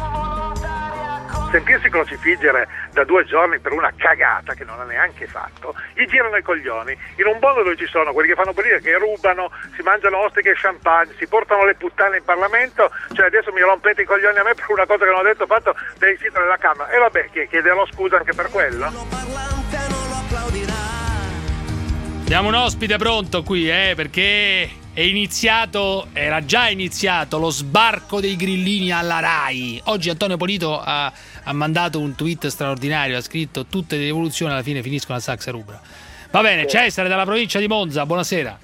Sentirsi crocifiggere da due giorni per una cagata che non ha neanche fatto, gli girano i coglioni. In un mondo dove ci sono quelli che fanno politica, che rubano, si mangiano ostriche e champagne, si portano le puttane in Parlamento, cioè adesso mi rompete i coglioni a me per una cosa che non ho detto fatto dai siti della Camera. E vabbè, chiederò scusa anche per quello. Abbiamo un ospite pronto qui, eh, perché è iniziato, era già iniziato lo sbarco dei grillini alla Rai. Oggi Antonio Polito ha, ha mandato un tweet straordinario, ha scritto tutte le rivoluzioni alla fine finiscono a Saxa Rubra. Va bene, sì. Cesare dalla provincia di Monza, buonasera.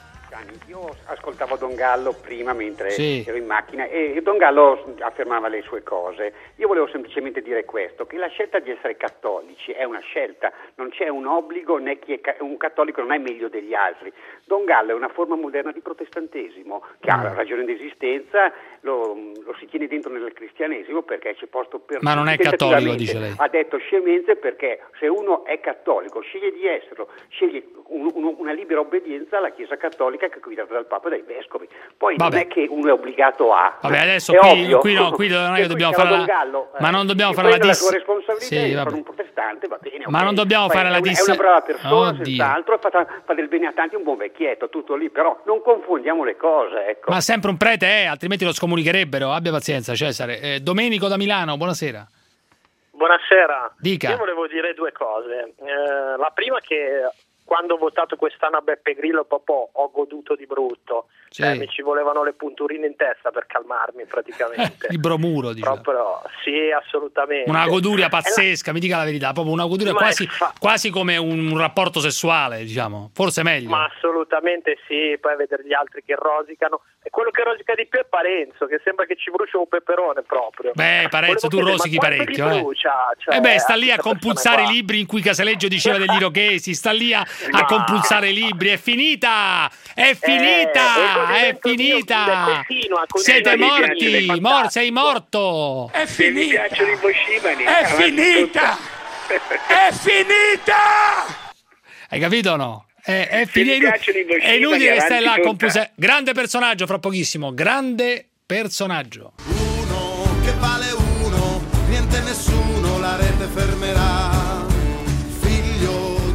Io ascoltavo Don Gallo prima mentre sì. ero in macchina e Don Gallo affermava le sue cose. Io volevo semplicemente dire questo, che la scelta di essere cattolici è una scelta, non c'è un obbligo né chi è ca- un cattolico non è meglio degli altri. Don Gallo è una forma moderna di protestantesimo che ha ragione d'esistenza, lo, lo si tiene dentro nel cristianesimo perché c'è posto per... Ma non è cattolico, dice lei. Ha detto scemenze perché se uno è cattolico sceglie di esserlo, sceglie un, un, una libera obbedienza alla Chiesa cattolica che è guidata dal Papa e dai vescovi. Poi Vabbè. non è che uno è obbligato a... Vabbè, adesso è qui, ovvio. qui no, qui non è che dobbiamo fare la... Gallo, ma non dobbiamo eh, fare la dis... la dis... sua responsabilità sì, è vabbè. fare un protestante, va bene. Ma okay. non dobbiamo Poi fare la dis... dis... È una brava persona, Oddio. senz'altro, fa, fa del bene a tanti, un buon vecchietto, tutto lì, però non confondiamo le cose, ecco. Ma sempre un prete è, altrimenti lo scomunicherebbero. Abbia pazienza, Cesare. Eh, Domenico da Milano, buonasera. Buonasera. Dica. Io volevo dire due cose. Eh, la prima che quando ho votato quest'anno a Beppe Grillo proprio ho goduto di brutto. Sì. Eh, mi ci volevano le punturine in testa per calmarmi praticamente. Il bromuro, diciamo. Proprio, sì, assolutamente. Una goduria Eh, pazzesca, la... mi dica la verità, proprio una goduria quasi, fa... quasi come un rapporto sessuale, diciamo, forse meglio. Ma assolutamente sì, poi vedere gli altri che rosicano. E quello che rosica di più è Parenzo, che sembra che ci brucia un peperone proprio. Beh, Parenzo, tu chiedere, rosichi parecchio. Eh. Brucia, cioè, eh beh, sta lì a compulsare i qua. libri in cui Casaleggio diceva degli irochesi, sta lì a, a compulsare i libri. È finita! È finita! Eh, è finita! Continua, continua, Siete morti! Mor- sei morto! È finita! È finita! È finita! Hai capito o no? È, è finita! È inutile che stai là a compulsare. Grande personaggio, fra pochissimo. Grande personaggio. Uno che vale uno, niente nessuno la rete fermerà. Figlio di brava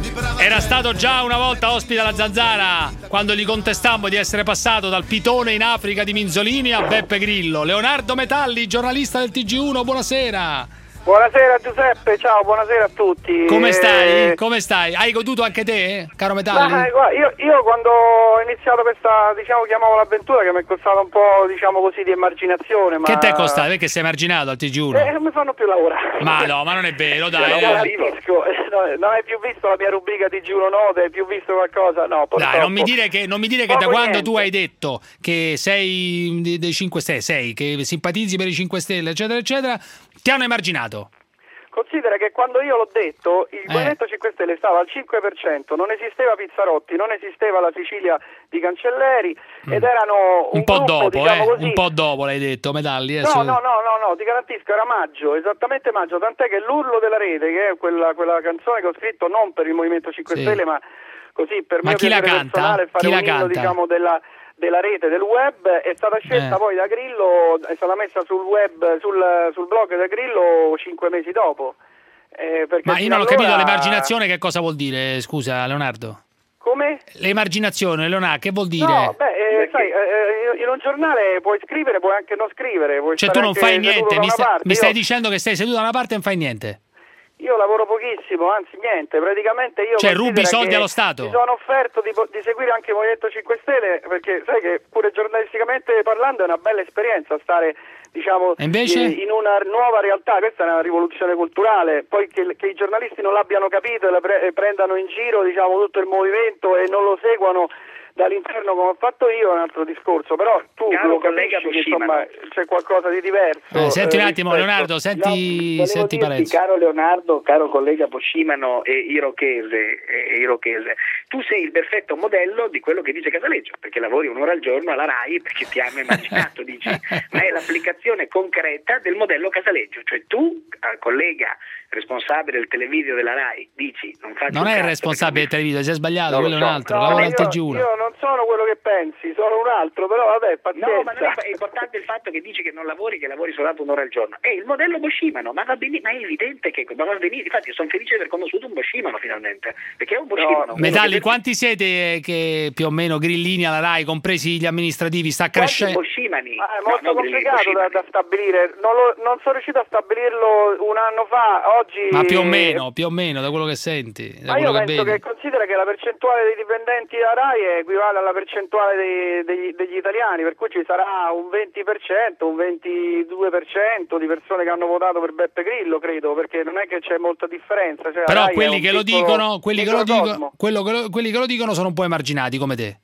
Era stato già una volta ospite alla Zanzara quando gli contestammo di essere passato dal pitone in Africa di Minzolini a Beppe Grillo. Leonardo Metalli, giornalista del T G uno, buonasera. Buonasera Giuseppe, ciao, buonasera a tutti. Come stai? Eh... Come stai? Hai goduto anche te, caro Metalli? Ma, guarda, io, io quando ho iniziato questa, diciamo, chiamavo l'avventura, che mi è costata un po', diciamo così, di emarginazione. Ma... Che te è costato? Perché sei emarginato al T G uno? Eh, non mi fanno più lavorare. Ma no, ma non è vero, dai. Non, eh. capisco, non hai più visto la mia rubrica T G uno Note? Hai più visto qualcosa? No, purtroppo. Dai, non mi dire che, non mi dire che Poco da quando niente. tu hai detto che sei dei, dei cinque Stelle, sei, che simpatizzi per i cinque Stelle, eccetera, eccetera, ti hanno emarginato. Considera che quando io l'ho detto il Eh. Movimento cinque Stelle stava al cinque per cento, non esisteva Pizzarotti, non esisteva la Sicilia di Cancelleri ed erano un, Un po' gruppo, dopo, diciamo eh, così. un po' dopo l'hai detto, Metalli. No, no, no, no, no, ti garantisco, era maggio, esattamente maggio, tant'è che l'Urlo della Rete, che è quella, quella canzone che ho scritto non per il Movimento cinque Sì. Stelle, ma così per Ma mio chi la piacere canta? personale, fare Chi la un inno, canta? diciamo, della, della rete, del web, è stata scelta Eh. poi da Grillo, è stata messa sul web, sul, sul blog da Grillo cinque mesi dopo. Eh, perché Ma io fino non ho allora- capito l'emarginazione che cosa vuol dire, scusa Leonardo. Come? L'emarginazione, Leonardo, che vuol dire? No, beh, eh, sai, eh, in un giornale puoi scrivere, puoi anche non scrivere. Puoi Cioè stare tu non anche fai seduto niente, da mi, una sta- parte. mi stai Io- dicendo che stai seduto da una parte e non fai niente. Io lavoro pochissimo, anzi niente, praticamente io Cioè, considero rubi i soldi che allo Stato? Mi sono offerto di, po- di seguire anche il Movimento cinque Stelle perché sai che pure giornalisticamente parlando è una bella esperienza stare, diciamo, E invece? eh, in una nuova realtà. Questa è una rivoluzione culturale, poi che, che i giornalisti non l'abbiano capito e la pre- e prendano in giro, diciamo, tutto il movimento e non lo seguano dall'interno come ho fatto io è un altro discorso, però tu Caro lo collega capisci che Buscimano. insomma c'è qualcosa di diverso. Eh, senti un eh, attimo, rispetto- Leonardo, senti, Volevo senti dirti, Parenzo. caro Leonardo, caro collega Poscimano e Irochese, e Irochese, tu sei il perfetto modello di quello che dice Casaleggio, perché lavori un'ora al giorno alla RAI perché ti hanno immaginato, dici, ma è l'applicazione concreta del modello Casaleggio, cioè tu, eh, collega responsabile del televideo della RAI, dici, non faccio Non un è il cazzo responsabile del televideo, si è sbagliato, Non lo quello è un so. altro, No, lavora al io, T G uno. io non sono quello che pensi, sono un altro, però vabbè, pazienza. No, ma non è, è importante il fatto che dici che non lavori, che lavori soltanto un'ora al giorno. È il modello Buscimano, ma va bene, ma è evidente che ma va bene. Infatti, sono felice di aver conosciuto un Buscimano finalmente, perché è un Buscimano. uno Metalli, che- quanti siete che più o meno grillini alla RAI, compresi gli amministrativi, sta Quanti crescendo? Buscimani? Ah, è No, molto no, Grillini, complicato da, da stabilire, non, lo- non sono riuscito a stabilirlo un anno fa, oggi... Ma più o meno, più o meno, da quello che senti, da Ma io quello che penso vedi. che considera che la percentuale dei dipendenti della RAI equivale alla percentuale dei- degli, degli italiani, per cui ci sarà un venti per cento, un ventidue per cento di persone che hanno votato per Beppe Grillo, credo, perché non è che c'è molta differenza. Cioè, la Però RAI è quelli un che lo piccolo dicono, quelli che lo microcosmo. dicono, quello che lo- quelli che lo dicono sono un po' emarginati come te.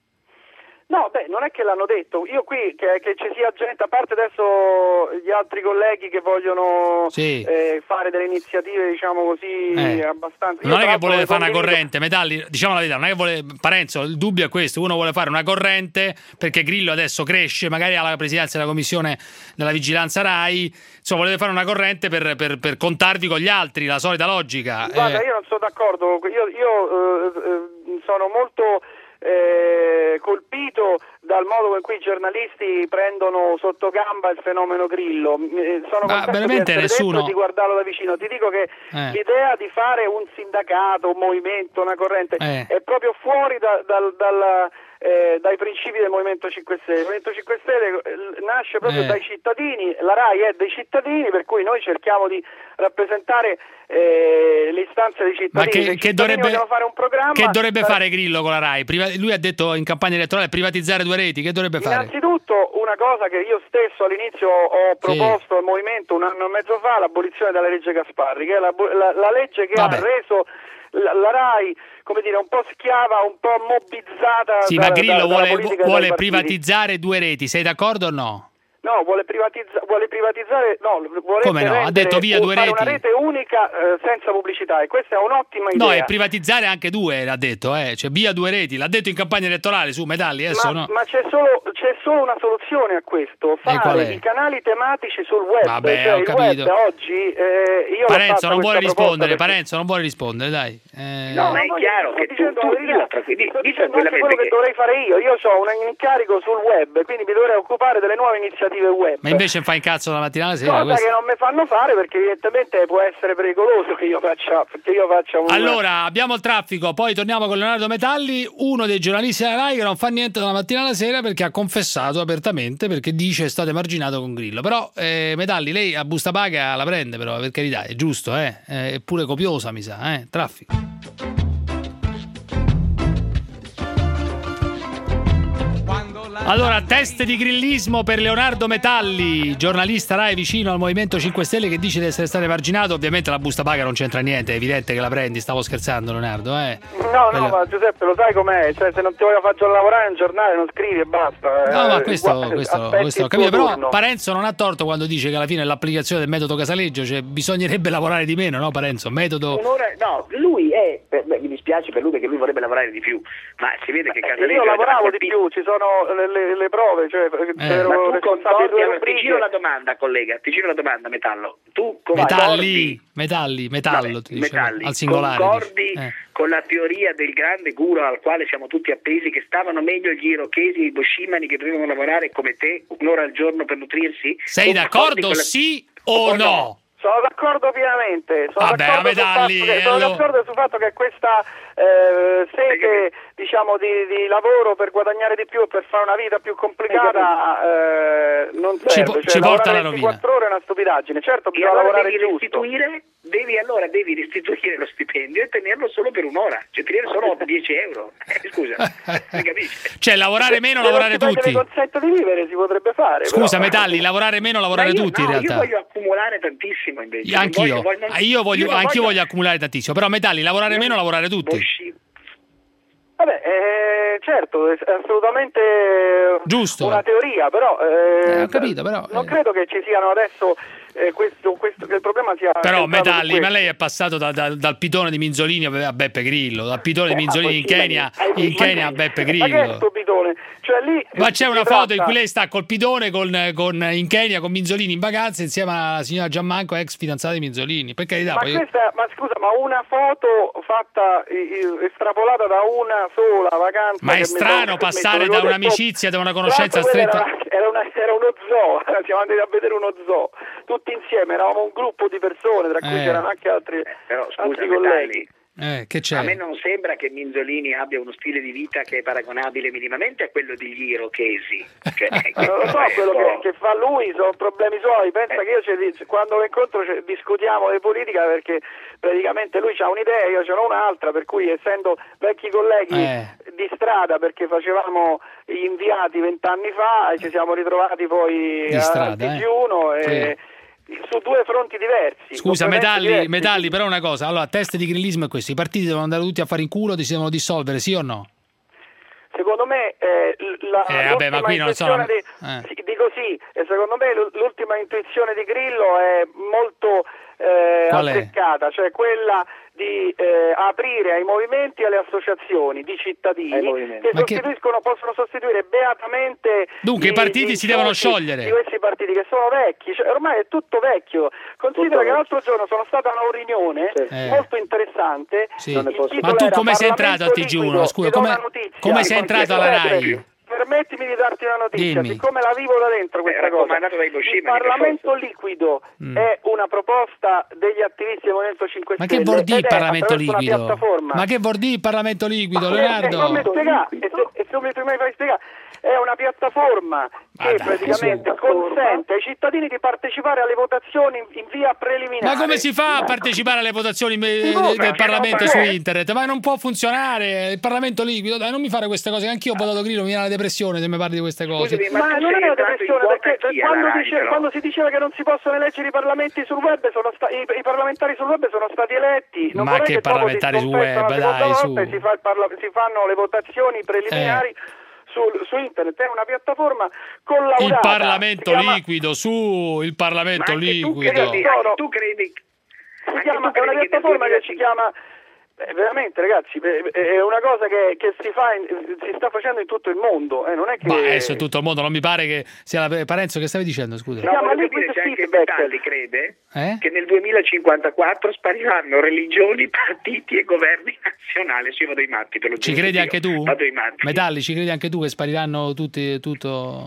No, beh, non è che l'hanno detto. Io qui, che, che ci sia gente, a parte adesso gli altri colleghi che vogliono Sì. eh, fare delle iniziative, diciamo così, Eh. abbastanza... Io, Non è tra che l'altro, volete le fare una condivido- corrente, Metalli, diciamo la verità, non è che vuole Parenzo, il dubbio è questo, uno vuole fare una corrente perché Grillo adesso cresce, magari alla presidenza della commissione della vigilanza RAI, insomma volete fare una corrente per, per, per contarvi con gli altri, la solita logica. Guarda, Eh, io non sono d'accordo, io, io eh, eh, sono molto eh, colpito dal modo in cui i giornalisti prendono sotto gamba il fenomeno Grillo. Eh, Sono Ma contento veramente di essere nessuno- dentro e di guardarlo da vicino. Ti dico che Eh. l'idea di fare un sindacato, un movimento, una corrente Eh. è proprio fuori da- dal- dalla- eh, dai principi del Movimento cinque Stelle. Il Movimento cinque Stelle eh, nasce proprio Eh. dai cittadini, la RAI è dei cittadini, per cui noi cerchiamo di rappresentare eh, le istanze dei cittadini. Ma che, Se i che cittadini dovrebbe, vogliono fare un programma, che dovrebbe eh, fare Grillo con la RAI? Priva- lui ha detto in campagna elettorale privatizzare due reti, che dovrebbe fare? Innanzitutto una cosa che io stesso all'inizio ho proposto al Movimento un anno e mezzo fa, l'abolizione della legge Gasparri, che è la, la- la legge che Vabbè. ha reso la, la RAI, come dire, un po' schiava, un po' mobbizzata. Sì, da- ma da- Grillo dalla vuole, politica e dai vuole partiti. privatizzare due reti, sei d'accordo o no? No, vuole, privatizza- vuole privatizzare, no, vuole Come no? Ha detto via due fare reti. una rete unica eh, senza pubblicità, e questa è un'ottima idea. No, e privatizzare anche due, l'ha detto, eh. Cioè via due reti, l'ha detto in campagna elettorale su Metalli, adesso ma, no. ma c'è solo c'è solo una soluzione a questo, qual fare è? i canali tematici sul web. Vabbè, cioè, ho il capito. web oggi eh, io l'ho Parenzo fatta non vuole questa proposta rispondere, perché- Parenzo non vuole rispondere, dai. Eh, No, ma è no, chiaro io che sto tu, dicendo tu la verità. dilla tranquilli- Sto di dicendo anche tranquillamente quello che che- dovrei fare io. Io ho un incarico sul web, quindi mi dovrei occupare delle nuove iniziative alternative web. Ma invece fa incazzo dalla mattina alla sera. Cosa questo... che non mi fanno fare, perché evidentemente può essere pericoloso che io faccia, che io faccia un... Allora, abbiamo il traffico, poi torniamo con Leonardo Metalli, uno dei giornalisti della Rai che non fa niente dalla mattina alla sera perché ha confessato apertamente, perché dice state emarginato con Grillo. Però eh, Metalli, lei a busta paga la prende, però per carità, è giusto, eh? È pure copiosa, mi sa, eh? Traffico. Allora, test di grillismo per Leonardo Metalli, giornalista Rai vicino al Movimento cinque Stelle, che dice di essere stato emarginato. Ovviamente la busta paga non c'entra niente, è evidente che la prendi, stavo scherzando Leonardo, eh. No, no, ma Giuseppe, lo sai com'è? Cioè, se non ti voglio far lavorare in un giornale non scrivi e basta. No, eh, ma questo, guarda, questo, questo ho capito, però Parenzo non ha torto quando dice che alla fine l'applicazione del metodo Casaleggio, cioè bisognerebbe lavorare di meno, no Parenzo? Metodo... Un'ora, no, lui è, beh, mi dispiace per lui perché lui vorrebbe lavorare di più, ma si vede che Casaleggio... Io lavoravo di più, ci sono le, le, le prove, cioè... Eh. Ma tu concordi, allora, ti giro la domanda, collega, ti giro la domanda, Metallo. Tu concordi, metalli, metalli, metallo, vabbè, ti dicevo, metalli, al singolare. Concordi eh. con la teoria del grande guru al quale siamo tutti appesi, che stavano meglio gli irochesi e i boshimani che dovevano lavorare come te un'ora al giorno per nutrirsi? Sei d'accordo, la... sì o no? no? Sono d'accordo pienamente, sono Vabbè, d'accordo sul Metalli, fatto che, eh, sono allora... d'accordo sul fatto che questa eh, sete diciamo di, di lavoro per guadagnare di più e per fare una vita più complicata eh, non serve, ci, po- cioè, ci porta alla rovina. ventiquattro ore è una stupidaggine, certo e bisogna allora lavorare devi giusto. restituire, devi allora devi restituire lo stipendio e tenerlo solo per un'ora, cioè tenere solo dieci euro, eh, scusa, mi capisci? Cioè lavorare meno, se lavorare non tutti. Se non consente di vivere si potrebbe fare. Scusa però. Metalli, lavorare meno, lavorare io, tutti no, in realtà. Io voglio accumulare tantissimo invece. Anch'io, voglio, voglio, non, io voglio, io anch'io voglio... voglio accumulare tantissimo, però Metalli, lavorare meno, lavorare tutti. Boshi. Vabbè, eh, certo, è assolutamente giusto. Una teoria, però, eh, eh, ho capito, però non eh. credo che ci siano adesso eh, questo, questo, che il problema sia... Però Metalli, ma lei è passato da, da, dal pitone di Minzolini a Beppe Grillo, dal pitone di Minzolini in Kenya, in Kenya a Beppe Grillo. Ma che è sto pitone? Cioè, lì ma c'è una tratta... foto in cui lei sta col pitone con, con, in Kenya con Minzolini in vacanza insieme alla signora Giammanco, ex fidanzata di Minzolini, per carità. Ma, poi... questa, ma scusa, ma una foto fatta estrapolata da una sola vacanza... Ma è strano passare da un'amicizia, da una conoscenza stretta... Era, era, una, era uno zoo, siamo andati a vedere uno zoo, tutti insieme, eravamo un gruppo di persone, tra cui eh. c'erano anche altri, però, scusa, altri colleghi. Eh, che c'è? A me non sembra che Minzolini abbia uno stile di vita che è paragonabile minimamente a quello degli irochesi. Cioè, non lo so, quello che, che fa lui sono problemi suoi. Pensa eh. che io c'è, quando lo incontro c'è, discutiamo di politica, perché praticamente lui ha un'idea, io ce n'ho un'altra, per cui essendo vecchi colleghi eh. di strada, perché facevamo gli inviati vent'anni fa e ci siamo ritrovati poi di strada, a eh. più uno e... Sì. su due fronti diversi. Scusa Metalli, diversi. Metalli, però una cosa, allora test di grillismo è questo, i partiti devono andare tutti a fare in culo, si devono dissolvere, sì o no? Secondo me eh, la, eh, vabbè, ma qui non so, di, eh. sì, dico sì, e secondo me l'ultima intuizione di Grillo è molto eh, azzeccata, cioè quella di eh, aprire ai movimenti e alle associazioni di cittadini che ma sostituiscono, che... possono sostituire beatamente dunque i, i partiti i si devono sciogliere di questi partiti che sono vecchi, cioè, ormai è tutto vecchio. Considera tutto che l'altro giorno sono stata a una riunione eh. molto interessante, sì. Ma tu come sei entrato al T G uno? Scusa, come, come sei entrato alla Rai? Permettimi di darti una notizia, Dimmi. Siccome la vivo da dentro questa cosa, il Parlamento liquido mm. è una proposta degli attivisti del Movimento cinque Ma Stelle. che vuol dire il Parlamento liquido? Piattaforma. Ma che vuol dire il Parlamento liquido, Ma Leonardo? Non mi spiegare, e se, e se non mi fai spiegare, è una piattaforma che dai, praticamente consente ai cittadini di partecipare alle votazioni in, in via preliminare. Ma come si fa a partecipare alle votazioni me, no, del Parlamento su internet? Ma non può funzionare il Parlamento liquido. Dai, non mi fare queste cose. Anch'io ho votato Grillo, mi viene la depressione se mi parli di queste cose. Scusami, ma, ma non è una depressione, perché quando, Rai, dice, quando si diceva che non si possono eleggere i parlamenti sul web, sono sta, i, i parlamentari sul web sono stati eletti. Non ma che parlamentari sul web, dai, su. Si, fa il parla, si fanno le votazioni preliminari. Eh. Su, su internet è una piattaforma collaudata. Il Parlamento chiama... liquido, su il Parlamento liquido. Tu credi, tu credi si chiama, è una piattaforma che ci chiama eh, veramente ragazzi è una cosa che, che si fa in, si sta facendo in tutto il mondo eh, non è che ma adesso tutto il mondo non mi pare che sia la Parenzo che stavi dicendo, scusa. Si no, chiama dire, c'è anche Metalli crede eh? che nel duemilacinquantaquattro spariranno religioni, partiti e governi nazionali. Sì, vado ai matti, te lo ci credi io. anche tu? Vado ai matti. Metalli, ci credi anche tu che spariranno tutti tutto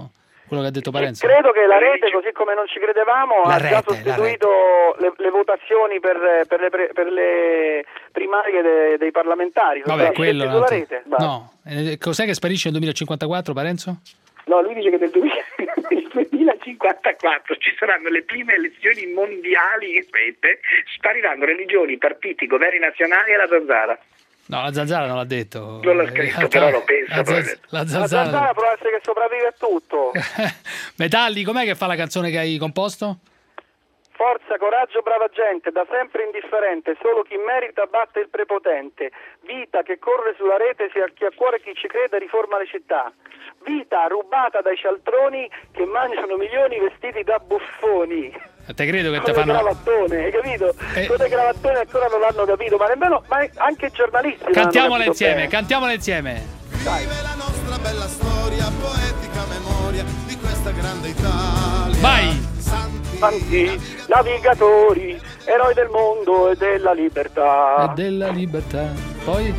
quello che ha detto Parenzo? Credo che la rete, così come non ci credevamo, La ha rete, già sostituito le, le votazioni per, per, le, pre- per le primarie de- dei parlamentari. Sono Vabbè, state quello scelte sulla no. rete. Basta. No, Eh, cos'è che sparisce nel duemilacinquantaquattro, Parenzo? No, lui dice che nel duemilacinquantaquattro ci saranno le prime elezioni mondiali in rete, spariranno religioni, partiti, governi nazionali e la zanzara. No, la zanzara non l'ha detto. Non l'ha scritto, Eh, però lo pensa. La, zanz- la La zanzara. zanzara può essere che sopravvive a tutto. Metalli, com'è che fa la canzone che hai composto? Forza, coraggio, brava gente, da sempre indifferente, solo chi merita batte il prepotente. Vita che corre sulla rete, sia chi ha cuore chi ci crede riforma le città. Vita rubata dai cialtroni che mangiano milioni vestiti da buffoni. Te credo che Con te le fanno. cravattone, hai capito? Eh. Con le cravattone ancora non l'hanno capito, ma nemmeno, ma anche i giornalisti. non hanno Cantiamola capito insieme, bene. cantiamola insieme. La nostra bella storia, poetica memoria di questa grande Italia. Vai! Santi navigatori, eroi del mondo e della libertà. E della libertà. Poi?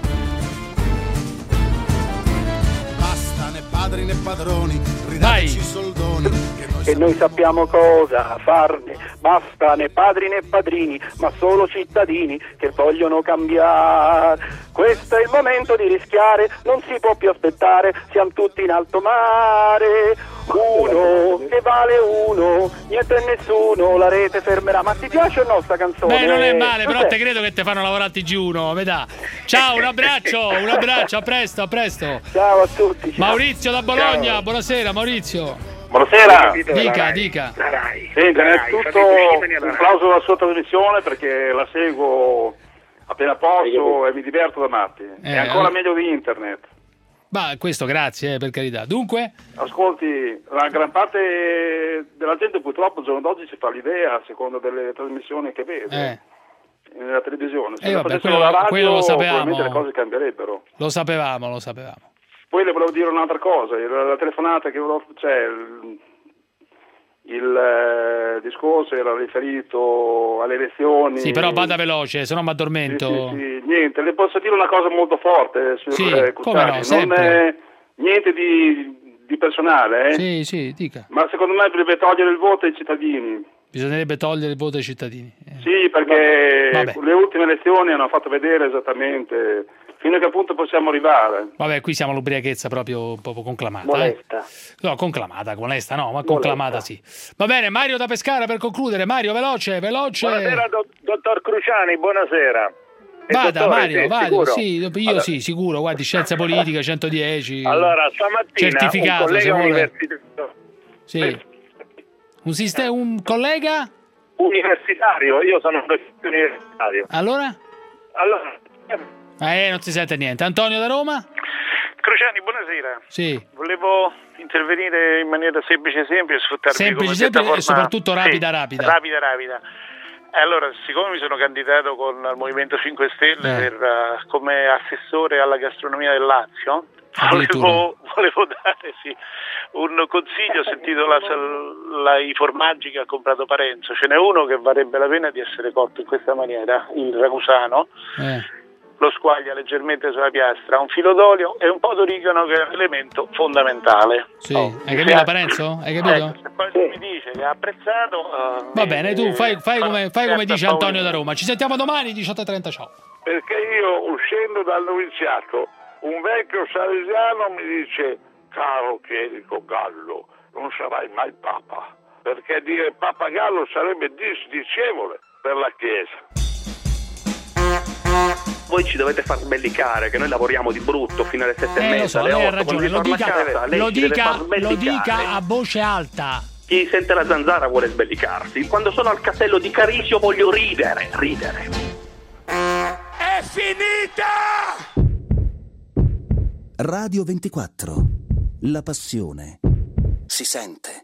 Basta né padri né padroni, ridateci soldoni. Che noi E noi sappiamo cosa farne, basta né padri né padrini, ma solo cittadini che vogliono cambiare. Questo è il momento di rischiare, non si può più aspettare, siamo tutti in alto mare. Uno che vale uno, niente e nessuno, la rete fermerà. Ma ti piace o no sta canzone? Beh, non è male, però Cos'è? te credo che te fanno lavorare a T G uno, metà. Ciao, un abbraccio, un abbraccio, a presto, a presto. Ciao a tutti. Ciao. Maurizio da Bologna, Ciao. buonasera Maurizio. Buonasera. Dica, dica. Sì, innanzitutto un plauso alla sua trasmissione perché la seguo appena posso e mi diverto da matti. Eh, è ancora eh. meglio di internet. Ma questo grazie, eh, per carità. Dunque? Ascolti, la gran parte della gente purtroppo al giorno d'oggi si fa l'idea a seconda delle trasmissioni che vede Eh. nella televisione. Se Eh, non vabbè, facessero quello- la radio, quello lo sapevamo. probabilmente le cose cambierebbero. Lo sapevamo, lo sapevamo. Poi le volevo dire un'altra cosa, la, la telefonata che volevo, cioè il, il eh, discorso era riferito alle elezioni. Sì, però vada veloce, se no mi addormento. Sì, sì, niente, le posso dire una cosa molto forte, signor Sì, eh, come Cucciari, no, non sempre. è niente di, di personale, eh? Sì, sì, dica. Ma secondo me deve togliere il voto ai cittadini. Bisognerebbe togliere il voto ai cittadini. Eh. Sì, perché Vabbè. le ultime elezioni hanno fatto vedere esattamente fino a che punto possiamo arrivare. Vabbè, qui siamo all'ubriachezza proprio un po' conclamata. Molesta. Eh. No, conclamata, molesta no, ma conclamata sì. Va bene, Mario da Pescara per concludere. Mario, veloce, veloce. Buonasera, do- dottor Cruciani, buonasera. E Vada, dottore, Mario, sì, vada. sicuro? Sì, io Allora- sì, sicuro. Guardi, scienza politica, centodieci. Allora, stamattina certificato, un se collega vuole. universitario, Sì. Un, siste- un collega? universitario, io sono un universitario. Allora? Allora, Eh, non si sente niente. Antonio da Roma? Crociani, buonasera. Sì. Volevo intervenire in maniera semplice, semplice, sfruttarvi Semplice, come semplice piattaforma. e soprattutto rapida, Sì, rapida. Rapida, rapida. E allora, siccome mi sono candidato con il Movimento cinque Stelle Eh. per, eh, come assessore alla gastronomia del Lazio, Addirittura. volevo, volevo dare sì, un consiglio. Ho sentito la, la- i formaggi che ha comprato Parenzo. Ce n'è uno che varrebbe la pena di essere cotto in questa maniera, il ragusano. Eh. Lo squaglia leggermente sulla piastra, un filo d'olio e un po' d'origano, che è un elemento fondamentale. Sì. Hai capito, Parenzo? Hai capito? Ecco, se poi mi dice che ha apprezzato, eh, Va bene, tu fai, fai come, fai come certo, dice Paolo. Antonio da Roma. Ci sentiamo domani, diciotto e trenta, ciao. Perché io, uscendo dal noviziato, un vecchio salesiano mi dice: caro Chierico Gallo, non sarai mai papa, perché dire papagallo sarebbe disdicevole per la Chiesa. Voi ci dovete far sbellicare, che noi lavoriamo di brutto fino alle sette e Eh, mezza, lo so, alle lei ha otto, quando ragione. si Lo torna a dica, casa, lei lo, ci deve dica, far lo sbellicare. dica a voce alta. Chi sente la zanzara vuole sbellicarsi. Quando sono al castello di Carisio voglio ridere, ridere. È finita! Radio ventiquattro. La passione si sente.